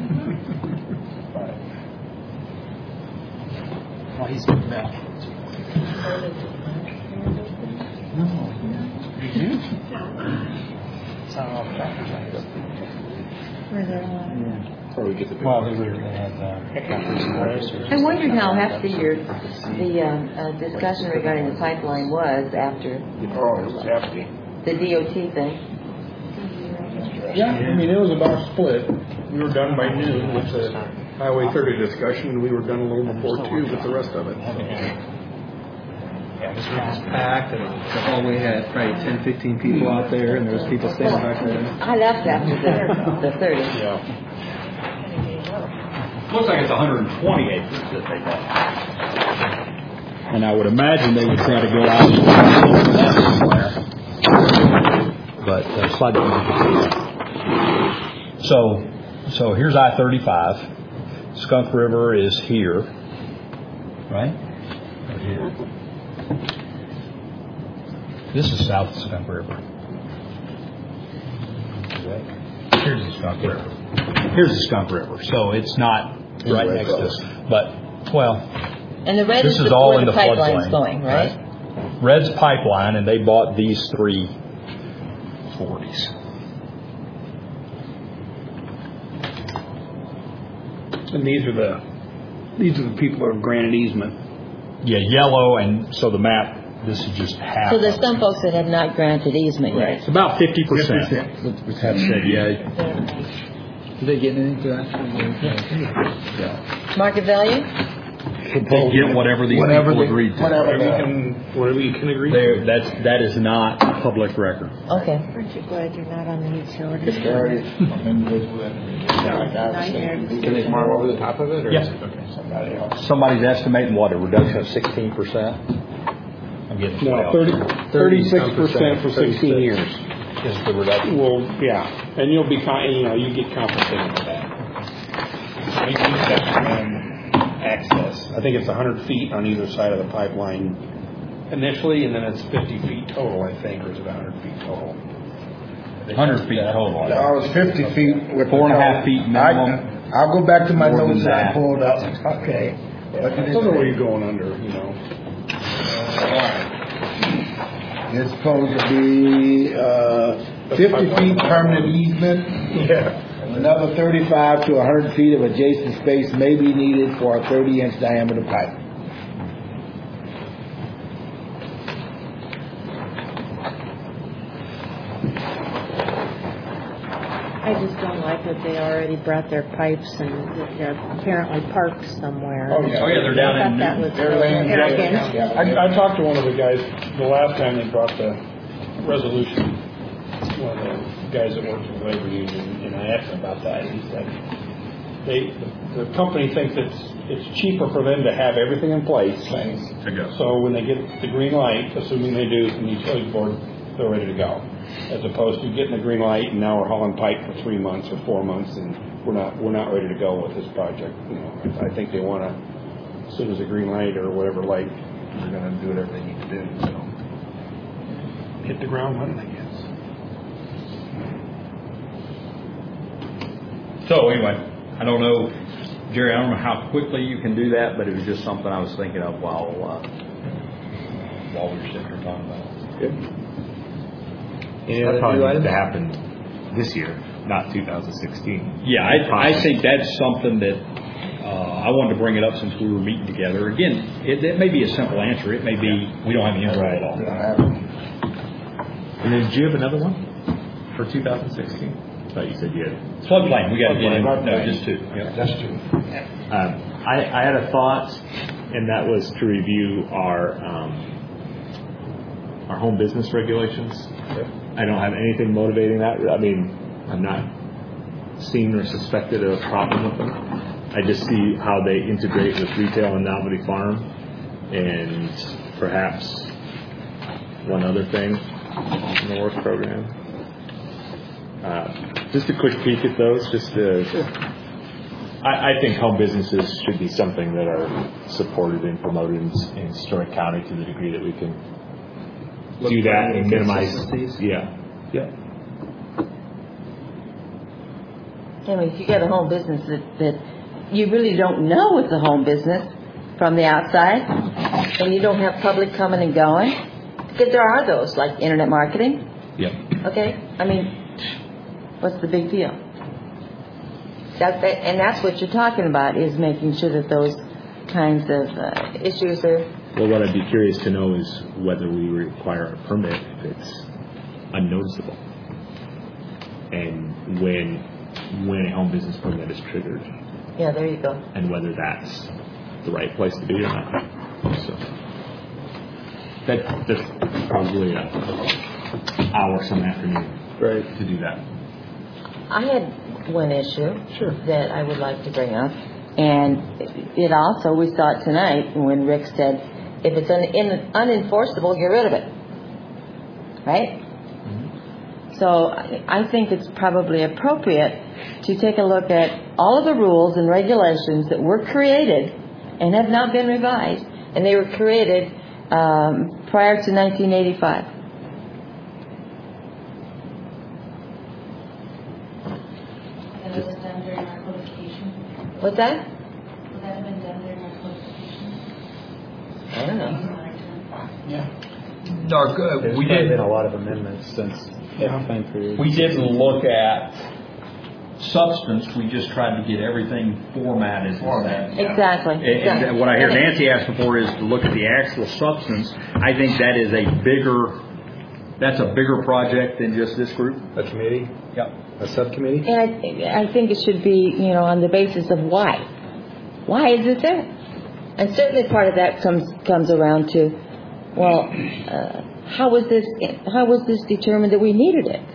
Right. Oh, he's back. Where they're at. Or we get the. Well, they were, they had, uh, I wondered how hefty your, the um, uh, discussion regarding the pipeline was after Oh, it was hefty. the D O T thing. Yeah, I mean, it was about split. We were done by noon with the Highway thirty discussion, and we were done a little before two with the rest of it. Atmosphere was packed, and the hallway had probably ten, fifteen people out there, and there was people standing back there. I left after the, the thirty. Yeah. Looks like it's one hundred twenty acres that they bought. And I would imagine they would try to go out and that somewhere. But uh, slide that one. So, so here's I thirty-five. Skunk River is here, right? Right here. This is south of Skunk River. Here's the Skunk River. Here's the Skunk River. So it's not right next to us. But, well, And the red this is, is the, all where in the the pipeline's floodplain. going, right? Red's pipeline, and they bought these three forties. And these are the these are the people that have granted easement. Yeah, yellow, and so the map, this is just half. So there's of some it. folks that have not granted easement Right. yet. It's about fifty percent. Which have said, yeah. Did they get anything for that? yeah. Market value? They get whatever these Whatever people they- agreed to. whatever Whatever you they- can, whatever you can agree. There, that's that is not public record. Okay. Aren't you glad you're not on the utility? Very individual individual. Can they farm over the top of it? Or Yes. is it- okay. Somebody else. Somebody's estimating what, a reduction of sixteen percent? I'm getting No, thirty, thirty-six percent for sixteen years. is the reduction. Well, yeah, and you'll be, con- you know, you get compensated for that. We use that um, access. I think it's one hundred feet on either side of the pipeline initially, and then it's fifty feet total, I think, or is it one hundred feet total? one hundred feet total. No, it was fifty feet with Four and a half the- feet minimum. I, I'll go back to my More than notes that I that. pulled up. Okay. What I did it don't know where say? you're going under, you know. It's supposed to be uh, fifty feet permanent easement. Yeah. Another thirty-five to one hundred feet of adjacent space may be needed for a thirty inch diameter pipe. I just don't like that they already brought their pipes and that they're apparently parked somewhere. Oh, yeah. Oh, yeah, they're down I in thought that Newton. was They're laying down- arrogant. yeah. I, I talked to one of the guys the last time they brought the resolution, one of the guys that works with the labor union, and I asked him about that, and he said, they, the, the company thinks it's, it's cheaper for them to have everything in place. So when they get the green light, assuming they do from the utility board, they're ready to go. As opposed to getting the green light and now we're hauling pipe for three months or four months and we're not, we're not ready to go with this project. You know, I, I think they want to, as soon as the green light or whatever light, they're going to do whatever they need to do, so. Hit the ground running, I guess. So anyway, I don't know, Jerry, I don't know how quickly you can do that, but it was just something I was thinking of while uh, while we were sitting here talking about it. Good. Any That other probably new needs to items? happen this year, not two thousand sixteen. Yeah, I, I think that's something that uh, I wanted to bring it up since we were meeting together. Again, it, it may be a simple answer. It may be we don't have any info at all. We don't have it. And then, do you have another one for two thousand sixteen? I thought you said you had. Floodplain, we got to get in. Floodplain. No, just two. Yeah. That's true. Um, I, I had a thought, and that was to review our um, our home business regulations. I don't have anything motivating that. I mean, I'm not seen or suspected of a problem with them. I just see how they integrate with retail and novelty farm, and perhaps one other thing in the work program. Uh, just a quick peek at those. Just to, I, I think home businesses should be something that are supported and promoted in, in Story County to the degree that we can Look do for that any and minimize. inconsistencies? Yeah, yeah. I mean, if you got a home business that, that you really don't know it's a home business from the outside, and you don't have public coming and going, because there are those, like internet marketing, Yep. okay? I mean, what's the big deal? That, that, and that's what you're talking about, is making sure that those kinds of uh, issues are... Well, what I'd be curious to know is whether we require a permit if it's unnoticeable, and when when a home business permit is triggered, Yeah, there you go. and whether that's the right place to be or not. So, That, that's probably a hour some afternoon Right. to do that. I had one issue Sure. that I would like to bring up, and it also, we saw it tonight when Rick said, if it's un, in, unenforceable, get rid of it. Right? Mm-hmm. So I, I think it's probably appropriate to take a look at all of the rules and regulations that were created and have not been revised, and they were created um, prior to nineteen eighty-five. And it was done during our codification. What's that? Would that have been done during our codification? I don't know. Yeah. Dark, uh, There's we probably did. been a lot of amendments since that time period. We didn't look at substance. We just tried to get everything formatted. Format. Exactly. And, and exactly. what I hear Nancy asking for is to look at the actual substance. I think that is a bigger, that's a bigger project than just this group. A committee? Yep. A subcommittee? And I, I think it should be, you know, on the basis of why. Why is it there? And certainly part of that comes comes around to, well, uh, how was this how was this determined that we needed it?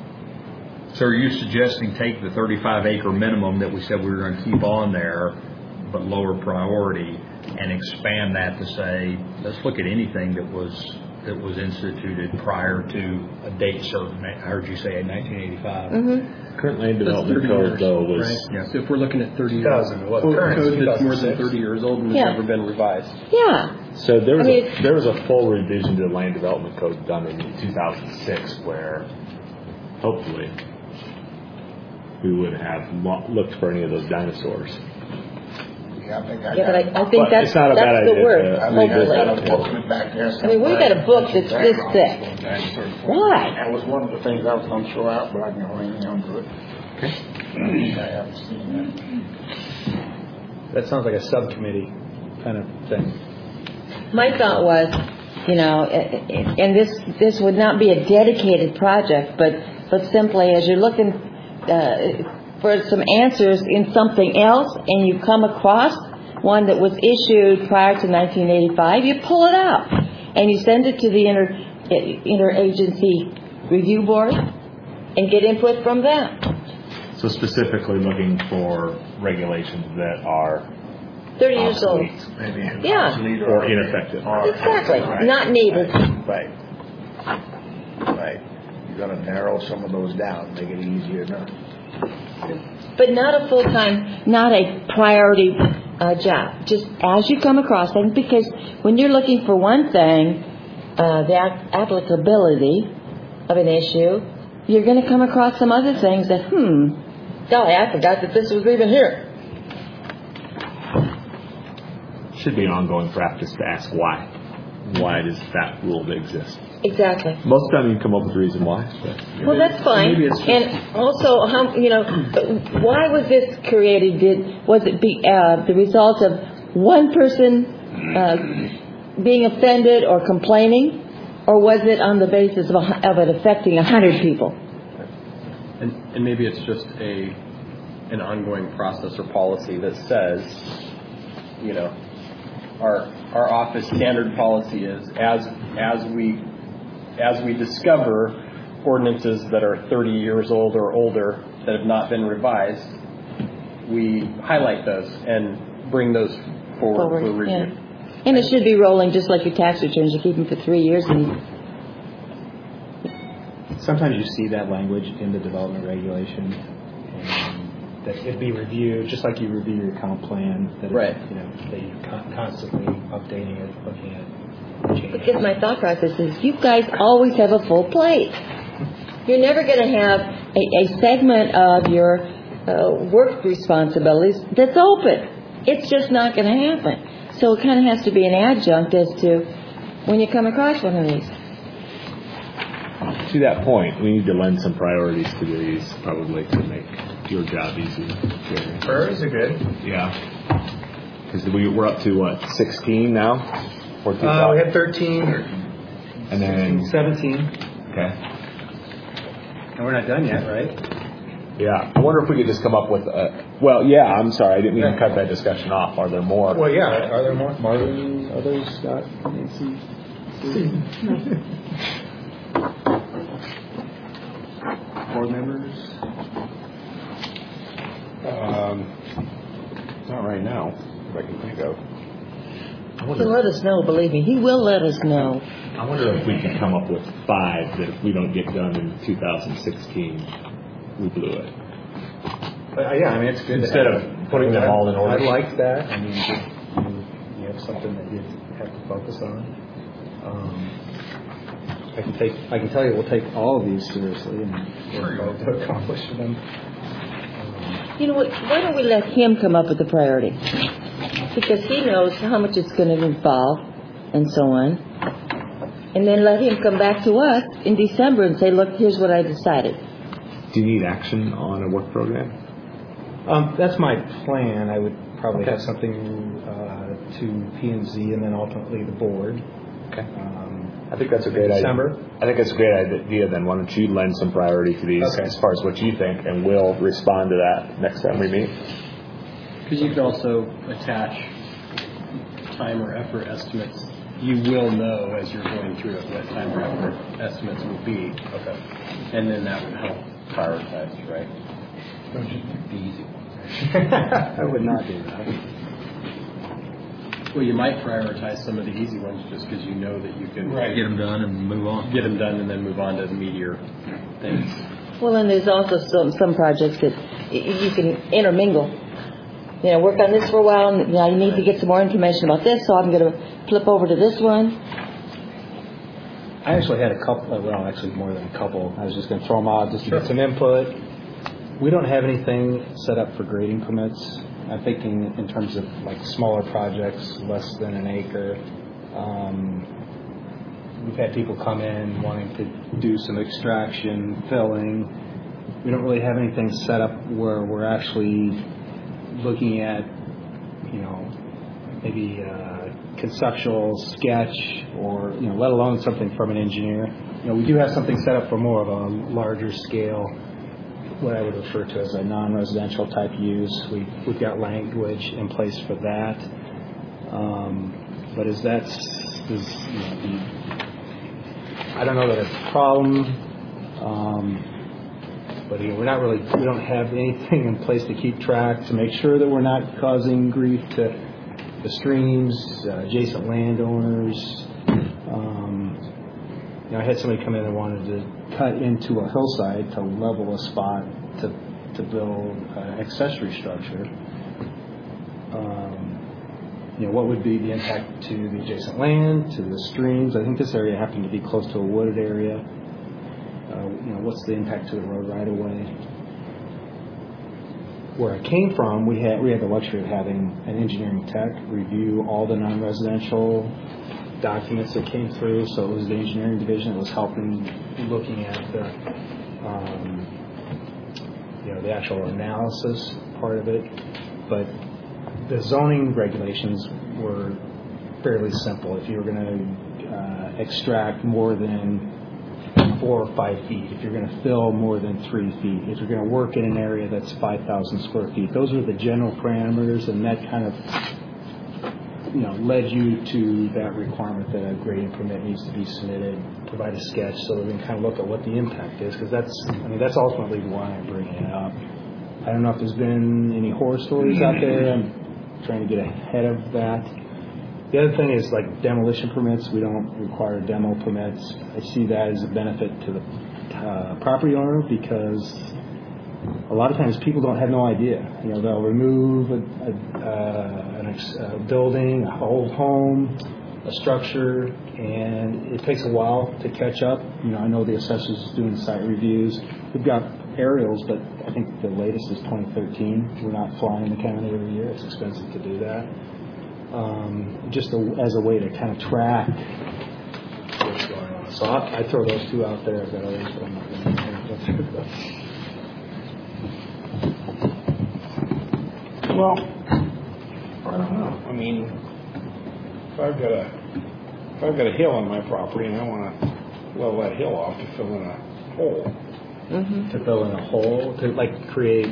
So are you suggesting take the thirty-five acre minimum that we said we were going to keep on there, but lower priority, and expand that to say, let's look at anything that was that was instituted prior to a date certain? I heard you say in nineteen eighty-five. Mm-hmm. Current land That's development thirty code, years, though, was right? Yeah. So if we're looking at thirty two thousand, what, code current, code that's more than two thousand six? thirty years old and has Yeah. never been revised. Yeah. So there was I mean, a, there was a full revision to the land development code done in two thousand six, where hopefully we would have lo- looked for any of those dinosaurs. Yeah, I think I Yeah, got but it. I, I think But that's it's not a that's bad the idea word. to- I think I got a Hopefully. booklet back there. I mean, we've got a book that's this thick. Why? That was one of the things I was going to throw out, but I can hang on to it. Okay. I haven't seen That sounds like a subcommittee kind of thing. My thought was, you know, and this this would not be a dedicated project, but but simply as you're looking uh, for some answers in something else, and you come across one that was issued prior to nineteen eighty-five, you pull it out and you send it to the inter interagency review board and get input from them. So specifically looking for regulations that are Thirty years old. obsolete Maybe Yeah. obsolete or ineffective. or- Exactly. Right. Not needed. Right. Right. You got to narrow some of those down, make it easier to. But not a full-time, not a priority uh, job. Just as you come across things, because when you're looking for one thing, uh, the ap- applicability of an issue, you're going to come across some other things that, hmm, golly, I forgot that this was even here. Should be an ongoing practice to ask why. Why does that rule exist? Exactly. Most of the time you can come up with a reason why. But Well, that's fine. Maybe it's just- And also, how, you know, why was this created? Did was it be uh, the result of one person uh, being offended or complaining, or was it on the basis of, a, hu- of it affecting a hundred people? And, and maybe it's just a an ongoing process or policy that says, you know, our our office standard policy is as as we as we discover ordinances that are thirty years old or older that have not been revised, we highlight those and bring those forward, for review. yeah. And it should be rolling just like your tax returns. You keep them for three years, and Sometimes you see that language in the development regulation, and that it'd be reviewed, just like you review your comp plan, that, it- Right. you know, that you're con- constantly updating it, looking at changes. because my thought process is, you guys always have a full plate. You're never going to have a, a segment of your uh, work responsibilities that's open. It's just not going to happen. So it kind of has to be an adjunct as to when you come across one of these. to that point, we need to lend some priorities to these, probably, to make your job easier. Priorities are good. Yeah. Because we, we're up to, what, sixteen now? fourteen Uh, we had thirteen, And then, seventeen, okay. and we're not done yet, right? Yeah. I wonder if we could just come up with a, well, yeah, I'm sorry, I didn't mean to cut that discussion off. Are there more? Well, yeah. Are there more? Marvin, others, Scott, Nancy? Board members? Um, not right now, if I can think of. He'll let us know, believe me. He will let us know. I wonder if we can come up with five that if we don't get done in two thousand sixteen, we blew it. Uh, yeah, I mean, it's good. Instead to of have- putting them all in order. I like that. I mean, you, you have something that you have to focus on. Um, I can take. I can tell you, we'll take all of these seriously and work hard to accomplish them. You know what? Why don't we let him come up with the priority? Because he knows how much it's going to involve and so on. And then let him come back to us in December and say, look, here's what I decided. Do you need action on a work program? Um, that's my plan. I would probably have something uh, to P and Z and then ultimately the board. Okay. Um, I think that's a great December. idea. I think that's a great idea. Then why don't you lend some priority to these Okay. as far as what you think, and we'll respond to that next time we meet. Because you can also attach time or effort estimates. You will know as you're going through it what time or effort estimates will be. Okay. And then that would help prioritize, right? Don't just pick the easy ones. I would not do that. Well, you might prioritize some of the easy ones just because you know that you can Get them done and move on. get them done and then move on to the meatier things. Well, and there's also some, some projects that y- you can intermingle. You know, work on this for a while, and you know, you need to get some more information about this, so I'm going to flip over to this one. I actually had a couple, well, actually more than a couple. I was just going to throw them out just to get some input. We don't have anything set up for grading permits. I'm thinking in terms of like smaller projects, less than an acre. Um, we've had people come in wanting to do some extraction, filling. We don't really have anything set up where we're actually looking at, you know, maybe uh, conceptual sketch or, you know, let alone something from an engineer. You know, we do have something set up for more of a larger scale, what I would refer to as a non-residential type use. We, we've got language in place for that. Um, but is that, is, you know, the, I don't know that it's a problem. Um, But you know, we're not really, we don't have anything in place to keep track, to make sure that we're not causing grief to the streams, uh, adjacent landowners. Um, you know, I had somebody come in and wanted to cut into a hillside to level a spot to to build an accessory structure. Um, you know, what would be the impact to the adjacent land, to the streams? I think this area happened to be close to a wooded area. Uh, you know, what's the impact to the road right away? Where I came from, we had we had the luxury of having an engineering tech review all the non-residential documents that came through. So it was the engineering division that was helping, looking at the, um, you know, the actual analysis part of it. But the zoning regulations were fairly simple. If you were going to uh, extract more than four or five feet, if you're going to fill more than three feet, if you're going to work in an area that's five thousand square feet. Those are the general parameters, and that kind of, you know, led you to that requirement that a grading permit needs to be submitted, provide a sketch so that we can kind of look at what the impact is, because that's, I mean, that's ultimately why I'm bringing it up. I don't know if there's been any horror stories out there. I'm trying to get ahead of that. The other thing is like demolition permits. We don't require demo permits. I see that as a benefit to the uh, property owner because a lot of times people don't have no idea. You know, they'll remove a, a, uh, an ex- a building, a whole home, a structure, and it takes a while to catch up. You know, I know the assessors doing site reviews. We've got aerials, but I think the latest is twenty thirteen. We're not flying the county every year. It's expensive to do that. Um, just a, as a way to kind of track what's going on. So I, I throw those two out there. I've got others, but I'm not going to go through those. Well, I don't know. I mean, if I've got a if I've got a hill on my property and I want to level that hill off to fill in a hole, Mm-hmm. To fill in a hole, to like create.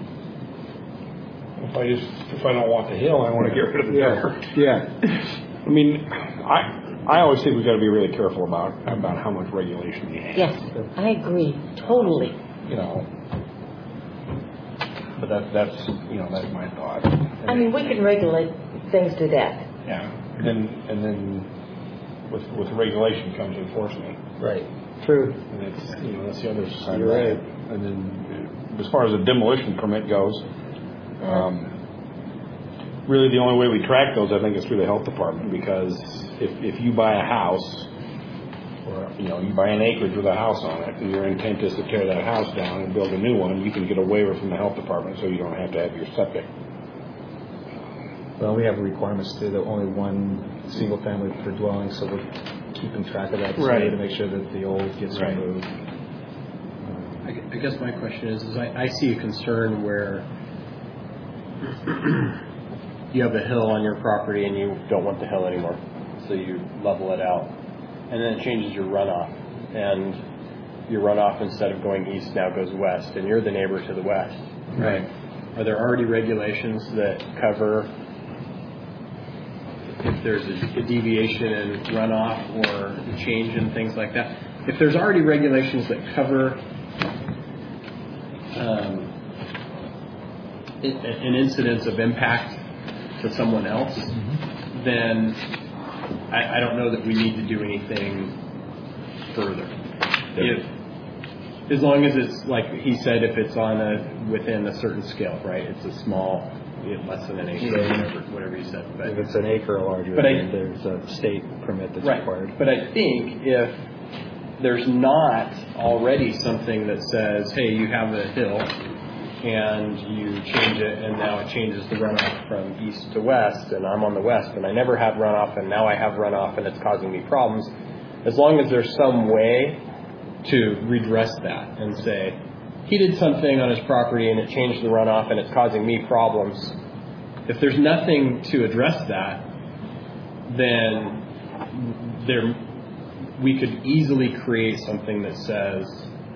if I just if I don't want the hill, I want to get rid of the dirt. Yeah. I mean, I I always think we've got to be really careful about about how much regulation we have. Yes, I agree, totally. You know, but that, that's, you know, that's my thought. And I mean, we can regulate things to that. Yeah, and then, and then with, with regulation comes enforcement. Right. True. And it's, you know, that's the other side You're of right. that. And then, as far as the demolition permit goes, um, really the only way we track those, I think, is through the health department, because if, if you buy a house, or, you know, you buy an acreage with a house on it, and your intent is to tear that house down and build a new one, you can get a waiver from the health department, so you don't have to have your septic. Well, we have requirements too, that only one single family per dwelling, so we're keeping track of that Right. to make sure that the old gets Right. removed. I gu- I guess my question is, is I, I see a concern where you have a hill on your property and you don't want the hill anymore, so you level it out, and then it changes your runoff, and your runoff, instead of going east, now goes west, and you're the neighbor to the west. Right. Are there already regulations that cover if there's a, a deviation in runoff or a change in things like that? If there's already regulations that cover um, i- an incidence of impact to someone else, mm-hmm. then I, I don't know that we need to do anything further. If, as long as it's, like he said, if it's on a within a certain scale, right? It's a small, less than an acre, or whatever, whatever you said. But If it's an acre or larger, But I- then there's a state permit that's right. required. But I think if there's not already something that says, hey, you have a hill and you change it, and now it changes the runoff from east to west, and I'm on the west, and I never had runoff, and now I have runoff, and it's causing me problems. As long as there's some way to redress that and say, he did something on his property and it changed the runoff and it's causing me problems. If there's nothing to address that, then there we could easily create something that says,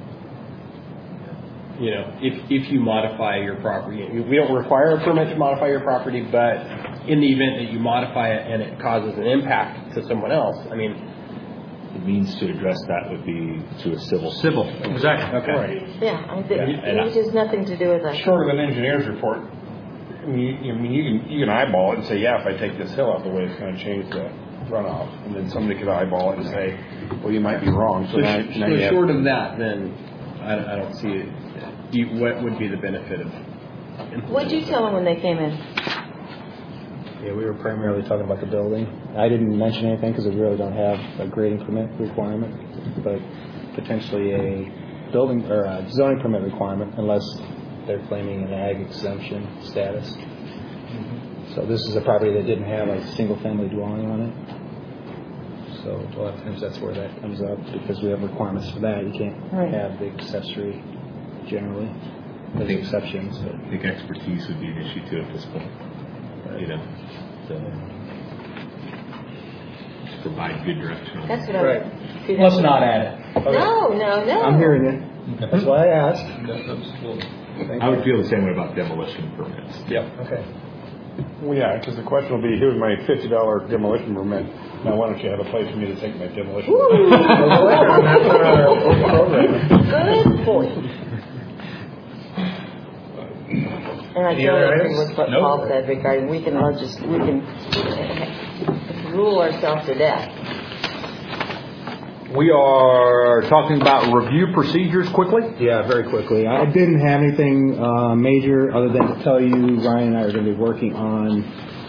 you know, if if you modify your property, we don't require a permit to modify your property, but in the event that you modify it and it causes an impact to someone else, I mean, The means to address that would be to a civil. Civil, exactly. okay. Right. Yeah, I think Yeah, and I- it has nothing to do with that. Short of an engineer's report, I mean, you, I mean, you can you can eyeball it and say, yeah, if I take this hill out the way, it's going to change the runoff, and then somebody could eyeball it and say, well, you might be wrong. So, So, now, sh- now so you have, short of that, then I, I don't see it. Do you, what would be the benefit of? What'd you tell them when they came in? Yeah, we were primarily talking about the building. I didn't mention anything because we really don't have a grading permit requirement, but potentially a building or a zoning permit requirement unless they're claiming an ag exemption status. Mm-hmm. So this is a property that didn't have a single-family dwelling on it. So a lot of times that's where that comes up because we have requirements for that. You can't Right. have the accessory generally. There's think- exceptions, but I think expertise would be an issue too at this point. You know, so just provide good direction. That's what I. Right. See, that's Let's what- not add it. No, no, no. I'm hearing it. That's why I asked. Thank I you. would feel the same way about demolition permits. Yep. Okay. Well, yeah, because the question will be, here's my fifty dollar demolition permit. Now, why don't you have a place for me to take my demolition? Ooh. That's our program. Good point. And I Any totally other agree items? with what Nope. Paul said regarding we can legis- we can rule ourselves to death. We are talking about review procedures quickly. Yeah, very quickly. I didn't have anything uh, major other than to tell you Ryan and I are going to be working on,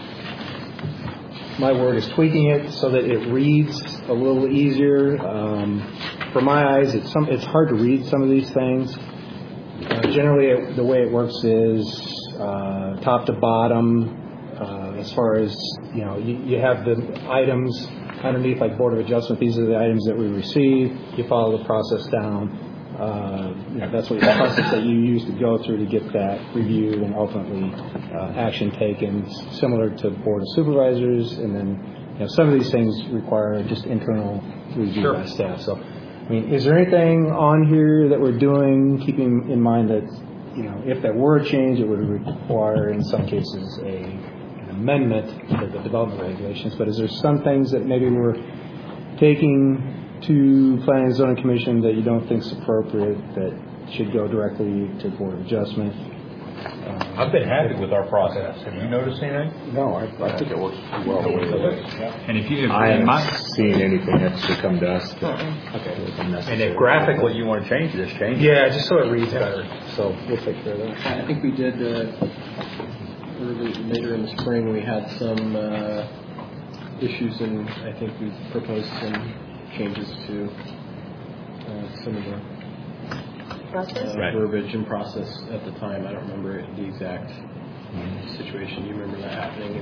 my word is tweaking it so that it reads a little easier. Um, for my eyes, it's some it's hard to read some of these things. Uh, generally, it, the way it works is uh, top to bottom. Uh, as far as, you know, you, you have the items underneath, like Board of Adjustment. These are the items that we receive. You follow the process down. Uh, you know, that's what the process that you use to go through to get that reviewed and ultimately uh, action taken, similar to Board of Supervisors. And then, you know, some of these things require just internal review Sure. by staff. So, I mean, is there anything on here that we're doing, keeping in mind that, you know, if there were a change, it would require, in some cases, a an amendment to the development regulations? But is there some things that maybe we're taking to Planning and Zoning Commission that you don't think is appropriate, that should go directly to Board of Adjustment. I've been happy with our process. Have you noticed anything? No, I, I think it works well the way it is. And if you, if, I and my- haven't seen anything extra come to us. That, Uh-uh. was and unnecessary. if graphically you want to change this, change it. Yeah, just so it reads better. So we'll take care of that. I think we did, uh, early, later in the spring, we had some uh, issues, and I think we proposed some changes to uh, some of the Process? uh, Right. verbiage and process at the time. I don't remember the exact situation. You remember that happening?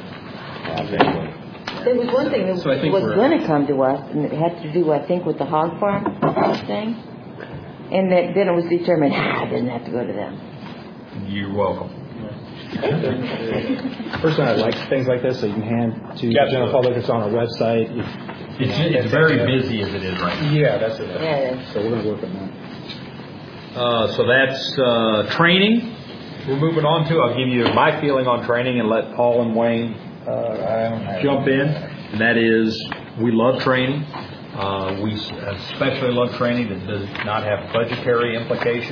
And There was one thing that So I think was we're- going to come to us, and it had to do, I think, with the hog farm thing. And that, then it was determined, ah, it didn't have to go to them. You're welcome. Personally, I like things like this, so you can hand to the Yeah, general sure. public. It's on our website. If, It's, it's very busy as it is right now. yeah, that's it. Yeah, it is. So we're going to work on that. Uh, so that's uh, training. We're moving on to, I'll give you my feeling on training and let Paul and Wayne uh, jump in. And that is, we love training. Uh, we especially love training that does not have budgetary implications.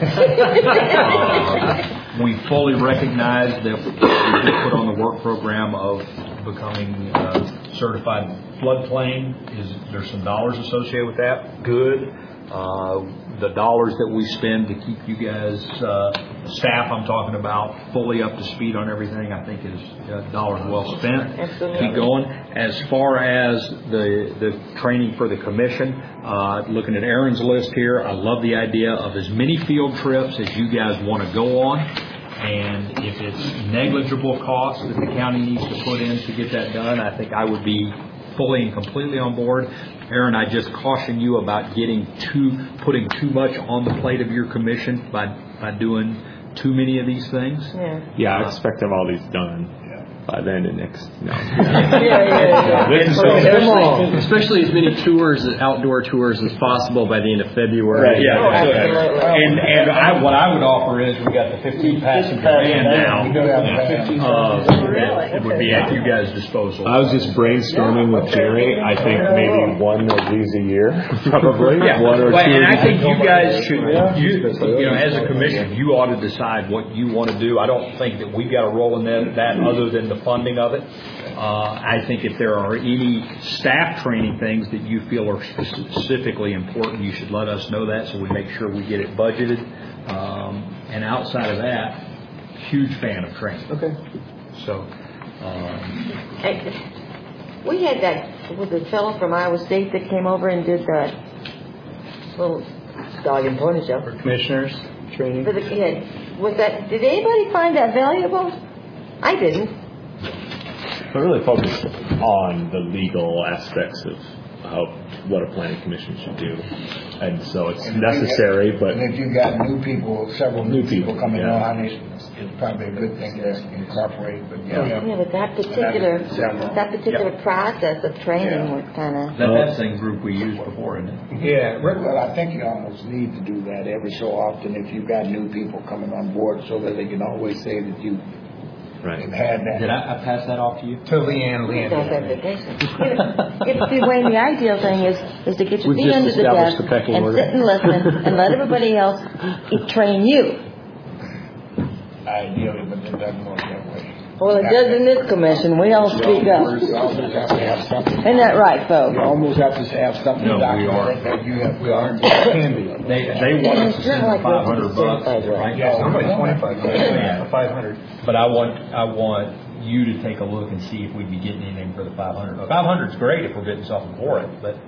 uh, we fully recognize that we just put on the work program of becoming uh, certified floodplain. Is there's some dollars associated with that? Good. Uh, the dollars that we spend to keep you guys, uh, staff I'm talking about, fully up to speed on everything, I think is uh, dollars well spent. Absolutely. Keep going. As far as the the training for the commission, uh, looking at Aaron's list here, I love the idea of as many field trips as you guys want to go on. And if it's negligible cost that the county needs to put in to get that done, I think I would be fully and completely on board. Aaron, I just caution you about getting too, putting too much on the plate of your commission by, by doing too many of these things. Yeah. Yeah, I expect to have all these done by the end of next. No. Yeah, yeah, yeah. This is especially, especially as many tours, outdoor tours, as possible by the end of February. Yeah, Oh, absolutely. absolutely. And and I, what I would offer is we got the fifteen passenger van now. We do have a van. Uh, it would be at you guys' disposal. I was just brainstorming with Jerry. I think maybe one of these a year, probably. Yeah, One or well, two. and I think you guys should, you, you know, as a commission, you ought to decide what you want to do. I don't think that we've got a role in that, that other than the funding of it. Uh, I think if there are any staff training things that you feel are specifically important, you should let us know that so we make sure we get it budgeted. Um, and outside of that, huge fan of training. Okay. So, um, Hey, we had that, was the fellow from Iowa State that came over and did the little dog and pony show. Commissioners training. For the kid. Was that, did anybody find that valuable? I didn't. But really focus on the legal aspects of how, what a planning commission should do. And so it's And if you necessary, got- but And if you've got new people, several new New people people, coming yeah. on, it's, it's probably a good thing to incorporate, but yeah. Yeah, but that particular, that particular process of training was kind of. that, that's the group we used before, isn't it? Yeah. Well, I think you almost need to do that every so often if you've got new people coming on board so that they can always say that you right. have had that. Did I, I pass that off to you? To Leanne. Leanne. That's application. If, see, Wayne, the ideal thing is, is to get your We've feet just under the established desk the pecking and order. sit and listen and let everybody else e- train you. Ideally, but it doesn't work that way. Well, it does in this commission. We all speak You up. almost have to have something. Isn't that right, You folks? almost have to have something No, we documented that you have, we are, can be. They, they want us to It's not send like five we're hundred bucks, certified, right? right? Yeah, Somebody twenty-five Yeah. Five hundred. But I want, I want you to take a look and see if we'd be getting anything for the five hundred. Five hundred's great if we're getting something for it, but,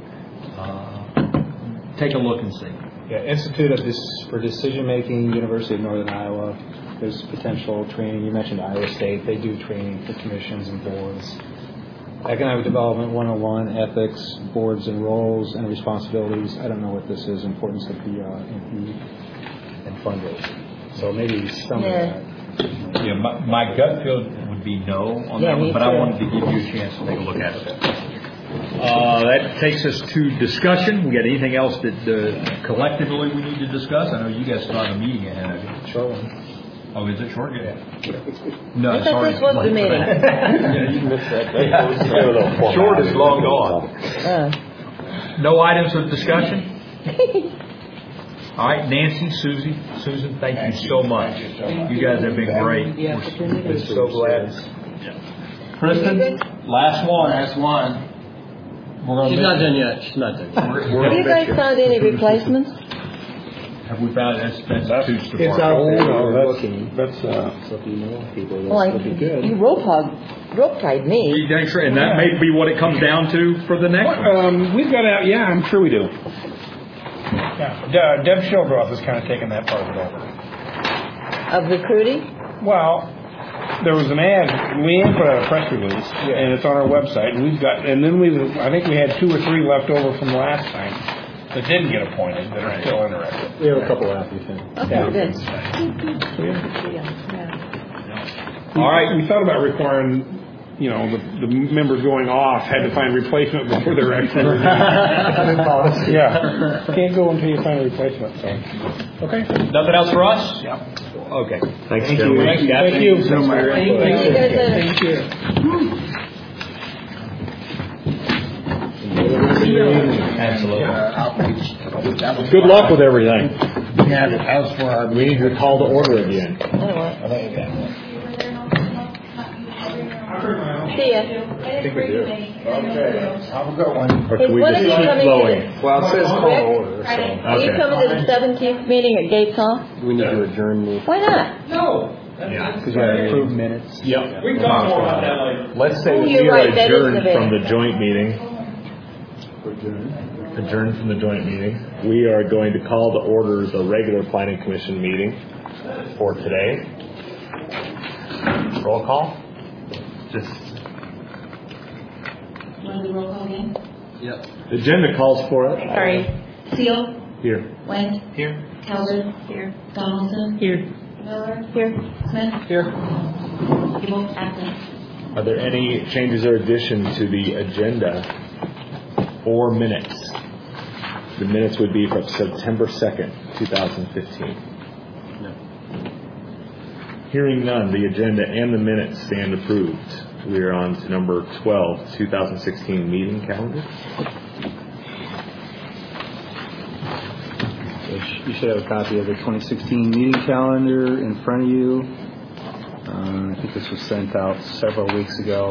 uh, take a look and see. Yeah, Institute of this for Decision Making, University of Northern Iowa. There's potential training. You mentioned Iowa State. They do training for commissions and boards. Economic Development one oh one, ethics, boards and roles and responsibilities. I don't know what this is. Importance of the uh, M P and fundraising. So maybe some Yeah. of that. Yeah, my, my gut feel would be no on Yeah, that me one, but I too. wanted to give you a chance to take a look at it. Uh, that takes us to discussion. We got anything else that uh, collectively we need to discuss? I know you guys still have a meeting ahead of you. Short one. Oh, is it short? Yeah. No, I it's thought already this was the late for meeting. that. Yeah, you missed that. Yeah. Short is long gone. Uh, No items of discussion? All right, Nancy, Susie, Susan, thank you so much. You guys have been great. We're so glad. Kristen, last one. Last one. We're gonna She's miss not you. done yet. She's not done yet. We're- Have we're- you guys found any replacements? Have we found, that's, that's Toots It's department. out there. no, We're that's- looking. That's, uh, So if you know people, Well, that I, would be good. you rope hog, rope tied me. You dang sure, and that may be what it comes down to for the next one. um, we've got out, yeah, I'm sure we do. Yeah, De- Deb Shildroth has kind of taken that part of it over. Of recruiting? Well, there was an ad, Leanne put out a press release, and it's on our website, and we've got, and then we, I think we had two or three left over from last time that didn't get appointed, that are still interested. We have a couple applicants. Okay, good. All right. We thought about requiring, you know, the, the members going off had to find replacement before they're actually. Yeah, can't go until you find a replacement, so. Okay. Nothing else for us? Yeah. Okay. Thanks, Thank Jeremy. you. Thank you. Thank you. See you guys later. Thank you. Absolutely. Good luck with everything. Yeah, that was for our. We need to call to order again. I don't want- I think we got one. See ya. I think we do. Okay, have a good one. Or Hey, should we when just are you keep coming flowing? in? Well, it says call to order, so Are you Okay. coming to the seventeenth meeting at Gates Hall? we need to adjourn the, Why not? Yeah. because we have approved minutes. Yep. We can talk more about that later. Let's say Oh, that you're we are right, that is adjourned the from bit. the joint meeting. Adjourned from the joint meeting. We are going to call to order the regular planning commission meeting for today. Roll call. Just Want to do roll call again? Yep. the agenda calls for it. Sorry. Seal, Here. Went. Here. Hauser. Here. Donaldson. Here. Miller. Here. Smith. Here. People absent. Are there any changes or additions to the agenda or minutes? The minutes would be from September second, two thousand fifteen. No. Hearing none, the agenda and the minutes stand approved. We are on to number twelve, two thousand sixteen meeting calendar. You should have a copy of the twenty sixteen meeting calendar in front of you. Uh, I think this was sent out several weeks ago.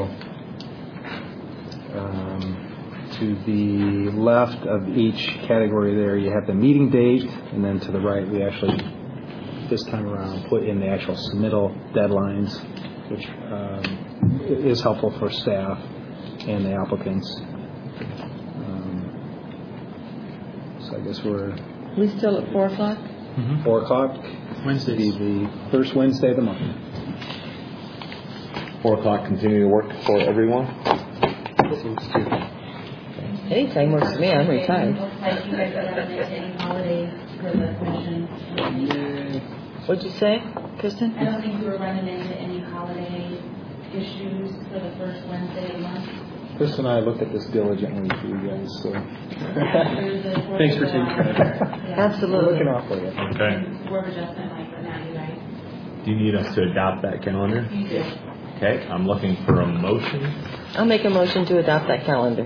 Um, to the left of each category there, you have the meeting date, and then to the right, we actually, this time around, put in the actual submittal deadlines, which um, is helpful for staff and the applicants. Um, so I guess we're We still at four o'clock? four o'clock. Wednesday. Be the first Wednesday of the month. Four o'clock, continue to work for everyone. Seems to. Anytime works for me, I'm retired. Looks like you guys are running into any holidays for the commission. What'd you say, Kristen? I don't think we were running into any holiday issues for the first Wednesday of the month. Chris and I looked at this diligently for you guys, so Thanks for taking care of it. we're Absolutely. looking out for you. Okay. Word adjustment like for now, you guys. Do you need us to adopt that calendar? You do. Okay, I'm looking for a motion. I'll make a motion to adopt that calendar.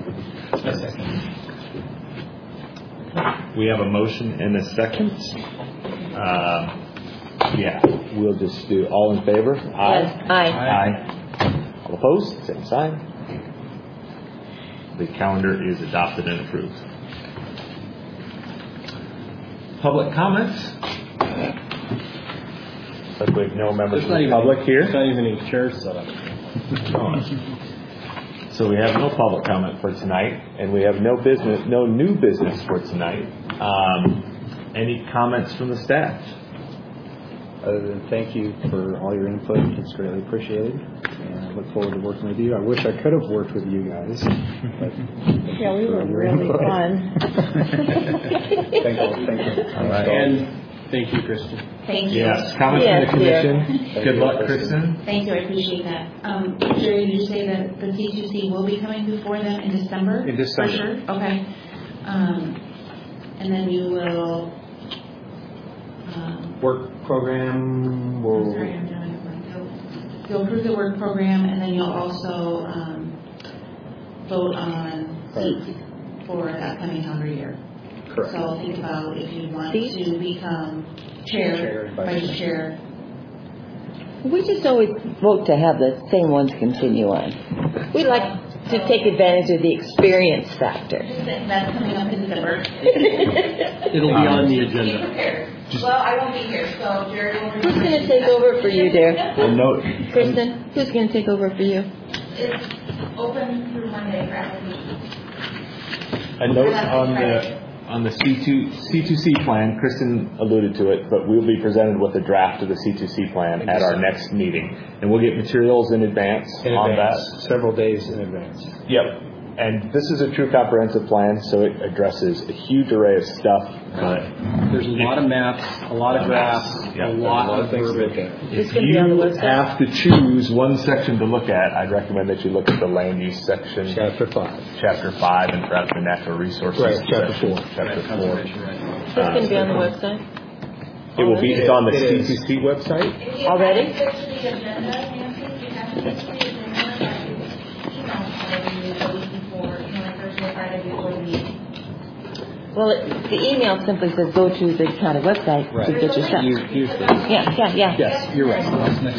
We have a motion and a second. Uh, yeah, we'll just do all in favor. Aye. Aye. Aye. All opposed? Same sign. The calendar is adopted and approved. Public comments? Looks like no members of the public here. It's not even any chairs set up. So we have no public comment for tonight, and we have no business, no new business for tonight. Um, any comments from the staff? Other than thank you for all your input, it's greatly appreciated, and I look forward to working with you. I wish I could have worked with you guys. But Yeah, we were your really input. fun. Thank you. Thank you. All right. And thank you, Kristen. Thank you. Yes, comments Yes, from the dear. commission? Good luck, Kristen. Thank you, I appreciate that. Um, Jerry, did you say that the C two C will be coming before them in December? In December. For sure? Okay. Um, and then you will, um, Work program will. sorry, I'm drawing a blank. You'll- You'll approve the work program, and then you'll also, um, vote on seats. for the upcoming calendar year. Correct. So think about if you want Seats? to become chair, Chair and vice vice chair. We just always vote to have the same ones continue on. We like to take advantage of the experience factor. That's coming up in December. It'll be on the Be agenda. prepared. Well, I won't be here, so Jared will. Who's going to take over for you, dear? A note. Kristen, who's going to take over for you? It's open through Monday for applications. A note on the on the C two C two C plan. Kristen alluded to it, but we'll be presented with a draft of the C two C plan at our next meeting, and we'll get materials in advance In on advance, several days in advance. that. Yep. And this is a true comprehensive plan, so it addresses a huge array of stuff. But There's a lot of maps, a lot of graphs, Yeah, a lot of things to look at. It's if gonna be on the you website? have to choose one section to look at, I'd recommend that you look at the land use section, Chapter five. chapter five, and perhaps the natural resources. Right, chapter section, four. Chapter four. It's going to be on the website? It will be. It's on the It C is. two C website. If you Already? have to switch to the agenda, Nancy, you have to switch to the agenda by email maybe a week before, you know, like Thursday or Friday before the meeting. Well, it, the email simply says go to the county website to Right. get your stuff. You- use the- Yeah, yeah, yeah. Yes, you're right.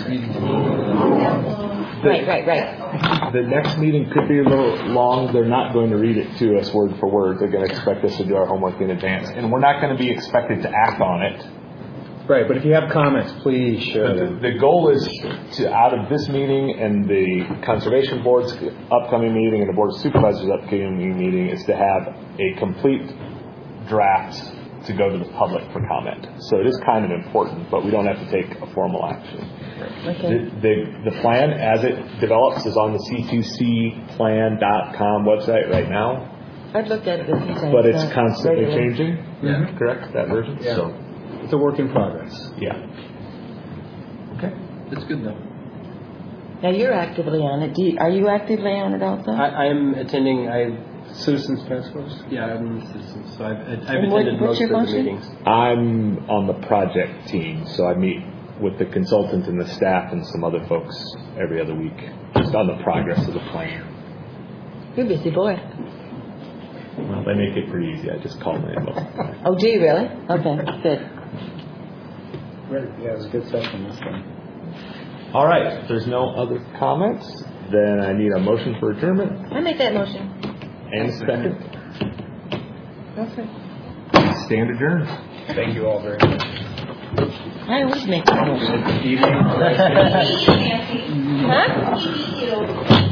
Right, right, right. The next meeting could be a little long. They're not going to read it to us word for word. They're going to expect us to do our homework in advance, and we're not going to be expected to act on it. Right, but if you have comments, please share But them. the, the goal is to, out of this meeting and the Conservation Board's upcoming meeting and the Board of Supervisors' upcoming meeting, is to have a complete draft to go to the public for comment. So it is kind of important, but we don't have to take a formal action. Okay. The, the, the plan, as it develops, is on the C two C plan dot com website right now, I've looked at it a few times. but it's uh, constantly regularly. changing. Yeah. Correct? That version? Yeah. So, It's a work in progress. yeah. Okay. It's good though. Now, you're actively on it. Do you, are you actively on it also? I, I'm attending, I, Citizens Task Force? Yeah, I'm in Citizens, so I've, I've And what- attended what's most your of the function? meetings. I'm on the project team, so I meet with the consultant and the staff and some other folks every other week, just on the progress of the plan. You're a busy boy. Well, they make it pretty easy. I just call them in most of the time. Oh, do you really? Okay, good. Yeah, it was a good session this time. All right. If there's no other comments, then I need a motion for adjournment I make that motion. and a second. Okay. Stand adjourned. Thank you all very much. I always make that motion. Nancy. Huh? T B U.